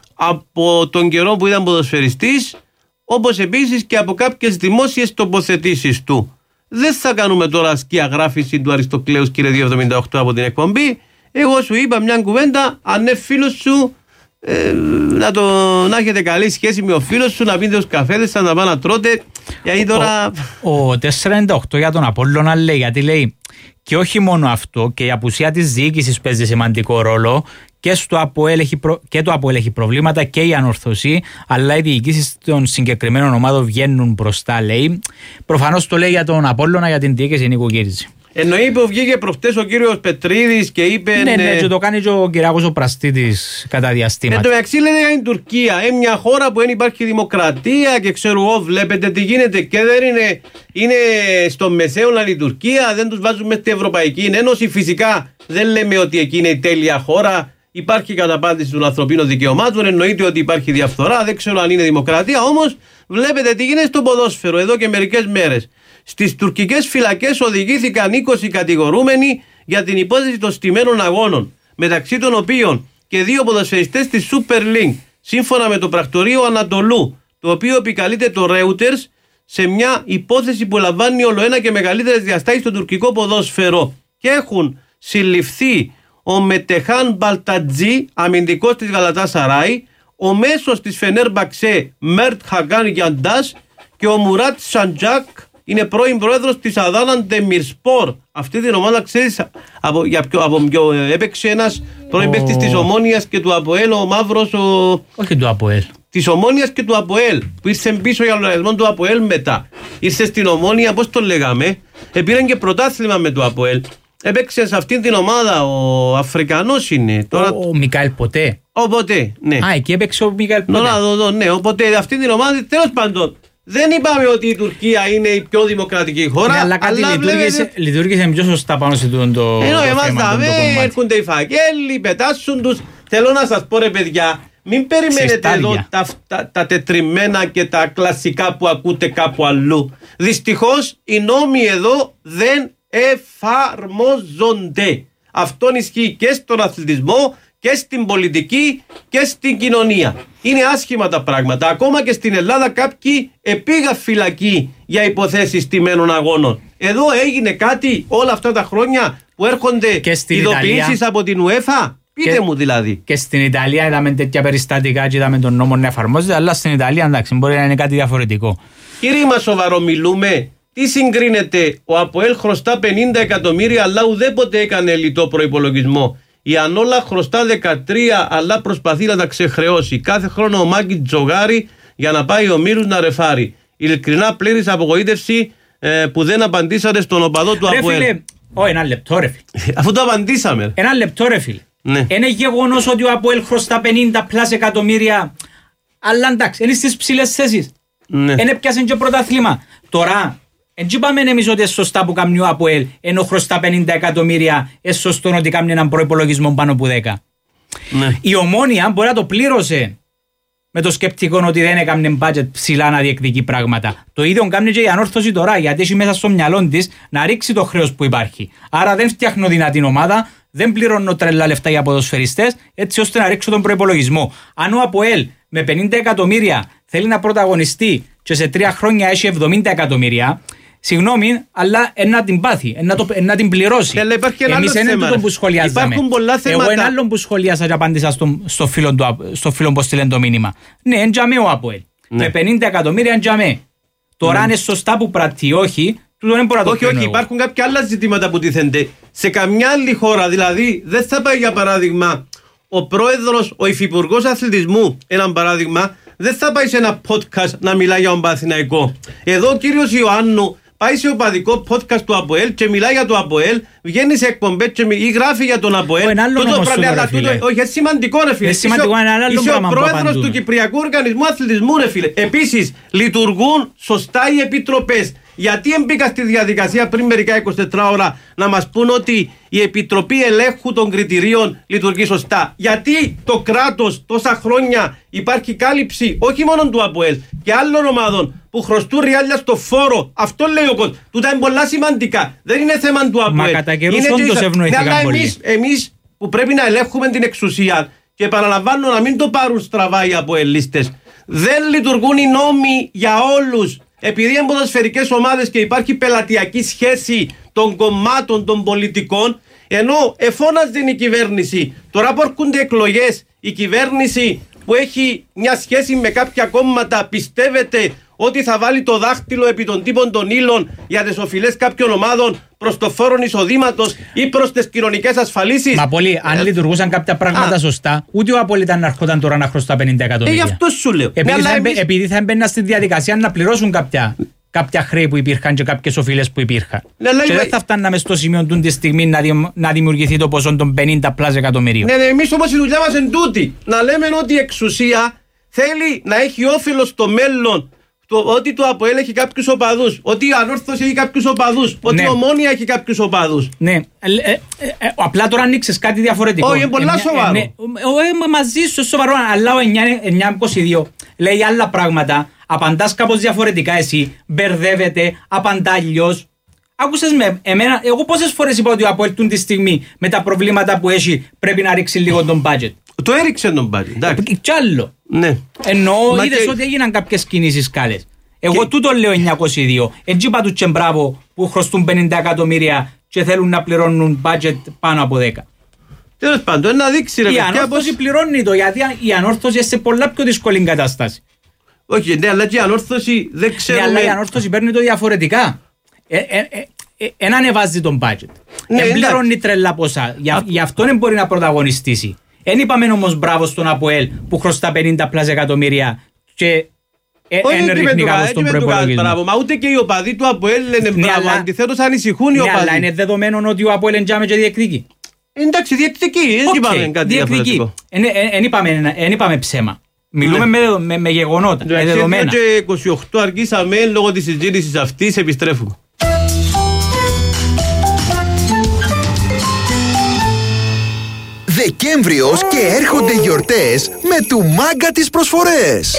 από τον καιρό που ήταν ποδοσφαιριστής, όπως επίσης και από κάποιες δημόσιες τοποθετήσεις του. Δεν θα κάνουμε τώρα σκιαγράφηση του Αριστοκλέους, κύριε δύο εβδομήντα οκτώ, από την εκπομπή. Εγώ σου είπα μια κουβέντα, αν είναι φίλος σου, ε, να, το, να έχετε καλή σχέση με ο φίλος σου, να πίνετε τους καφέδες, να τα πάνε να τρώτε. Γιατί τώρα... Ο, ο τετρακόσια ενενήντα οκτώ για τον Απόλλωνα λέει, γιατί λέει και όχι μόνο αυτό, και η απουσία της διοίκησης παίζει σημαντικό ρόλο. Και, στο ΑΠΟΕΛ έχει προ... και το ΑΠΟΕΛ έχει προβλήματα και η ανορθωσή, αλλά οι διοικήσεις των συγκεκριμένων ομάδων βγαίνουν μπροστά, λέει. Προφανώς το λέει για τον Απόλλωνα, για την διοίκηση Νίκο Κύρτζη. Εννοεί που βγήκε προχτές ο κύριος Πετρίδης και είπε. Ναι, ναι, και το κάνει και ο Κυριάκος ο Πραστίτης κατά διαστήματα. Εν τω μεταξύ λένε για την Τουρκία, ε, μια χώρα που δεν υπάρχει δημοκρατία και ξέρω εγώ, βλέπετε τι γίνεται. Και δεν είναι, είναι στο μεσαίωνα η Τουρκία, δεν τους βάζουμε στην Ευρωπαϊκή Ένωση. Φυσικά δεν λέμε ότι εκεί είναι η τέλεια χώρα. Υπάρχει καταπάτηση των ανθρωπίνων δικαιωμάτων, εννοείται ότι υπάρχει διαφθορά, δεν ξέρω αν είναι δημοκρατία. Όμως βλέπετε τι γίνεται στο ποδόσφαιρο εδώ και μερικές μέρες. Στις τουρκικές φυλακές οδηγήθηκαν είκοσι κατηγορούμενοι για την υπόθεση των στημένων αγώνων, μεταξύ των οποίων και δύο ποδοσφαιριστές της Super League, σύμφωνα με το πρακτορείο Ανατολού, το οποίο επικαλείται το Reuters σε μια υπόθεση που λαμβάνει ολοένα και μεγαλύτερες διαστάσεις στο τουρκικό ποδόσφαιρο. Και έχουν συλληφθεί ο Μετεχάν Μπαλτατζή, αμυντικός της Γαλατάσαράι, ο μέσος της Φενέρμπαξε Μέρτ Χαγκάν Γιαντάς και ο Μουράτ Σαντζάκ, είναι πρώην πρόεδρος της Αδάνα Ντεμιρσπορ. Αυτή την ομάδα ξέρεις από, για ποιο, από ποιο έπαιξε ένας πρώην ο... παίκτης της Ομόνιας και του ΑΠΟΕΛ, ο Μαύρος ο... Όχι του ΑΠΟΕΛ. Της Ομόνιας και του ΑΠΟΕΛ, που ήρθε πίσω για λογαριασμό του ΑΠΟΕΛ μετά. Ήρθε στην Ομόνια, πώς το λέγαμε, επήραν και πρωτάθλημα με το ΑΠΟΕΛ. Έπαιξε σε αυτήν την ομάδα ο Αφρικανός είναι. Τώρα... Ο, ο Μικαέλ Ποτέ. Ο Ποτέ, ναι. Α, εκεί έπαιξε ο Μικαέλ Ποτέ. Ναι, ναι, οπότε αυτήν την ομάδα, τέλος πάντων. Δεν είπαμε ότι η Τουρκία είναι η πιο δημοκρατική χώρα. Ναι, αλλά κάτι αλλά λειτουργήσε, βλέπετε... λειτουργήσε πιο σωστά πάνω σε το, το ενώ εμάς θα έρχονται οι φακέλοι, πετάσουν τους. Θέλω να σας πω ρε παιδιά, μην περιμένετε Ξεστάρια. εδώ τα, τα, τα τετριμμένα και τα κλασικά που ακούτε κάπου αλλού. Δυστυχώς οι νόμοι εδώ δεν εφαρμόζονται. Αυτό ισχύει και στον αθλητισμό και στην πολιτική και στην κοινωνία. Είναι άσχημα τα πράγματα. Ακόμα και στην Ελλάδα κάποιοι επήγαν φυλακή για υποθέσεις τιμένων αγώνων. Εδώ έγινε κάτι όλα αυτά τα χρόνια που έρχονται ειδοποιήσεις από την UEFA. Πείτε και, μου δηλαδή. Και στην Ιταλία είδαμε τέτοια περιστατικά και είδαμε τον νόμο να εφαρμόζεται, αλλά στην Ιταλία εντάξει μπορεί να είναι κάτι διαφορετικό. Κύριε μας σοβαρό μιλούμε. Τι συγκρίνεται, ο ΑΠΟΕΛ χρωστά πενήντα εκατομμύρια αλλά ουδέποτε έκανε λιτό προϋπολογισμό. Η Ανόλα χρωστά δεκατρία αλλά προσπαθεί να τα ξεχρεώσει. Κάθε χρόνο ο Μάκη τζογάρει για να πάει ο Μύρους να ρεφάρει. Ειλικρινά πλήρης απογοήτευση ε, που δεν απαντήσατε στον οπαδό του ΑΠΟΕΛ. Ρε φίλε, ω, ένα λεπτό ρε φίλε. Αφού το απαντήσαμε. Ένα λεπτό ρε φίλε. Ναι. Είναι γεγονός ότι ο ΑΠΟΕΛ χρωστά πενήντα πλάς εκατομμύρια, αλλά εντάξει, είναι στις ψηλές θέσεις. Ναι. Είναι πιάσαν και πρωτάθλημα. Τώρα, εν είπαμε εμείς ότι είναι σωστά που κάνει ο ΑΠΟΕΛ, ενώ χρωστά πενήντα εκατομμύρια, είναι σωστό ότι κάνει έναν προϋπολογισμό πάνω από δέκα. Ναι. Η Ομόνοια μπορεί να το πλήρωσε με το σκεπτικό ότι δεν έκανε budget ψηλά να διεκδικεί πράγματα. Το ίδιο κάνει και η Ανόρθωση τώρα, γιατί έχει μέσα στο μυαλό της να ρίξει το χρέος που υπάρχει. Άρα δεν φτιάχνω δυνατή ομάδα, δεν πληρώνω τρελά λεφτά για ποδοσφαιριστές, έτσι ώστε να ρίξω τον προϋπολογισμό. Αν ο ΑΠΟΕΛ με πενήντα εκατομμύρια θέλει να πρωταγωνιστεί και σε τρία χρόνια έχει εβδομήντα εκατομμύρια, συγγνώμη, αλλά να την πάθει, να, το, να την πληρώσει. Εμείς είναι τούτο που σχολιάζαμε. Εγώ ένα άλλο που σχολιάσα και απάντησα στο, στο φίλο, του, στο φίλο που στείλε το μήνυμα. Ναι, εντιαμέ ο ΑΠΟΕΛ. Ναι. Με πενήντα εκατομμύρια εντιαμέ. Τώρα ναι. Είναι σωστά που πράττει, όχι. Τούτο δεν μπορώ να το όχι, όχι, εγώ. Υπάρχουν κάποια άλλα ζητήματα που τίθενται. Σε καμιά άλλη χώρα, δηλαδή, δεν θα πάει για παράδειγμα ο πρόεδρος, ο υφυπουργός αθλητισμού, ένα παράδειγμα, δεν θα πάει σε ένα podcast να μιλάει για τον Παναθηναϊκό. Εδώ ο κύριος Ιωάννου πάει σε οπαδικό podcast του ΑΠΟΕΛ και μιλάει για το ΑΠΟΕΛ, βγαίνει σε εκπομπές και ή γράφει για τον ΑΠΟΕΛ. Όχι, είναι σημαντικό ρε φίλε. Είσαι ο πρόεδρος του Κυπριακού Οργανισμού Αθλητισμού ρε φίλε. Επίσης, λειτουργούν σωστά οι επιτροπές. Γιατί μπήκα στη διαδικασία πριν μερικά εικοσιτέσσερις ώρα να μας πούν ότι η Επιτροπή Ελέγχου των Κριτηρίων λειτουργεί σωστά? Γιατί το κράτος τόσα χρόνια υπάρχει κάλυψη όχι μόνο του ΑΠΟΕΛ και άλλων ομάδων που χρωστούν ριάλια στο φόρο? Αυτό λέει ο κόσμος. Τούτα είναι πολλά σημαντικά. Δεν είναι θέμα του ΑΠΟΕΛ. Μα κατά καιρούς όντως ευνοήθηκαν πολύ. Εμείς, εμείς που πρέπει να ελέγχουμε την εξουσία, και επαναλαμβάνω να μην το πάρουν στραβά οι ΑΠΟΕΛίστες, δεν λειτουργούν οι νόμοι για όλους. Επειδή είναι ποδοσφαιρικές ομάδες και υπάρχει πελατειακή σχέση των κομμάτων των πολιτικών, ενώ εφώναζε η κυβέρνηση, τώρα που έρχονται εκλογές, η κυβέρνηση που έχει μια σχέση με κάποια κόμματα πιστεύετε ότι θα βάλει το δάχτυλο επί των τύπων των ύλων για τις οφειλές κάποιων ομάδων προς το φόρο εισοδήματος ή προς τις κοινωνικές ασφαλίσεις? Μα πολύ, αν ε, λειτουργούσαν κάποια πράγματα α, σωστά, ούτε ο ΑΠΟΕΛ ήταν να έρχονταν τώρα να χρωστά πενήντα εκατομμύρια. Ε, γι' αυτό σου λέω. Επειδή, ναι, θα, εμείς... επειδή θα έμπαιναν στη διαδικασία να πληρώσουν κάποια, κάποια χρέη που υπήρχαν και κάποιες οφειλές που υπήρχαν. Ναι, και λέει, δεν θα φτάναμε στο σημείο του τη στιγμή να, δη, να δημιουργηθεί το ποσό των πενήντα πλάς εκατομμυρίων. Ναι, ναι, εμείς όμως η δουλειά μας είναι τούτη. Να λέμε ότι η εξουσία θέλει να έχει όφελος στο μέλλον. Το, ότι το ΑΠΟΕΛ έχει κάποιους οπαδούς, ότι η Ανόρθωση έχει κάποιους οπαδούς, ότι ναι. η Ομόνοια έχει κάποιους οπαδούς. Ναι, ε, ε, ε, απλά τώρα ανοίξεις κάτι διαφορετικό. Όχι, είναι πολλά σοβαρό. Ε, ναι, ε, μαζί σου σοβαρό, αλλά ο εννιά είκοσι δύο λέει άλλα πράγματα, απαντάς κάπως διαφορετικά εσύ, μπερδεύεται, απαντά αλλιώς. Άκουσες με, εμένα, εγώ πόσες φορές είπα ότι ο ΑΠΟΕΛ τη στιγμή με τα προβλήματα που έχει πρέπει να ρίξει λίγο τον budget. Το έριξε τον budget, ε, κι άλλο. Ναι. Εννοώ, είδες και... ότι έγιναν κάποιες κινήσεις καλές. Εγώ και... τούτο λέω εννιά είκοσι δύο. Έτσι είπα του Τσεμπράβο που χρωστούν πενήντα εκατομμύρια και θέλουν να πληρώνουν budget πάνω από δέκα. Τέλος πάντων, να δείξει ρε. Η Ανόρθωση πώς... πληρώνει το, γιατί η Ανόρθωση είναι σε πολλά πιο δύσκολη κατάσταση. Όχι, ναι, αλλά και η Ανόρθωση δεν ξέρουμε... Ναι, αλλά η Ανόρθωση παίρνει το διαφορετικά. Ε, ε, ε, ε, Ένα ανεβάζει τον budget. Ναι, δεν πληρώνει τρελά ποσά. Για, γι' αυτό δεν μπορεί να πρωταγωνιστήσει. Δεν είπαμε όμως μπράβο στον ΑΠΟΕΛ που χρωστά πενήντα πλάς εκατομμύρια και είναι ρυθμικά κάπως στον προϋπολογισμό. Μα ούτε και οι οπαδοί του ΑΠΟΕΛ λένε μπράβο, αντιθέτως ανησυχούν οι οπαδοί. Αλλά είναι δεδομένο ότι ο ΑΠΟΕΛ εντιάμε και διεκδικεί. Εντάξει, διεκδικεί, δεν είπαμε κάτι διαφορετικό. Δεν είπαμε ψέμα. Μιλούμε με γεγονότα, με δεδομένα. Και είκοσι οκτώ αργήσαμε λόγω της συζήτησης αυτής, επιστρέφουμε. The Δεκέμβριος και έρχονται γιορτές με του Μάγκα τις προσφορές.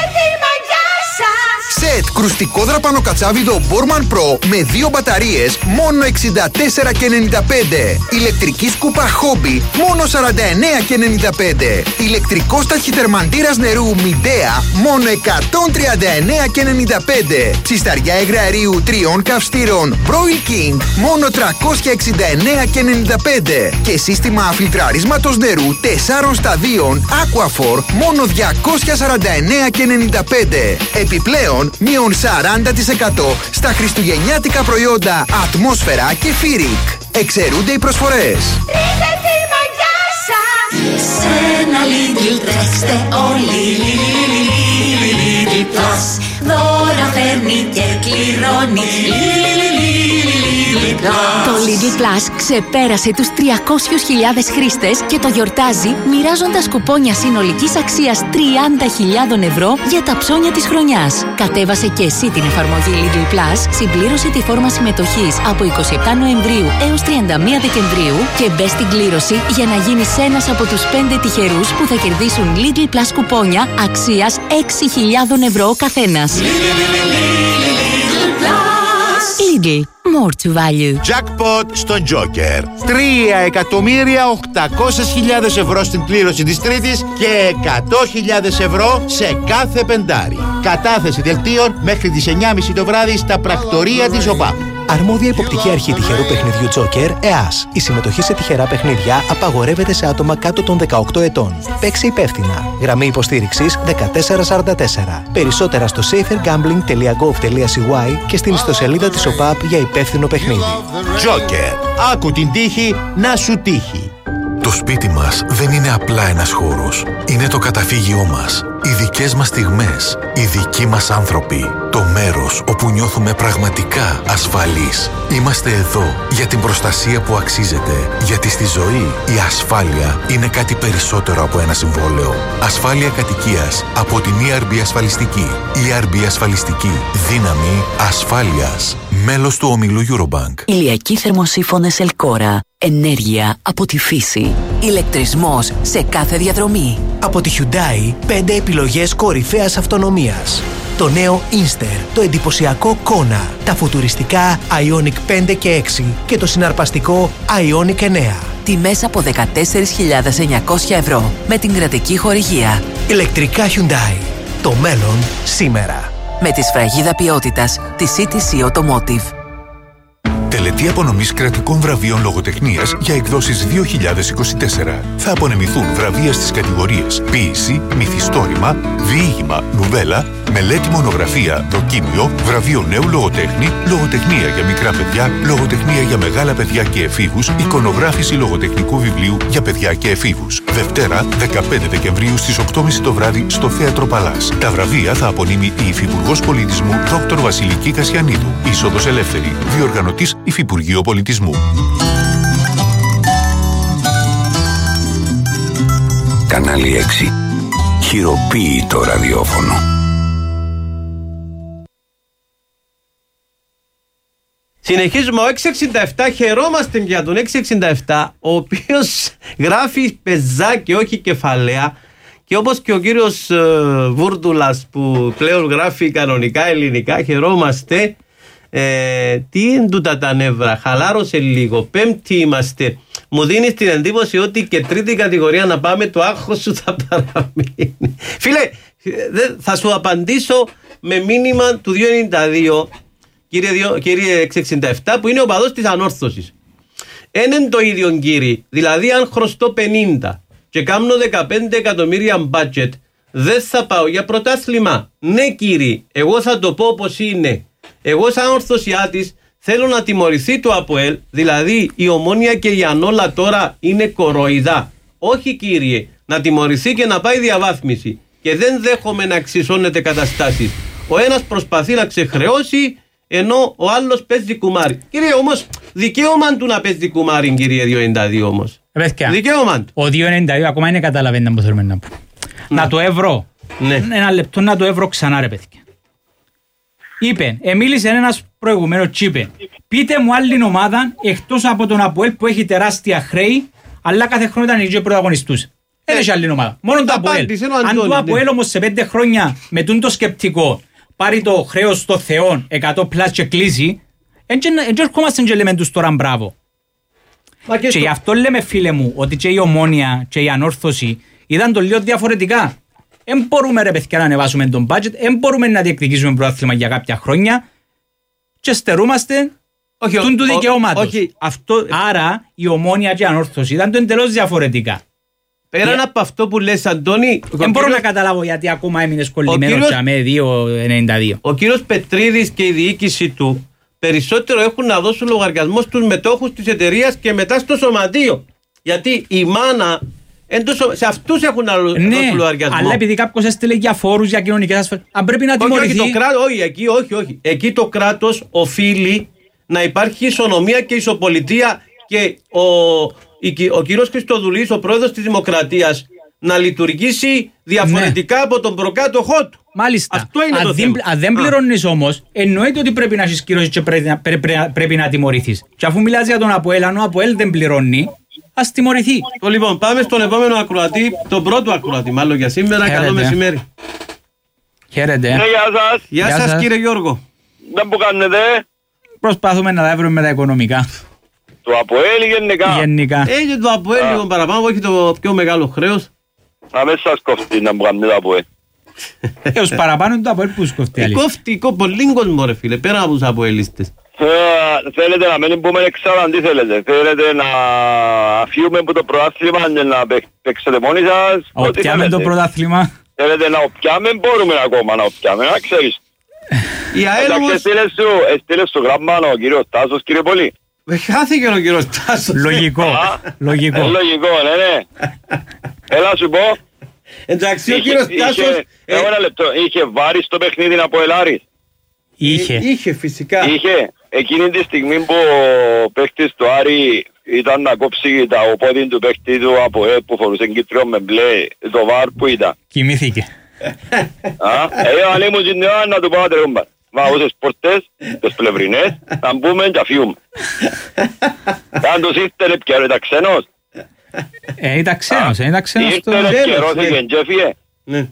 Σετ κρουστικό δραπανοκατσάβιδο Borman Pro με δύο μπαταρίες μόνο εξήντα τέσσερα και ενενήντα πέντε. Ηλεκτρική σκούπα Hobby μόνο σαράντα εννέα και ενενήντα πέντε. Ηλεκτρικός ταχυθερμαντήρας νερού Midea μόνο εκατόν τριάντα εννέα και ενενήντα πέντε. Τσισταριά υγραερίου τριών καυστήρων Broil King μόνο τριακόσια εξήντα εννέα και ενενήντα πέντε. Και σύστημα αφιλτραρίσματος νερού τεσσάρων σταδίων Aquafor μόνο διακόσια σαράντα εννέα και ενενήντα πέντε. Επιπλέον μείον σαράντα τοις εκατό στα χριστουγεννιάτικα προϊόντα Ατμόσφαιρα και Φίρικ. Εξαιρούνται οι προσφορές. Ρίτε τη μαγιά σας σε ένα Lidl τρέξτε όλοι. Lidl Plus δώρα φέρνει και κληρώνει. Το Lidl Plus ξεπέρασε τους τριακόσιες χιλιάδες χρήστες και το γιορτάζει μοιράζοντας κουπόνια συνολικής αξίας τριάντα χιλιάδες ευρώ για τα ψώνια της χρονιάς. Κατέβασε και εσύ την εφαρμογή Lidl Plus, συμπλήρωσε τη φόρμα συμμετοχής από εικοστή εβδόμη Νοεμβρίου έως τριάντα μία Δεκεμβρίου και μπες στην κλήρωση για να γίνεις ένας από τους πέντε τυχερούς που θα κερδίσουν Lidl Plus κουπόνια αξίας έξι χιλιάδες ευρώ ο καθένας. Lidl. More to value. Jackpot στον Joker. τρία εκατομμύρια οκτακόσιες χιλιάδες ευρώ στην κλήρωση της Τρίτης και εκατό χιλιάδες ευρώ σε κάθε πεντάρι. Κατάθεση δελτίων μέχρι τις εννιά και μισή το βράδυ στα πρακτορία της ΟΠΑΠ. Αρμόδια υποπτική αρχή τυχερού παιχνιδιού Joker, ΕΑΣ. Η συμμετοχή σε τυχερά παιχνίδια απαγορεύεται σε άτομα κάτω των δεκαοκτώ ετών. Παίξε υπεύθυνα. Γραμμή υποστήριξης δεκατέσσερα σαράντα τέσσερα. Περισσότερα στο safer gambling τελεία gov τελεία c y και στην ιστοσελίδα της ΟΠΑΠ για υπεύθυνο παιχνίδι. Joker. Άκου την τύχη να σου τύχει. Το σπίτι μας δεν είναι απλά ένας χώρος. Είναι το καταφύγιό μας. Οι δικές μας στιγμές. Οι δικοί μας άνθρωποι. Το μέρος όπου νιώθουμε πραγματικά ασφαλείς. Είμαστε εδώ για την προστασία που αξίζεται. Γιατί στη ζωή η ασφάλεια είναι κάτι περισσότερο από ένα συμβόλαιο. Ασφάλεια κατοικίας από την ι αρ μπι Ασφαλιστική. ι αρ μπι Ασφαλιστική. Δύναμη ασφάλειας. Μέλος του ομίλου Eurobank. Ηλιακοί θερμοσύφωνες Ελκόρα. Ενέργεια από τη φύση. Ηλεκτρισμός σε κάθε διαδρομή. Από τη Hyundai, πέντε επιλογές κορυφαίας αυτονομίας. Το νέο Inster, το εντυπωσιακό Kona, τα φουτουριστικά Ioniq πέντε και έξι και το συναρπαστικό Ioniq εννέα. Τιμές από δεκατέσσερις χιλιάδες εννιακόσια ευρώ με την κρατική χορηγία. Ηλεκτρικά Hyundai. Το μέλλον σήμερα. Με τη σφραγίδα ποιότητας της σι τι σι Automotive. Τελετή απονομής κρατικών βραβείων λογοτεχνίας για εκδόσεις δύο χιλιάδες είκοσι τέσσερα. Θα απονεμηθούν βραβεία στις κατηγορίες ποίηση, μυθιστόρημα, διήγημα, νουβέλα, μελέτη μονογραφία, δοκίμιο, βραβείο νέου λογοτέχνη, λογοτεχνία για μικρά παιδιά, λογοτεχνία για μεγάλα παιδιά και εφήβους, εικονογράφηση λογοτεχνικού βιβλίου για παιδιά και εφήβους. Δευτέρα, δεκαπέντε Δεκεμβρίου στις οκτώ και μισή το βράδυ στο Θέατρο Παλάς. Τα βραβεία θα απονείμει η Υφυπουργός Πολιτισμού Δόκτωρ Βασιλική Κασιανίδου. Είσοδος ελεύθερη. Διοργανωτής Υφυπουργείο Πολιτισμού. Κανάλι έξι. Χειροποίητο ραδιόφωνο. Συνεχίζουμε ο έξι εξήντα επτά, χαιρόμαστε για τον έξι εξήντα επτά, ο οποίος γράφει πεζά και όχι κεφαλαία, και όπως και ο κύριος ε, Βούρτουλας που πλέον γράφει κανονικά ελληνικά, χαιρόμαστε. Ε, τι είναι τούτα τα νεύρα, χαλάρωσε λίγο, πέμπτη είμαστε. Μου δίνει την εντύπωση ότι και τρίτη κατηγορία να πάμε, το άγχος σου θα παραμείνει. Φίλε, θα σου απαντήσω με μήνυμα του δύο ενενήντα δύο, κύριε, κύριε εξακόσια εξήντα επτά, που είναι ο παδός της ανόρθωσης. Είναι το ίδιο, κύριε. Δηλαδή αν χρωστώ πενήντα και κάνω δεκαπέντε εκατομμύρια budget, δεν θα πάω για πρωτάθλημα. Ναι, κύριε, εγώ θα το πω όπως είναι. Εγώ σαν ορθωσιάτης θέλω να τιμωρηθεί το ΑΠΟΕΛ, δηλαδή η Ομόνια και η Ανόλα τώρα είναι κοροϊδά. Όχι, κύριε, να τιμωρηθεί και να πάει διαβάθμιση. Και δεν δέχομαι να ξυσώνεται καταστάσεις. Ο ένας προσπαθεί να ξεχρεώσει, ενώ ο άλλος παίζει κουμάρι. Κύριε, όμως, δικαίωμα του να παίζει κουμάρι, κύριε δύο ενενήντα δύο όμως. Δικαίωμα του. Ο δύο ενενήντα δύο ακόμα είναι καταλαβαίνετε που θέλουμε να πω. Να, να το ευρώ. Ναι. Ένα λεπτό να το ευρώ ξανά, ρε παιδιά. Είπε, εμίλησε ένας προηγουμένος και είπε, πείτε μου άλλη ομάδα εκτός από τον ΑΠΟΕΛ που έχει τεράστια χρέη, Αλλά κάθε χρόνο ήταν και πρωταγωνιστούς. Δεν έχει άλλη ομάδα. Μόνο το ΑΠΟΕΛ. Αν το ΑΠΟΕΛ όμως σε πέντε χρόνια με το σκεπτικό πάρει το χρέος στο Θεό εκατό πλάς και κλείσει, δεν ερχόμαστε και λέμε τους τώρα μπράβο. Και, και γι' αυτό λέμε φίλε μου ότι και η Ομόνια και η Ανόρθωση ήταν το λίγο διαφορετικά. Δεν μπορούμε ρε παιδιά να ανεβάσουμε τον budget, δεν μπορούμε να διεκδικήσουμε πρωτάθλημα για κάποια χρόνια και στερούμαστε του δικαιώματος. Άρα η Ομόνια και η Ανόρθωση ήταν το εντελώς διαφορετικά. Πέραν για... από αυτό που λες Αντώνη... Δεν μπορώ κύριος... να καταλάβω γιατί ακόμα έμεινε σκολλημένος κύριος... με δύο ενενήντα δύο. Ο κύριος Πετρίδης και η διοίκηση του περισσότερο έχουν να δώσουν λογαριασμό στους μετόχους της εταιρείας και μετά στο σωματείο. Γιατί η μάνα... Εντός, σε αυτούς έχουν να ναι, δώσουν λογαριασμό. Αλλά επειδή κάποιος έστειλε για φόρους, για κοινωνικές ασφαλίσεις, αν πρέπει να τιμωρηθεί... Όχι, όχι, το κράτος, όχι, εκεί, όχι, όχι. Εκεί το κράτος οφείλει να υπάρχει ισονομία και ισοπολιτεία και ο, ο κύριος Χριστοδουλής, ο πρόεδρος της Δημοκρατίας, να λειτουργήσει διαφορετικά ναι. από τον προκάτοχό του. Μάλιστα. Αυτό είναι αν το δεν, θέμα. Αν δεν πληρώνεις όμως, εννοείται ότι πρέπει να έχεις κυρώσεις και πρέπει, πρέπει, πρέπει, πρέπει να τιμωρηθείς. Και αφού μιλάς για τον ΑΠΟΕΛ, αν ο ΑΠΟΕΛ δεν πληρώνει, ας τιμωρηθεί. Το, λοιπόν, πάμε στον επόμενο ακροατή, τον πρώτο ακροατή, μάλλον για σήμερα. Χαίρετε. Καλό μεσημέρι. Χαίρετε. Ναι, γεια σας. Γεια, γεια σας, σας κύριε Γιώργο. Δεν που κάνετε. Προσπαθούμε να τα βρούμε τα οικονομικά. Το ΑΠΟΕΛ γενικά. Γενικά. Έχει το ΑΠΟΕΛ λίγο παραπάνω, όχι το πιο μεγάλο χρέος. Να μην σας κοφτεί να μου κάνετε το ΑΠΟΕΛ. Έως παραπάνω είναι το ΑΠΟΕΛ που σου κοφτεί αλήθεια. Κοφτεί, πολύ κόσμο ρε φίλε, πέρα από τους ΑΠΟΕΛιστες. Θέλετε να μην πούμε εξάλλου τι θέλετε. Θέλετε να αφιούμε από το πρωτάθλημα και να παίξετε μόνοι σας. Οπιάμε το πρωτάθλημα. Θέλετε να οπιάμε, μπορούμε ακόμα να οπιάμε, να ξέρεις. Εντάξει, εστήλες στο γράμμα ο κύριος Τάσος, κύριε Πολύ. Χάθηκε ο κύριος Τάσος. Λογικό. Λογικό. Λογικό, ναι, ναι. Έλα σου πω. Εντάξει, ο κύριος Τάσος... Ένα λεπτό, είχε βάρη στο παιχνίδι από Ελάρης. Είχε. Είχε φυσικά. Είχε. Εκείνη τη στιγμή που ο παίχτης του Άρη ήταν να κόψει τα οπόδιν του παίχτη του από ε, που φορούσε κίτριο με μπλε, το βάρ που ήταν. Κοιμήθηκε. Ε, αν ήμουν στην ώρα να του πάω τρεούμπα. Μα όσες πορτές, τις πλευρινές, να μπούμε και αφιούμε. Αν τους ήρθε πια, ήταν ξένος. Ε, ήταν ξένος, ήταν ξένος. Ήρθε καιρώθηκε και έφυγε. Ναι.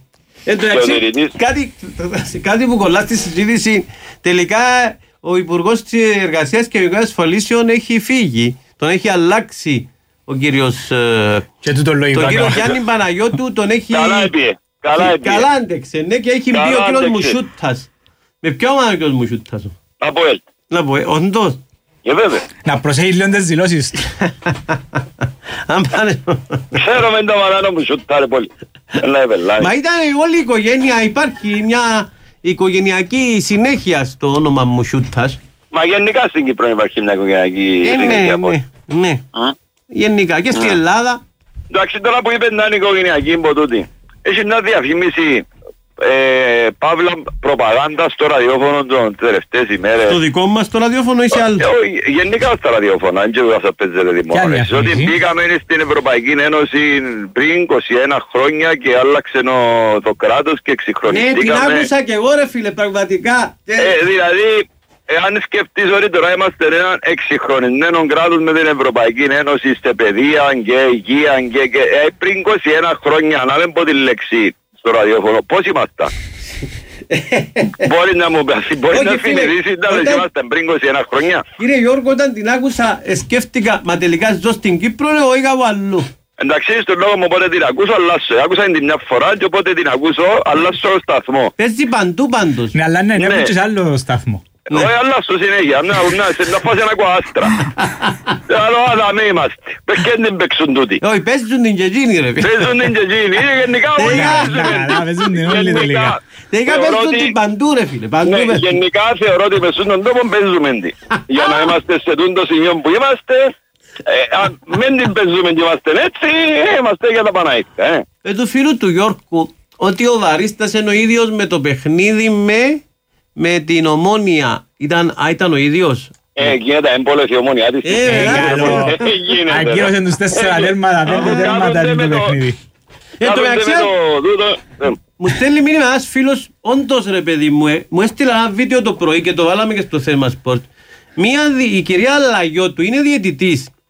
Κάτι, κάτι που κολλά στη συζήτηση, τελικά ο Υπουργός της Εργασίας και Κοινωνικών Ασφαλίσεων έχει φύγει. Τον έχει αλλάξει ο κύριος. Και του τον τον κύριο Γιάννη Παναγιώτου τον έχει. Καλά έπιε. Καλά έπιε. Καλά άντεξε, ναι, και έχει μπει ο κύριος Μουσούτας. Με ποιο όνομα ο κύριος Μουσούτας? Από ελ. Να πω, όντως. Για βέβαια. Να προσέχεις λίγο τις δηλώσεις του. Ξέρω με το μανάνο μου σούταρε πολύ. Μα ήταν όλη η οικογένεια, υπάρχει μια οικογενειακή συνέχεια στο όνομα Μουσούτας. Μα γενικά στην Κύπρο υπάρχει μια οικογενειακή συνέχεια. Ναι, ναι, γενικά και στην Ελλάδα. Εντάξει, τώρα που είπε να είναι οικογενειακή από τούτη, έχει μια διαφήμιση Ε, παύλα προπαγάνδα στο ραδιόφωνο των τελευταίες ημέρες. Στο δικό μας το ραδιόφωνο ή σε άλλο? Ε, γενικά στα ραδιόφωνα, αν και εγώ θα παίζετε δημόφωνες. Ότι μπήκαμε στην Ευρωπαϊκή Ένωση πριν είκοσι ένα χρόνια και άλλαξε το κράτος και εξυγχρονιστήκαμε. Ναι, την άκουσα και εγώ ρε φίλε, πραγματικά. Ε, δηλαδή, εάν σκεφτείς ότι τώρα είμαστε έναν εξυγχρονισμένο κράτος με την Ευρωπαϊκή Ένωση σε παιδεία και υγεία και, και ε, πριν είκοσι ένα χρόνια, να μην πω τη λέξη στο ραδιόφωνο, πώς ήμασταν? Μπορεί να μου πει, μπορεί να θυμηθείς να δεν είμαστε πριν είκοσι ένα χρόνια. Κύριε Γιώργο, όταν την άκουσα σκέφτηκα, μα τελικά ζω στην Κύπρο, εγώ είχα από αλλού. Εντάξει, στον λόγο μου πότε την ακούσω, αλλάσω. Άκουσα την μια φορά και όποτε την ακούσω, αλλάσω το σταθμό. Παίζει παντού πάντως. Ναι, αλλά ναι, ναι, σε άλλο σταθμό. Όχι, αλλάσω συνέχεια, να φάση να ακούω άστρα. Αλλά άδαμε είμαστε. Πες και δεν παίξουν τούτοι. Όχι, παίζουν την και εκείνοι ρε. Παίζουν την και εκείνοι, είναι γενικά όλοι. Παίζουν την όλοι τελικά. Τελικά παίζουν την παντού ρε φίλε. Γενικά θεωρώ ότι μεσούν τον τόπο παίζουμε την. Για να είμαστε σε τούτο σημείο που είμαστε, αν μην την παίζουμε και είμαστε έτσι, είμαστε για τα Παναΐκα. Ε, του φίλου του Γιώργου, ότι ο Βαρίστας είναι ο ίδιος με το παιχνίδι με... με την Ομόνια. Ήταν, α, ήταν ο ίδιος. Ε, γίνεται εμπόλες η Ομόνια της. Ε, καλό. Ακύρωσε τους τέσσερα τέρματα, πέντε τέρματα είναι το παιχνίδι. Ε, το μεταξύ, μου στέλνει μήνυμα ένας φίλος, όντως ρε παιδί μου, μου έστειλε ένα βίντεο το πρωί και το βάλαμε και στο θέμα σπορτ. Μία, η κυρία Λαγιώτου είναι διαιτητής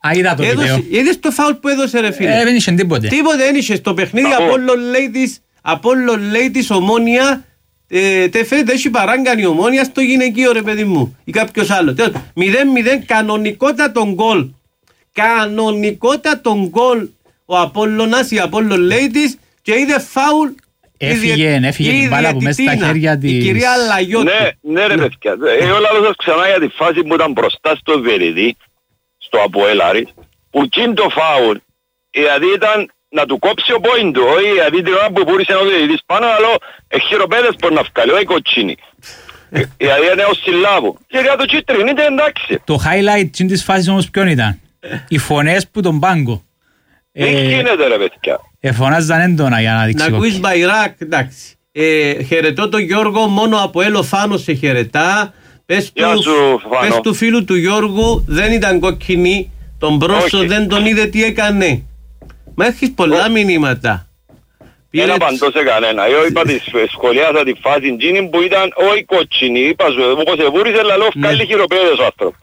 Α, είδα το βίντεο. Είδες το φάουλ που έδωσε ρε φίλε. Ε, δεν είχε τίποτε. Τίποτε δεν είχε. Στο παιχνίδι Απόλλων Ladies Ομόνια ε, τε φαίνεται έχει παράγκαν η Ομόνια στο γυναικείο ρε παιδί μου ή κάποιος άλλο. μηδέν μηδέν κανονικότατο γκολ. Κανονικότατο γκολ ο Απόλλωνας, η Απόλλων Ladies και είδε φάουλ. Έφυγε, έφυγε την μπάλα που μέσα στα χέρια της. Η κυρία Λαγιώτη. Ναι, ναι ρε παιδιά. Εγώ λάβω σας ξανά για τη φάση που ήταν μπροστά στο Βεριδί, στο Αποέλαρης, που εκείνο το φάουλ, δηλαδή ήταν να του κόψει ο πόιν του, όχι δηλαδή την ώρα που πούρισε ο Βεριδής πάνω, αλλά χειροπέδες μπορεί να βγάλει, όχι κοτσίνη. Δηλαδή είναι ο συλλάβου. Και για το κίτρινο ήταν εντάξει. Το highlight της φάσης όμως ποιον ήταν? Οι φωνές που τον πάγκο. Τι γίνεται ρε παιδιά. Εφωνάζαν έντονα για να δείξει. Να ακούεις Μπαϊράκ, εντάξει. Ε, χαιρετώ τον Γιώργο, μόνο από Έλο Φάνο σε χαιρετά. Πες του, σου, πες του φίλου του Γιώργου, δεν ήταν κοκκινή. Τον Μπρόσο όχι. Δεν τον είδε τι έκανε. Μα έχεις πολλά μηνύματα. Δεν απαντώ σε κανένα. Εγώ είπα τη σχολιάσα τη φάση εκείνη που ήταν όχι κοτσινή. Είπα σου, όπως σε βούρισε, αλλά λέω καλή χειροπέδες ο άνθρωπος.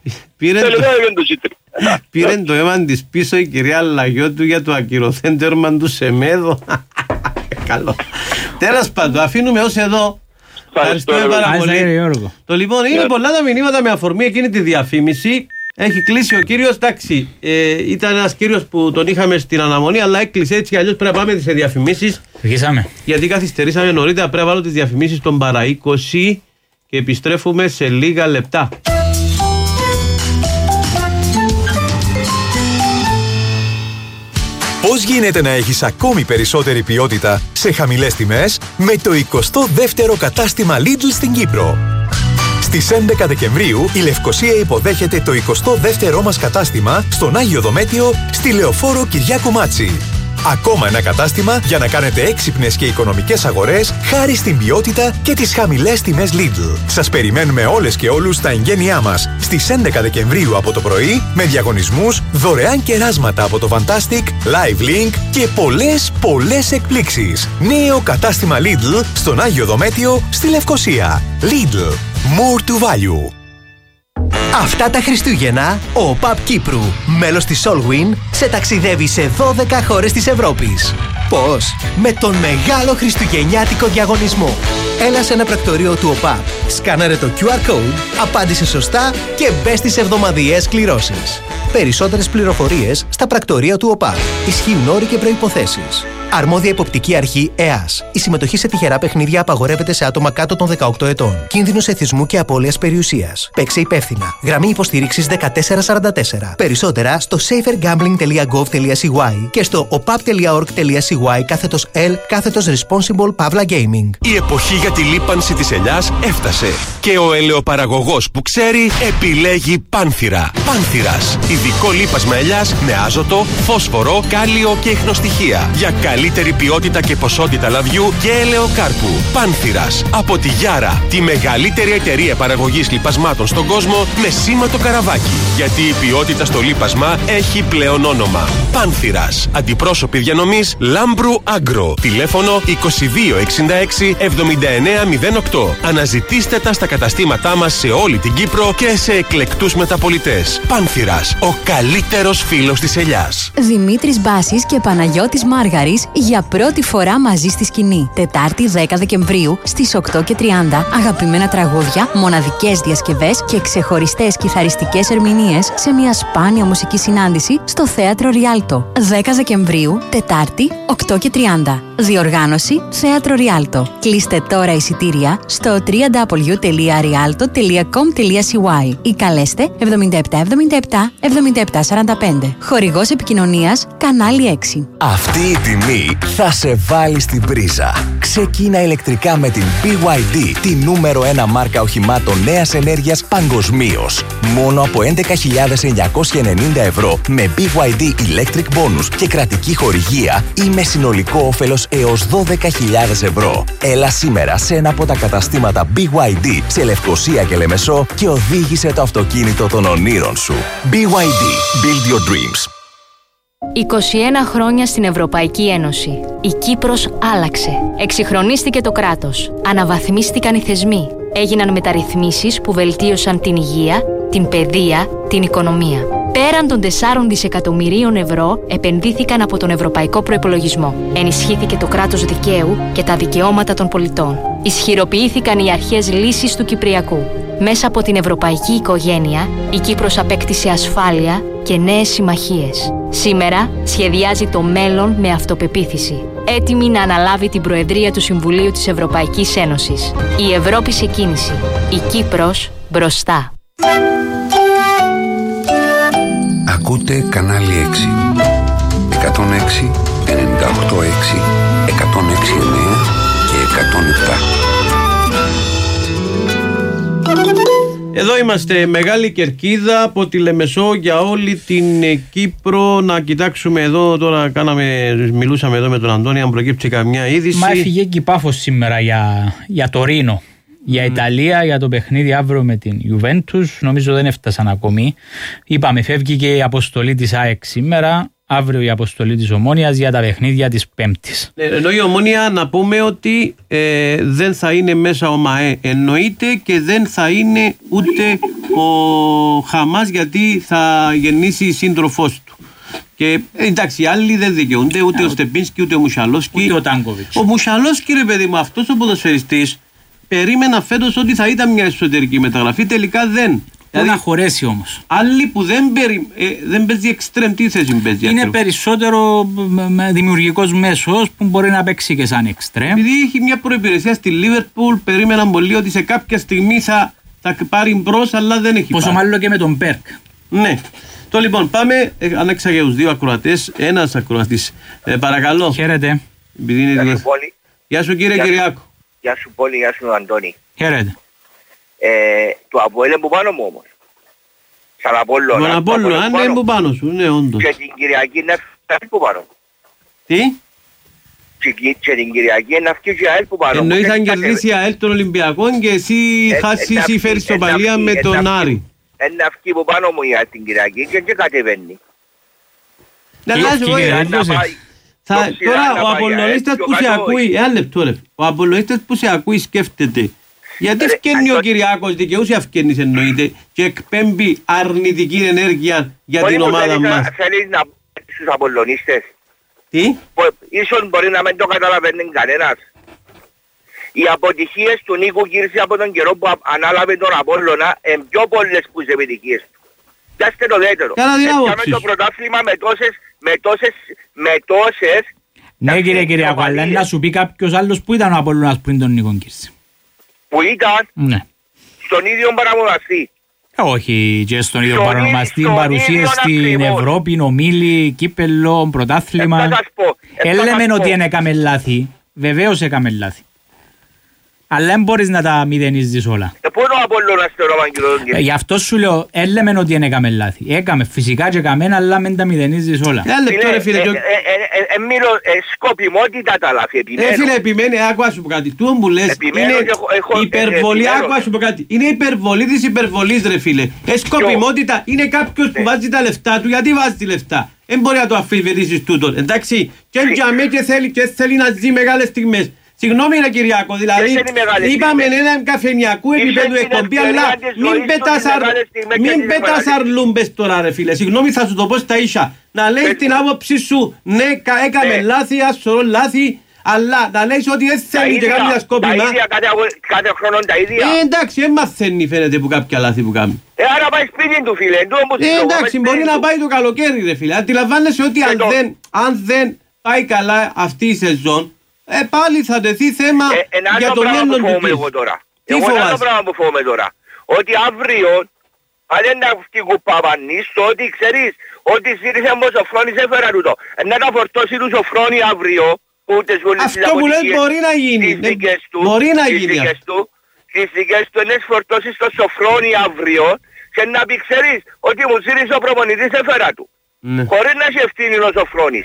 Πήρε το αίμα της πίσω η κυρία Λαγιώτου για το ακυρωθέν τέρμα του Σεμέδο. Καλό. Τέλος πάντων, αφήνουμε ως εδώ. Ευχαριστούμε πάρα πολύ. Το λοιπόν είναι πολλά τα μηνύματα με αφορμή εκείνη τη διαφήμιση. Έχει κλείσει ο κύριος, εντάξει, ε, ήταν ένας κύριος που τον είχαμε στην αναμονή, αλλά έκλεισε έτσι, αλλιώς πρέπει να πάμε σε διαφημίσεις. Αρχίσαμε. Γιατί καθυστερήσαμε νωρίτερα, πρέπει να βάλω τις διαφημίσεις των παρά είκοσι και επιστρέφουμε σε λίγα λεπτά. Πώς γίνεται να έχεις ακόμη περισσότερη ποιότητα σε χαμηλές τιμές με το εικοστό δεύτερο κατάστημα Lidl στην Κύπρο. Στις έντεκα Δεκεμβρίου η Λευκοσία υποδέχεται το εικοστό δεύτερό μας κατάστημα στον Άγιο Δομέτιο στη Λεωφόρο Κυριάκου Μάτση. Ακόμα ένα κατάστημα για να κάνετε έξυπνες και οικονομικές αγορές χάρη στην ποιότητα και τις χαμηλές τιμές Lidl. Σας περιμένουμε όλες και όλους στα εγγένειά μας στις έντεκα Δεκεμβρίου από το πρωί με διαγωνισμούς, δωρεάν κεράσματα από το Fantastic, Live Link και πολλές πολλές εκπλήξεις. Νέο κατάστημα Lidl στον Άγιο Δομέτιο στη Λευκοσία. Lidl. More to value. Αυτά τα Χριστούγεννα, ο ΟΠΑΠ Κύπρου, μέλος της Solwyn, σε ταξιδεύει σε δώδεκα χώρες της Ευρώπης. Πώς? Με τον μεγάλο χριστουγεννιάτικο διαγωνισμό. Έλα σε ένα πρακτορείο του ΟΠΑΠ, σκάναρε το κιου αρ code, απάντησε σωστά και μπες στις εβδομαδιαίες κληρώσεις. Περισσότερες πληροφορίες στα πρακτορεία του ΟΠΑΠ. Ισχύουν όροι και προϋποθέσεις. Αρμόδια υποπτική αρχή ΕΑΣ. Η συμμετοχή σε τυχερά παιχνίδια απαγορεύεται σε άτομα κάτω των δεκαοκτώ ετών. Κίνδυνος εθισμού και απώλειας περιουσίας. Παίξε υπεύθυνα. Γραμμή υποστήριξης δεκατέσσερα σαράντα τέσσερα. Περισσότερα στο safer gambling dot gov dot c y και στο opap dot org dot c y κάθετος L κάθετος responsible παύλα gaming. Η εποχή για τη λίπανση της ελιάς έφτασε και ο ελαιοπαραγωγός που ξέρει επιλέγει Πάνθυρα. Πάνθυρας. Ειδικό λίπασμα ελιάς με άζωτο, φόσφορο, κάλιο και ιχνοστοιχεία. Για καλύτερη ποιότητα και ποσότητα λαδιού και ελαιοκάρπου. Πάνθυρας. Από τη Γιάρα, τη μεγαλύτερη εταιρεία παραγωγής λιπασμάτων στον κόσμο με σήμα το καραβάκι. Γιατί η ποιότητα στο λίπασμα έχει πλέον όνομα. Πάνθυρας. Αντιπρόσωποι διανομής Λάμπρου Άγκρο. Τηλέφωνο είκοσι δύο εξήντα έξι εβδομήντα εννέα μηδέν οκτώ. Αναζητήστε τα στα καταστήματά μας σε όλη την Κύπρο και σε εκλεκτούς μεταπολιτές. Πάνθυρας. Ο καλύτερος φίλος της ελιάς. Δημήτρης Μπάσης και Παναγιώτης Μάργαρης για πρώτη φορά μαζί στη σκηνή. Τετάρτη δέκα Δεκεμβρίου στις οκτώ και τριάντα. Αγαπημένα τραγούδια, μοναδικές διασκευές και ξεχωριστές κιθαριστικές ερμηνείες σε μια σπάνια μουσική συνάντηση στο Θέατρο Ριάλτο. δέκα Δεκεμβρίου, Τετάρτη, οκτώ και τριάντα. Διοργάνωση Θέατρο Ριάλτο. Κλείστε τώρα εισιτήρια στο double-u double-u double-u τελεία rialto τελεία com τελεία c y ή καλέστε εβδομήντα επτά εβδομήντα επτά εβδομήντα επτά σαράντα πέντε. Χορηγός επικοινωνίας Κανάλι έξι. Αυτή η τιμή θα σε βάλει στην πρίζα. Ξεκίνα ηλεκτρικά με την μπι γουάι ντι, τη νούμερο ένα μάρκα οχημάτων νέας ενέργειας παγκοσμίως. Μόνο από έντεκα χιλιάδες εννιακόσια ενενήντα ευρώ με μπι γουάι ντι Electric Bonus και κρατική χορηγία ή με συνολικό όφελος έως δώδεκα χιλιάδες ευρώ. Έλα σήμερα σε ένα από τα καταστήματα μπι γουάι ντι σε Λευκοσία και Λεμεσό και οδήγησε το αυτοκίνητο των ονείρων σου. μπι γουάι ντι. Build your dreams. είκοσι ένα χρόνια στην Ευρωπαϊκή Ένωση. Η Κύπρος άλλαξε. Εξυγχρονίστηκε το κράτος. Αναβαθμίστηκαν οι θεσμοί. Έγιναν μεταρρυθμίσεις που βελτίωσαν την υγεία, την παιδεία, την οικονομία. Πέραν των τεσσάρων δισεκατομμυρίων ευρώ επενδύθηκαν από τον Ευρωπαϊκό Προϋπολογισμό. Ενισχύθηκε το κράτος δικαίου και τα δικαιώματα των πολιτών. Ισχυροποιήθηκαν οι αρχές λύσης του Κυπριακού. Μέσα από την ευρωπαϊκή οικογένεια, η Κύπρος απέκτησε ασφάλεια και νέες συμμαχίες. Σήμερα σχεδιάζει το μέλλον με αυτοπεποίθηση. Έτοιμη να αναλάβει την Προεδρία του Συμβουλίου της Ευρωπαϊκής Ένωσης. Η Ευρώπη σε κίνηση. Η Κύπρος μπροστά. Ακούτε κανάλι έξι. εκατόν έξι, ενενήντα οκτώ έξι, εκατόν έξι εννέα και εκατόν επτά. Εδώ είμαστε, Μεγάλη Κερκίδα από τη Λεμεσό για όλη την Κύπρο. Να κοιτάξουμε εδώ τώρα, κάναμε, μιλούσαμε εδώ με τον Αντώνη, αν προκύψει καμιά είδηση. Μα έφυγε και η Πάφος σήμερα για, για το Ρήνο. Για Ιταλία, για το παιχνίδι αύριο με την Juventus, νομίζω δεν έφτασαν ακόμη. Είπαμε, φεύγει και η αποστολή της ΑΕΚ σήμερα, αύριο η αποστολή της Ομόνοιας για τα παιχνίδια της Πέμπτης. Ε, ενώ η Ομόνια, να πούμε ότι ε, δεν θα είναι μέσα ο ΜΑΕ, εννοείται, και δεν θα είναι ούτε ο Χαμάς, γιατί θα γεννήσει η σύντροφός του. Και εντάξει, οι άλλοι δεν δικαιούνται, ούτε ο Στεπίνσκι, ούτε ο Μουσαλόσκι. Ούτε ο Τάνκοβιτς. Ο Μουσαλόσκι, ρε παιδί μου, αυτός ο ποδοσφαιριστής, περίμενα φέτος ότι θα ήταν μια εσωτερική μεταγραφή, τελικά δεν. Δηλαδή, να χωρέσει όμως. Άλλοι που δεν, περι, ε, δεν παίζει εξτρέμ, τι θέση παίζει? Είναι ακριβώς περισσότερο δημιουργικός μέσος που μπορεί να παίξει και σαν εξτρέμ. Επειδή έχει μια προϋπηρεσία στη Λίβερπουλ, περίμεναν πολύ ότι σε κάποια στιγμή θα, θα πάρει μπρος, αλλά δεν έχει. Πόσο μάλλον και με τον Μπέρκ. Ναι. Το λοιπόν, πάμε, ε, ανέξα για τους δύο ακροατές. Ένας ακροατής. Ε, παρακαλώ. Χαίρετε. Γεια σου, Γεια σου κύριε Κυριάκο. Γεια σου Πόλη, γεια σου Αντώνη. Χαίρετε. Ε, το Αποέλ που πάνω μου όμως. Σαν Απόλλωνα. Τον Απόλλωνα, αν είναι που πάνω σου, ναι όντως. Και την Κυριακή είναι αυτή που πάνω. Τι? Και την Κυριακή είναι αυτή και η ΑΕΛ που πάνω. Εννοείς αν κερδίσει η ΑΕΛ των Ολυμπιακών και εσύ χάσεις ή φέρεις σοπαλία με τον Άρη. Είναι αυτή που πάνω μου η ΑΕΛ την Κυριακή και και κατεβαίνει. Να λάζω Θα, τώρα ο Απολλωνίστας που σε ακούει, ένα λεπτό ρε, ο Απολλωνίστας που σε ακούει σκέφτεται γιατί φκένει ο Κυριάκος, δικαιούσε αυκένεις εννοείται, και εκπέμπει αρνητική ενέργεια για την ομάδα μας. Θέλεις να πεις στους Απολλωνίστες? Τι? Ίσως μπορεί να μην το καταλαβαίνει κανένας. Οι αποτυχίες του Νίκου Κύρση από τον καιρό που ανάλαβε τον Απόλλωνα είναι πιο πολλές που τις επιτυχίες του. Πιάστε το δεύτερο. Έπιαμε το πρωτάθλημα με τόσες, με τόσες, με τόσες... Ναι κύριε Κυριακό, αλλά να σου πει κάποιος άλλος που ήταν ο Απόλλωνας πριν τον Νίκο Κύρση. Που ήταν? Ναι. Στον ίδιο παρανομαστή. Όχι, και στον ίδιο παρανομαστή, παρουσία στην Ευρώπη, ομίλη, κύπελλο, πρωτάθλημα. Έλεμε ότι δεν έκαμε λάθη, βεβαίως έκαμε λάθη. Αλλά δεν μπορείς να τα μηδενίζεις όλα. Ε, πού είναι ο Απόλλωνας στο Ρώμα κύριο? Ε, γι' αυτό σου λέω, έλεμε ότι δεν έκαμε λάθη. Έκαμε φυσικά και έκαμε, αλλά μην τα μηδενίζεις όλα. Εμμύρω σκοπιμότητα τα λάθη. Ε, φίλε, επιμένει, άκουα σου πω κάτι. Τούτο που λες είναι υπερβολή, άκουα σου πω κάτι. Είναι υπερβολή της υπερβολής ρε φίλε. Ε, σκοπιμότητα είναι κάποιος που βάζει τα λεφτά του. Γιατί βάζει τη λεφτά? Δεν μπορεί να το αφιβερήσεις τούτο. Εντάξει, και για και θέλει και θέλει να ζει μεγάλες στιγμές. Συγγνώμη ρε Κυριάκο, δηλαδή είπαμε έναν καφενιακού επίπεδου εκπομπή, αλλά μην πετάς αρλούμπες τώρα ρε φίλε. Συγγνώμη, θα σου το πω στα ίσα. Να λέει την άποψη σου, ναι έκαμε λάθη, ασορό λάθη, αλλά να λέεις ότι δεν θέλει και κάνει σκόπιμα. Τα ίδια κάθε χρόνο τα ίδια. Ε, εντάξει, δεν μαθαίνει φαίνεται που κάποια λάθη που κάνει. Ε, άρα πάει σπίτι του φίλε. Ε, εντάξει, μπορεί να πάει το καλοκαίρι ρε φίλε. Αντιλαμβάνεσαι ότι αν δεν πάει καλά αυτή η σεζόν, Ε, πάλι θα τεθεί θέμα ε, για το μέλλον του κλείσ. Εγώ τώρα. Τι εγώ φοβάσαι? Ένα πράγμα που φοβάμαι τώρα. Ότι αύριο, αν δεν αυτοί κουπαπανείς, το ότι ξέρεις, ότι ζήτησε μου ο Σοφρόνης έφερα τούτο. Ε, να τα φορτώσει του Σοφρόνη αύριο, ούτε σχολείς τις αυτό που λες μπορεί να γίνει. Τις δικές του, μπορεί να τις γίνει. Δικές του, τις δικές του είναι φορτώσει στο Σοφρόνη αύριο και να πει ξέρεις ότι μου ζήτησε ο προπονητής έφερα του. Ναι. Χωρίς να σε ευθύνει ο Σοφρόνης.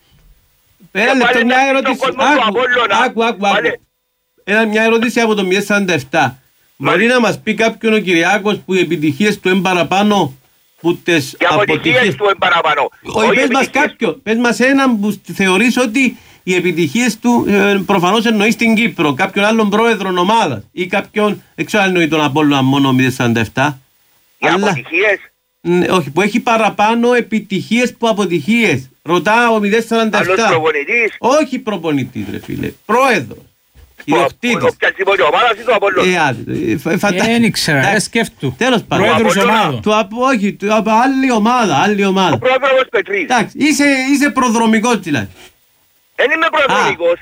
Ένα λεπτό, μια ερώτηση. Άκου, άκου, άκου. Ένα μια ερώτηση από το μηδέν σαράντα επτά. Μπορεί να μας πει κάποιον ο Κυριάκος που οι επιτυχίες του είναι παραπάνω που τις αποτυχίες του είναι παραπάνω. Όχι, πες μας κάποιον. Πες μας έναν που θεωρείς ότι οι επιτυχίες του ε, προφανώς εννοεί στην Κύπρο. Κάποιον άλλον πρόεδρο ομάδας ή κάποιον, δεν ξέρω αν εννοεί τον Απόλλωνα μόνο μηδέν σαράντα επτά. Οι αλλά... αποτυχίες. Ναι, όχι, που έχει παραπάνω επιτυχίες που αποτυχίες. Ρωτά ο μηδέν σαράντα επτά. Άλλος προπονητής. Όχι προπονητής ρε φίλε, πρόεδρος. Ιδιοκτήτης. Ποια τίποτε ομάδας ή το Απόλλωνα. Ε, άντε, δεν ήξερα, δεν σκέφτου. Τέλος πάντων. Πρόεδρος ομάδων. Όχι, από άλλη ομάδα, άλλη ομάδα. Ο πρόεδρος Πετρής. Εντάξει, είσαι προδρομικός δηλαδή. Δεν είμαι προδρομικός.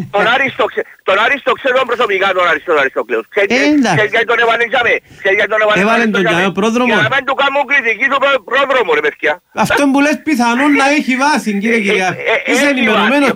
Τον Άριστο ξέρω προσωπικά τον Άριστο Αριστοκλέους. Ξέρεις γιατί τον έβαλε τζάμε. Έβαλε τον τζάμε ο πρόδρομος. Για να μην του κάνουν κριτική στο πρόδρομο ρε παιδιά. Αυτό που λες πιθανόν να έχει βάση κύριε κυρία. Είσαι ενημερωμένος.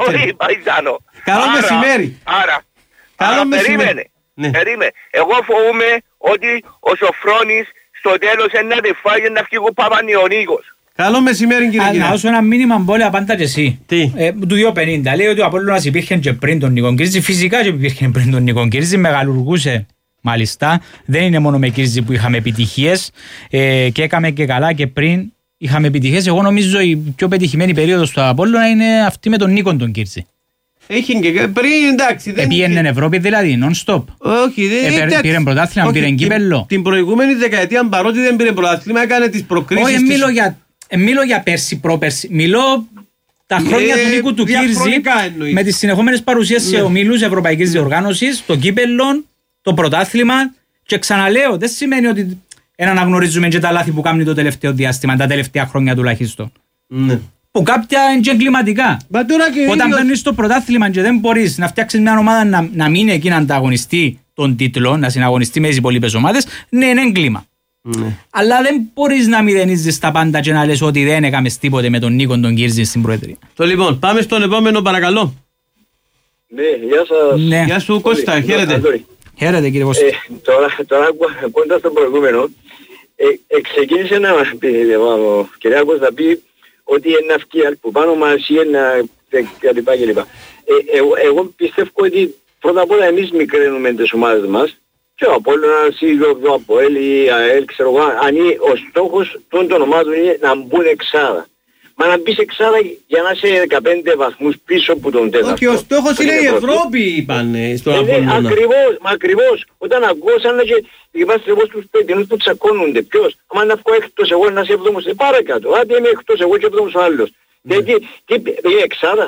Καλό μεσημέρι. Άρα, καλό περίμενε. Περίμενε. Εγώ φοβούμαι ότι ο Σοφρόνης στο τέλος είναι να τη φάγει να φύγει ο Παπανιονίκος. Καλό μεσημέρι κύριε κύριε. Να δώσω ένα μήνυμα μπόλε πάντα και εσύ. Τι. Ε, του δύο πενήντα. Λέει ότι ο Απόλλωνας υπήρχε και πριν τον Νίκον Κύρζη. Φυσικά και υπήρχε πριν τον Νίκον Κύρζη. Μεγαλουργούσε μάλιστα. Δεν είναι μόνο με Κύρζη που είχαμε επιτυχίες. Ε, και έκαμε και καλά και πριν είχαμε επιτυχίες. Εγώ νομίζω η πιο πετυχημένη περίοδος του Απόλλωνα είναι αυτή με τον Νίκον τον Κύρζη. Έχει και πριν εντάξει. Επήγαινε Ευρώπη δηλαδή, non-stop. Όχι, δεν ε, πήρε πρωτάθλημα, πήρε κύπελλο. Την προηγούμενη δεκαετία παρότι δεν πήρε πρωτάθλημα έκανε τις προκρίσεις. Όχι, της... μιλώ, για, ε, μιλώ για πέρσι, πρόπερσι. Μιλώ τα χρόνια ε, του Νίκου του Κύρζη με τις συνεχόμενες παρουσίες ναι. σε ομίλους Ευρωπαϊκής Διοργάνωσης, το κύπελλο, το πρωτάθλημα. Και ξαναλέω, δεν σημαίνει ότι δεν αναγνωρίζουμε και τα λάθη που κάνουν το τελευταίο διάστημα, τα τελευταία χρόνια τουλάχιστον. Ναι. Που κάποια είναι και εγκληματικά. Όταν παίρνεις το πρωτάθλημα και δεν μπορείς να φτιάξεις μια ομάδα να, να μείνει εκεί να ανταγωνιστεί τον τίτλο, να συναγωνιστεί με τις υπόλοιπες ομάδες, ναι, είναι έγκλημα. Mm. Αλλά δεν μπορείς να μηδενίζεις τα πάντα και να λες ότι δεν έκαμες τίποτε με τον Νίκον τον Κύρζη στην Προεδρία. Το λοιπόν, πάμε στον επόμενο παρακαλώ. Ναι, γεια σας. Ναι. Γεια σου Κώστα, χαίρετε. Χαίρετε κύριε Κώστα. Ε, τώρα, τώρα ακούγοντας το προηγούμενο, ε, ε, ξεκίνησε να πει, ο κυρία Κώστα πει ότι είναι αυκία που πάνω μας ή ένα κλπ. κλπ. Ε, εγώ, εγώ πιστεύω ότι πρώτα απ' όλα εμείς μικραίνουμε τις ομάδες μας και ο Απόλλωνας ή ο Αποέλ ή η ΑΕΛ, ξέρω εγώ, αν ο στόχος των ομάδων είναι να μπουν εξάδα. Μα να μπεις εξάδα για να είσαι δεκαπέντε βαθμούς πίσω από τον τέταρτο. Όχι, ο στόχος είναι η Ευρώπη, είπανε στον Απόλλωνα. Ακριβώς, μα ακριβώς. Όταν ακούω σαν να και είπαστε εγώ στους παιδινούς που τσακώνονται. Ποιος, άμα να βγω έκτος εγώ να είσαι έβδομος, ε, πάρε κάτω. Άντε είμαι έκτος εγώ και έβδομος ο άλλος. Γιατί, τι, η εξάδα,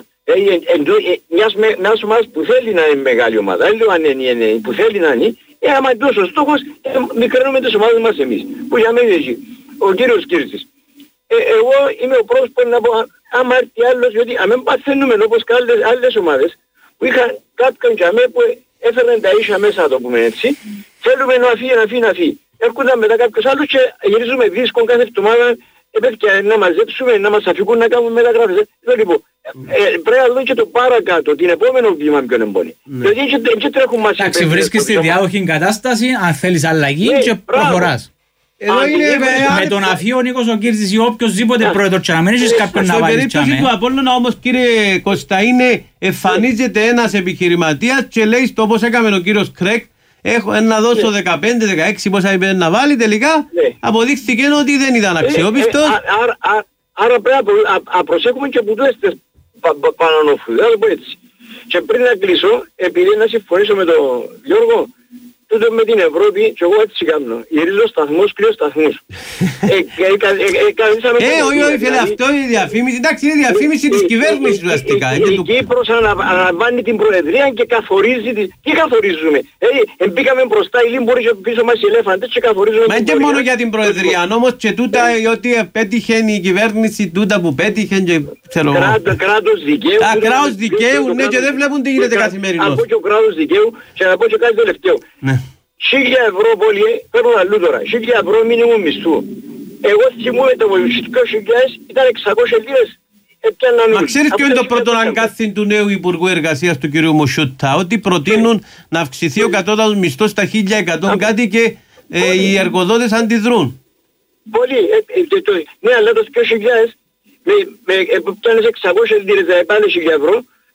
μιας ομάδας που θέλει να είναι μεγάλη ομάδα, δεν λέω αν είναι που θέλει να είναι, ε, άμα εντός ο στόχος, μικραίνουμε τις ομάδες μας εμείς. Που για μένα έχει ο κύριος Κύρτσης. Ε, εγώ είμαι ο πρώτος που να πω, άμα έρθει άλλος, γιατί αν δεν παθαίνουμε όπως και άλλες, άλλες ομάδες, που είχαν κάποιον για μένα που έφεραν τα ίσια μέσα, το πούμε έτσι, θέλουμε να φύγει, να φύγει, να φύγει. Έρχονταν μετά κάποιος άλλος και γυρίζουμε δίσκον κάθε εβδομάδα, επέτυχε να μαζέψουμε, να μας αφηγούν να κάνουμε μεταγράφες. Λοιπόν, ε, πρέπει να δω και το παρακάτω, την επόμενο βήμα ποιον εμπονεί. Γιατί δεν τρέχουν μας. Εντάξει, βρίσκεις τη διάδοχη κατάσταση, αν θέλεις αλλαγή και προχωράς. Εδώ είναι με τον αφή ο Νίκος ο Κύρζης ή οποιοσδήποτε πρόεδρος και να μην έχεις κάποιον να βάλεις. Στο περίπτωση του Απόλλωνα όμως κύριε Κώστα είναι εμφανίζεται ένας επιχειρηματίας και λέει στο όπως έκαμε ο κύριος Κρέκ έχω να δώσω δεκαπέντε δεκαέξι πόσα είπε να βάλει τελικά αποδείχθηκε ότι δεν ήταν αξιόπιστος. Άρα πρέπει να προσέχουμε και που τούτες πανανόφου. Και πριν να κλείσω, επειδή να συμφωνήσω με τον Γιώργο, τούτο με την Ευρώπη και εγώ έτσι κάνω. Γυρίζω σταθμούς, κλείω σταθμούς. Ε, όχι, όχι, φίλε, αυτό είναι η διαφήμιση. Εντάξει, είναι η διαφήμιση της κυβέρνησης ουσιαστικά. Η Κύπρος αναλαμβάνει την Προεδρία και καθορίζει τις... Τι καθορίζουμε. Ε, μπήκαμε μπροστά οι Λίμποροι και πίσω μας οι ελέφαντες και καθορίζουμε... Μα και μόνο για την Προεδρία, όμως και τούτα ότι πέτυχε η κυβέρνηση, τούτα που πέτυχε και ξέρω... Κράτος δικαίου. Τα κράτος δικαίου, ναι, και δεν βλέπουν τι γίνεται καθημερινώς. Να πω και ο κράτος δικαίου και να πω και κάτι τελευταίο. Χίλια ευρώ πολύ, παίρνω αλλού τώρα, χίλια ευρώ μήνυμο μισθού. Εγώ θυμούμαι το δύο χιλιάδες ήταν εξακόσιες λίρες. Μα ξέρεις ποιο είναι το πρώτο αγκάθιν του νέου Υπουργού Εργασίας του κ. Μουσιούτα, ότι προτείνουν να αυξηθεί ο κατώτατος μισθός στα χίλια εκατό κάτι και οι εργοδότες αντιδρούν. Πολύ, ναι, αλλά το δύο χιλιάδες με εξακόσιες λίρες πάλι χίλια ευρώ,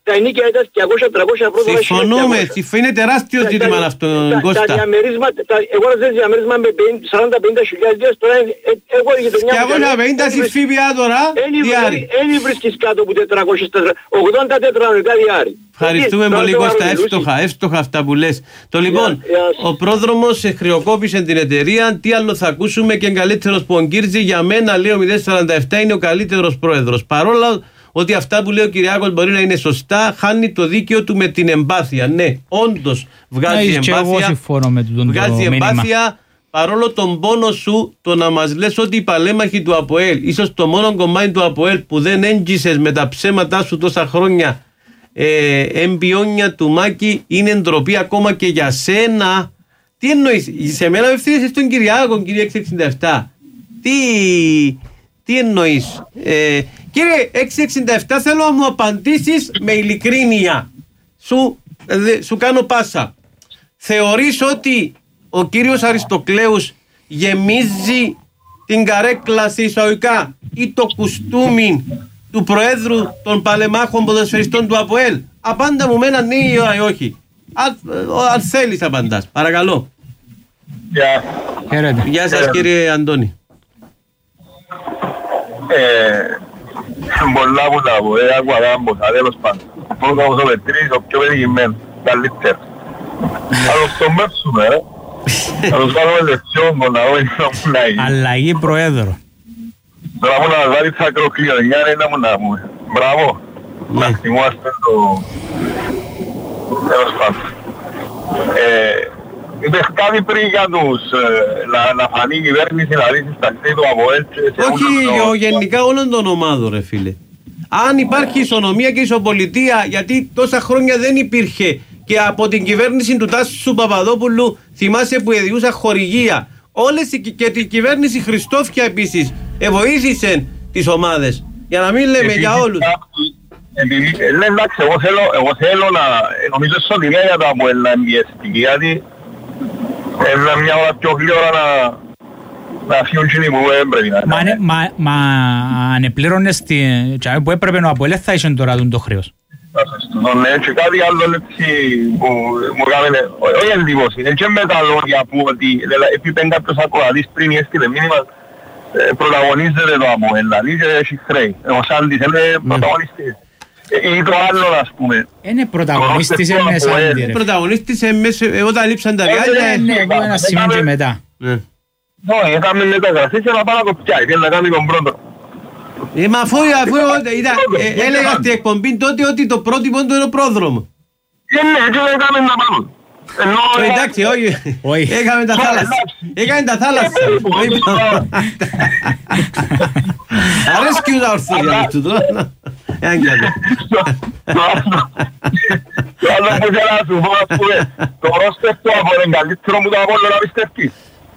τα ενίκια ήταν διακόσια με τριακόσια ευρώ. Συμφωνούμε, είναι τεράστιο ζήτημα αυτό, Κώστα. Τα διαμερίσματα, εγώ δεν διαμέρισμα με σαράντα πενήντα χιλιάδες, τώρα εγώ η γειτονιά μου... διακόσια πενήντα στις ΦΠΑ τώρα, διάρρη. Εν βρίσκεις κάτω από τετρακόσια ογδόντα τετραγωνικά διάρρη. Ευχαριστούμε πολύ Κώστα, εύστοχα, εύστοχα αυτά που λες. Το λοιπόν, ο πρόδρομος χρεοκόπησε την εταιρεία, τι άλλο θα ακούσουμε και καλύτερος που ο Κίρτζη, για μένα λέει ο μηδέν σαράντα επτά είναι ο καλύτερος πρόεδρος. Παρόλα ότι αυτά που λέει ο Κυριάκος μπορεί να είναι σωστά, χάνει το δίκαιο του με την εμπάθεια. Ναι, όντως βγάζει ναι, εμπάθεια. Με βγάζει εμπάθεια παρόλο τον πόνο σου το να μας λες ότι οι παλέμαχοι του ΑΠΟΕΛ, ίσως το μόνο κομμάτι του ΑΠΟΕΛ που δεν έγκυσες με τα ψέματά σου τόσα χρόνια, ε, εμπιόνια του Μάκη, είναι ντροπή ακόμα και για σένα. Τι εννοείς, σε μένα ευθύνεσαι στον Κυριάκο, κύριε εξακόσια εξήντα επτά. Τι, τι εννοείς. Ε, Κύριε εξακόσια εξήντα επτά, θέλω να μου απαντήσεις με ειλικρίνεια. Σου, δε, σου κάνω πάσα. Θεωρείς ότι ο κύριος Αριστοκλέους γεμίζει την καρέκλα σε εισαγωγικά ή το κουστούμι του Προέδρου των Παλεμάχων Ποδοσφαιριστών του ΑΠΟΕΛ? Απάντα μου με ένα ναι ή όχι. Αν, αν θέλεις απαντάς. Παρακαλώ. Yeah. Γεια σας yeah. κύριε Αντώνη. Ε... Πολλά που τα πω, ε, αγκουαδάμποσα, τέλος πάντων. Πρώτα όπως ο Πετρής, ο πιο πετυχημένος, καλύτερος. Θα το στομεύσουμε, ρε. Θα τους κάνουμε λεξιόν, να δω είναι να μου να γίνει. Αλλαγή Προέδρο. Τώρα μου να βάλει τα ακροκλειονιά, είναι να μου να πούμε. Μπράβο. Να θυμάστε το... Τέλος πάντων. Είπες κάτι πριν για τους, να, να φανεί η κυβέρνηση να δείξει στα κτή του ΑΠΟΕΛ. Όχι, γενικά όλων των ομάδων ρε φίλε. Αν υπάρχει ισονομία και ισοπολιτεία, γιατί τόσα χρόνια δεν υπήρχε και από την κυβέρνηση του Τάσου Παπαδόπουλου, θυμάσαι που εδιούσα χορηγία. Όλες και την κυβέρνηση Χριστόφια επίσης βοήθησε τις ομάδες. Για να μην λέμε για όλους. Ναι, εντάξει, εγώ θέλω να, νομίζω ότι είναι για το ΑΠΟΕΛ να εμπιεστική, γιατί είναι μια ώρα πιο γλυόρα να, να φύγουν και που έπρεπε να είναι. Μα, μα αν επλήρωνες που έπρεπε να ΑΠΟΕΛ θα ήσουν τώρα το χρέος. Ναι, και κάτι άλλο έτσι που μου κάνουν, όχι εντύπωση, είναι και με τα λόγια που ότι επειδή κάποιος ακροατής πριν έστειλε μήνυμα πρωταγωνίζεται το ΑΠΟΕΛ, δηλαδή και έχει χρέη. Ο Σάντης είναι πρωταγωνιστής. Ή το άλλο, ας πούμε. Είναι πρωταγωνίστης μέσα. Είναι πρωταγωνίστης όταν λείψαν τα διάλια. Ναι, εγώ ένα σημείο και μετά. Όχι, έκαμε μεταγραφή και να πάω να το πιάει, και να κάνει τον πρώτο. Ε, μα αφού έλεγα στην εκπομπή τότε ότι το πρότυπο του είναι ο πρόδρομο. Ε, ναι, και δεν έκαμε να πάμε. Εντάξει, όχι. Έκαμε τα θάλασσα. Έκαμε τα θάλασσα. Αρέσκει τα ορθόδια του τώρα. Εάν και άλλο. Το άλλο που θέλω να σου πω, ας πούμε, το ρόστερ του από τον καλύτερο μου το Απόλλωνα να πιστεύεις.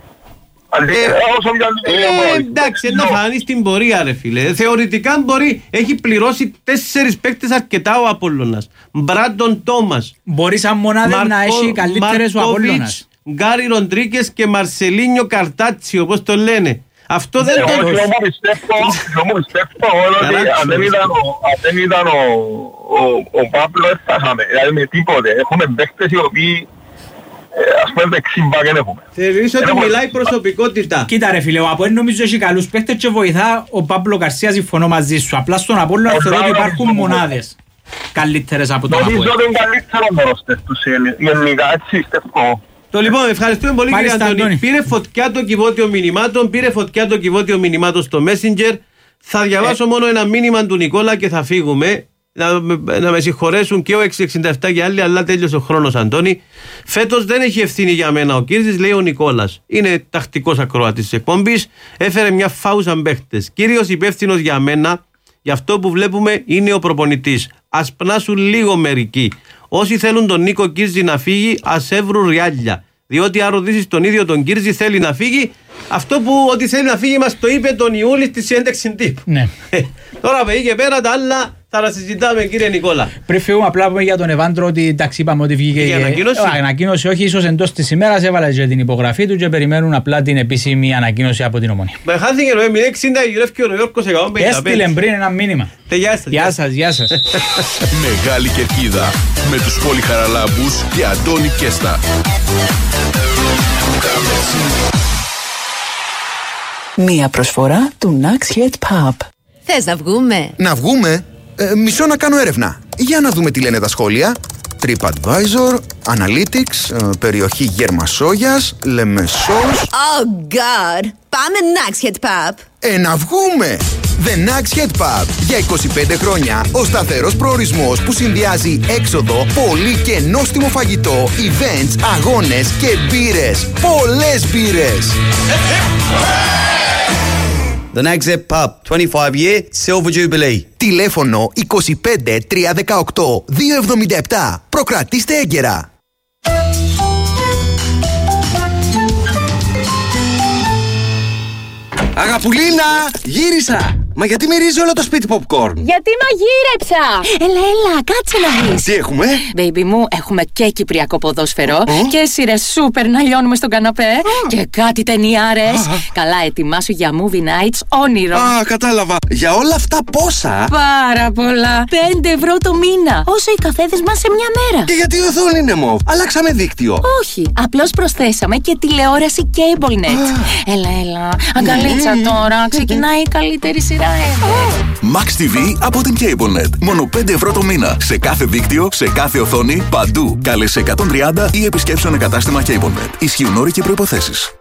Εντάξει, να φανεί στην πορεία ρε φίλε. Θεωρητικά μπορεί, έχει πληρώσει τέσσερις παίκτες αρκετά ο Απόλλωνας. Μπράντον Τόμας, μπορεί σαν μονάδες να έχει καλύτερες ο Απόλλωνας. Γκάρι Ροντρίκες και Μαρσελίνιο Καρτάτσι, όπως το λένε. Αυτό δεν το... Εγώ μου πιστεύω ότι αν δεν ήταν ο Πάπλο έφτασαμε, δηλαδή με τίποτε. Έχουμε παίκτες οι οποίοι ας πούμε δεξίμπα δεν έχουμε. Θεωρείς ότι μιλάει προσωπικότητα. Κοίτα ρε φίλε, ο Απόλλων νομίζω έχει καλούς παίκτες και βοηθά ο Παύλο Γκαρσία, συμφωνώ μαζί σου. Απλά στον Απόλλωνα θεωρώ ότι υπάρχουν μονάδες καλύτερες από τον Απόλλωνα. Νομίζω ότι είναι καλύτερο μέρος τους γενικά, έτσι πιστεύω. Το λοιπόν, ευχαριστούμε πολύ κύριε Αντώνη. Πήρε φωτιά το κυβότιο μηνυμάτων, πήρε φωτιά το κυβότιο μηνυμάτων στο Messenger. Θα διαβάσω ε. μόνο ένα μήνυμα του Νικόλα και θα φύγουμε. Να, να με συγχωρέσουν και ο εξακόσια εξήντα επτά και άλλοι, αλλά τέλειωσε ο χρόνος, Αντώνη. Φέτος δεν έχει ευθύνη για μένα ο Κίρτζης, λέει ο Νικόλας. Είναι τακτικός ακροατής της εκπομπής. Έφερε μια φάουσα μπαίχτες. Κύριος υπεύθυνος για μένα, για αυτό που βλέπουμε, είναι ο προπονητής. Ας πνάσουν λίγο μερικοί. Όσοι θέλουν τον Νίκο Κίρτζη να φύγει, ας έβρουν ριάλια. Διότι αν ρωτήσεις τον ίδιο τον Κίρτζη, θέλει να φύγει. Αυτό που ότι θέλει να φύγει μας το είπε τον Ιούλη στη συνέντευξη τύπου. Ναι. Τώρα από εκεί και πέρα τα άλλα θα τα συζητάμε, κύριε Νικόλα. Πριν φύγουμε, απλά πούμε για τον Ευάντρο ότι εντάξει, είπαμε ότι βγήκε η ανακοίνωση. Η ανακοίνωση, όχι, ίσως εντός της ημέρας έβαλε και την υπογραφή του και περιμένουν απλά την επίσημη ανακοίνωση από την Ομονία. Με χάθηκε το μηδέν εξήντα, γυρεύει ο Νιόρκος εκατόν πενήντα πέντε. Έστειλε πριν ένα μήνυμα. Γεια σας. Γεια σας, γεια σας. Μεγάλη Κερκίδα με τους Πολυχαραλάμπους και Αντώνη Κέστα. Μία προσφορά του Nax Head Pub. Θες να βγούμε? Να βγούμε? Ε, μισό να κάνω έρευνα. Για να δούμε τι λένε τα σχόλια. TripAdvisor, Analytics, ε, περιοχή Γερμασόγιας, Λεμεσός. Oh God! Πάμε Nax Head Pub. Ε, να βγούμε! The Nax Head Pub. Για είκοσι πέντε χρόνια ο σταθερός προορισμός που συνδυάζει έξοδο, πολύ και νόστιμο φαγητό, events, αγώνες και μπύρες. Πολλές μπύρες! The Nax Head Pub, twenty-five year Silver Jubilee. Τηλέφωνο είκοσι πέντε τρία δεκαοκτώ δύο εβδομήντα επτά. Προκρατήστε έγκαιρα. Αγαπουλίνα, γύρισα! Μα γιατί μυρίζει όλο το σπίτι popcorn? Γιατί μαγείρεψα! Έλα, έλα, κάτσε να δεις. Τι έχουμε? Baby μου, έχουμε και κυπριακό ποδόσφαιρο και σειρές σούπερ να λιώνουμε στον καναπέ και κάτι ταινιάρες. Καλά, ετοιμάσου για movie nights όνειρο. Α, κατάλαβα. Για όλα αυτά πόσα? Πάρα πολλά. Πέντε ευρώ το μήνα. Όσο οι καφέδες μας σε μια μέρα. Και γιατί η οθόνη είναι μοβ? Αλλάξαμε δίκτυο. Όχι, απλώς προσθέσαμε και τηλεόραση CableNet. Έλα, έλα. Αγκαλίτσα τώρα. Ξεκινάει η καλύτερη σειρά. Max τι βι από την CableNet. Μόνο πέντε ευρώ το μήνα. Σε κάθε δίκτυο, σε κάθε οθόνη, παντού. Κάλεσε εκατόν τριάντα ή επισκέψου ένα κατάστημα CableNet. Ισχύουν όροι και προϋποθέσεις.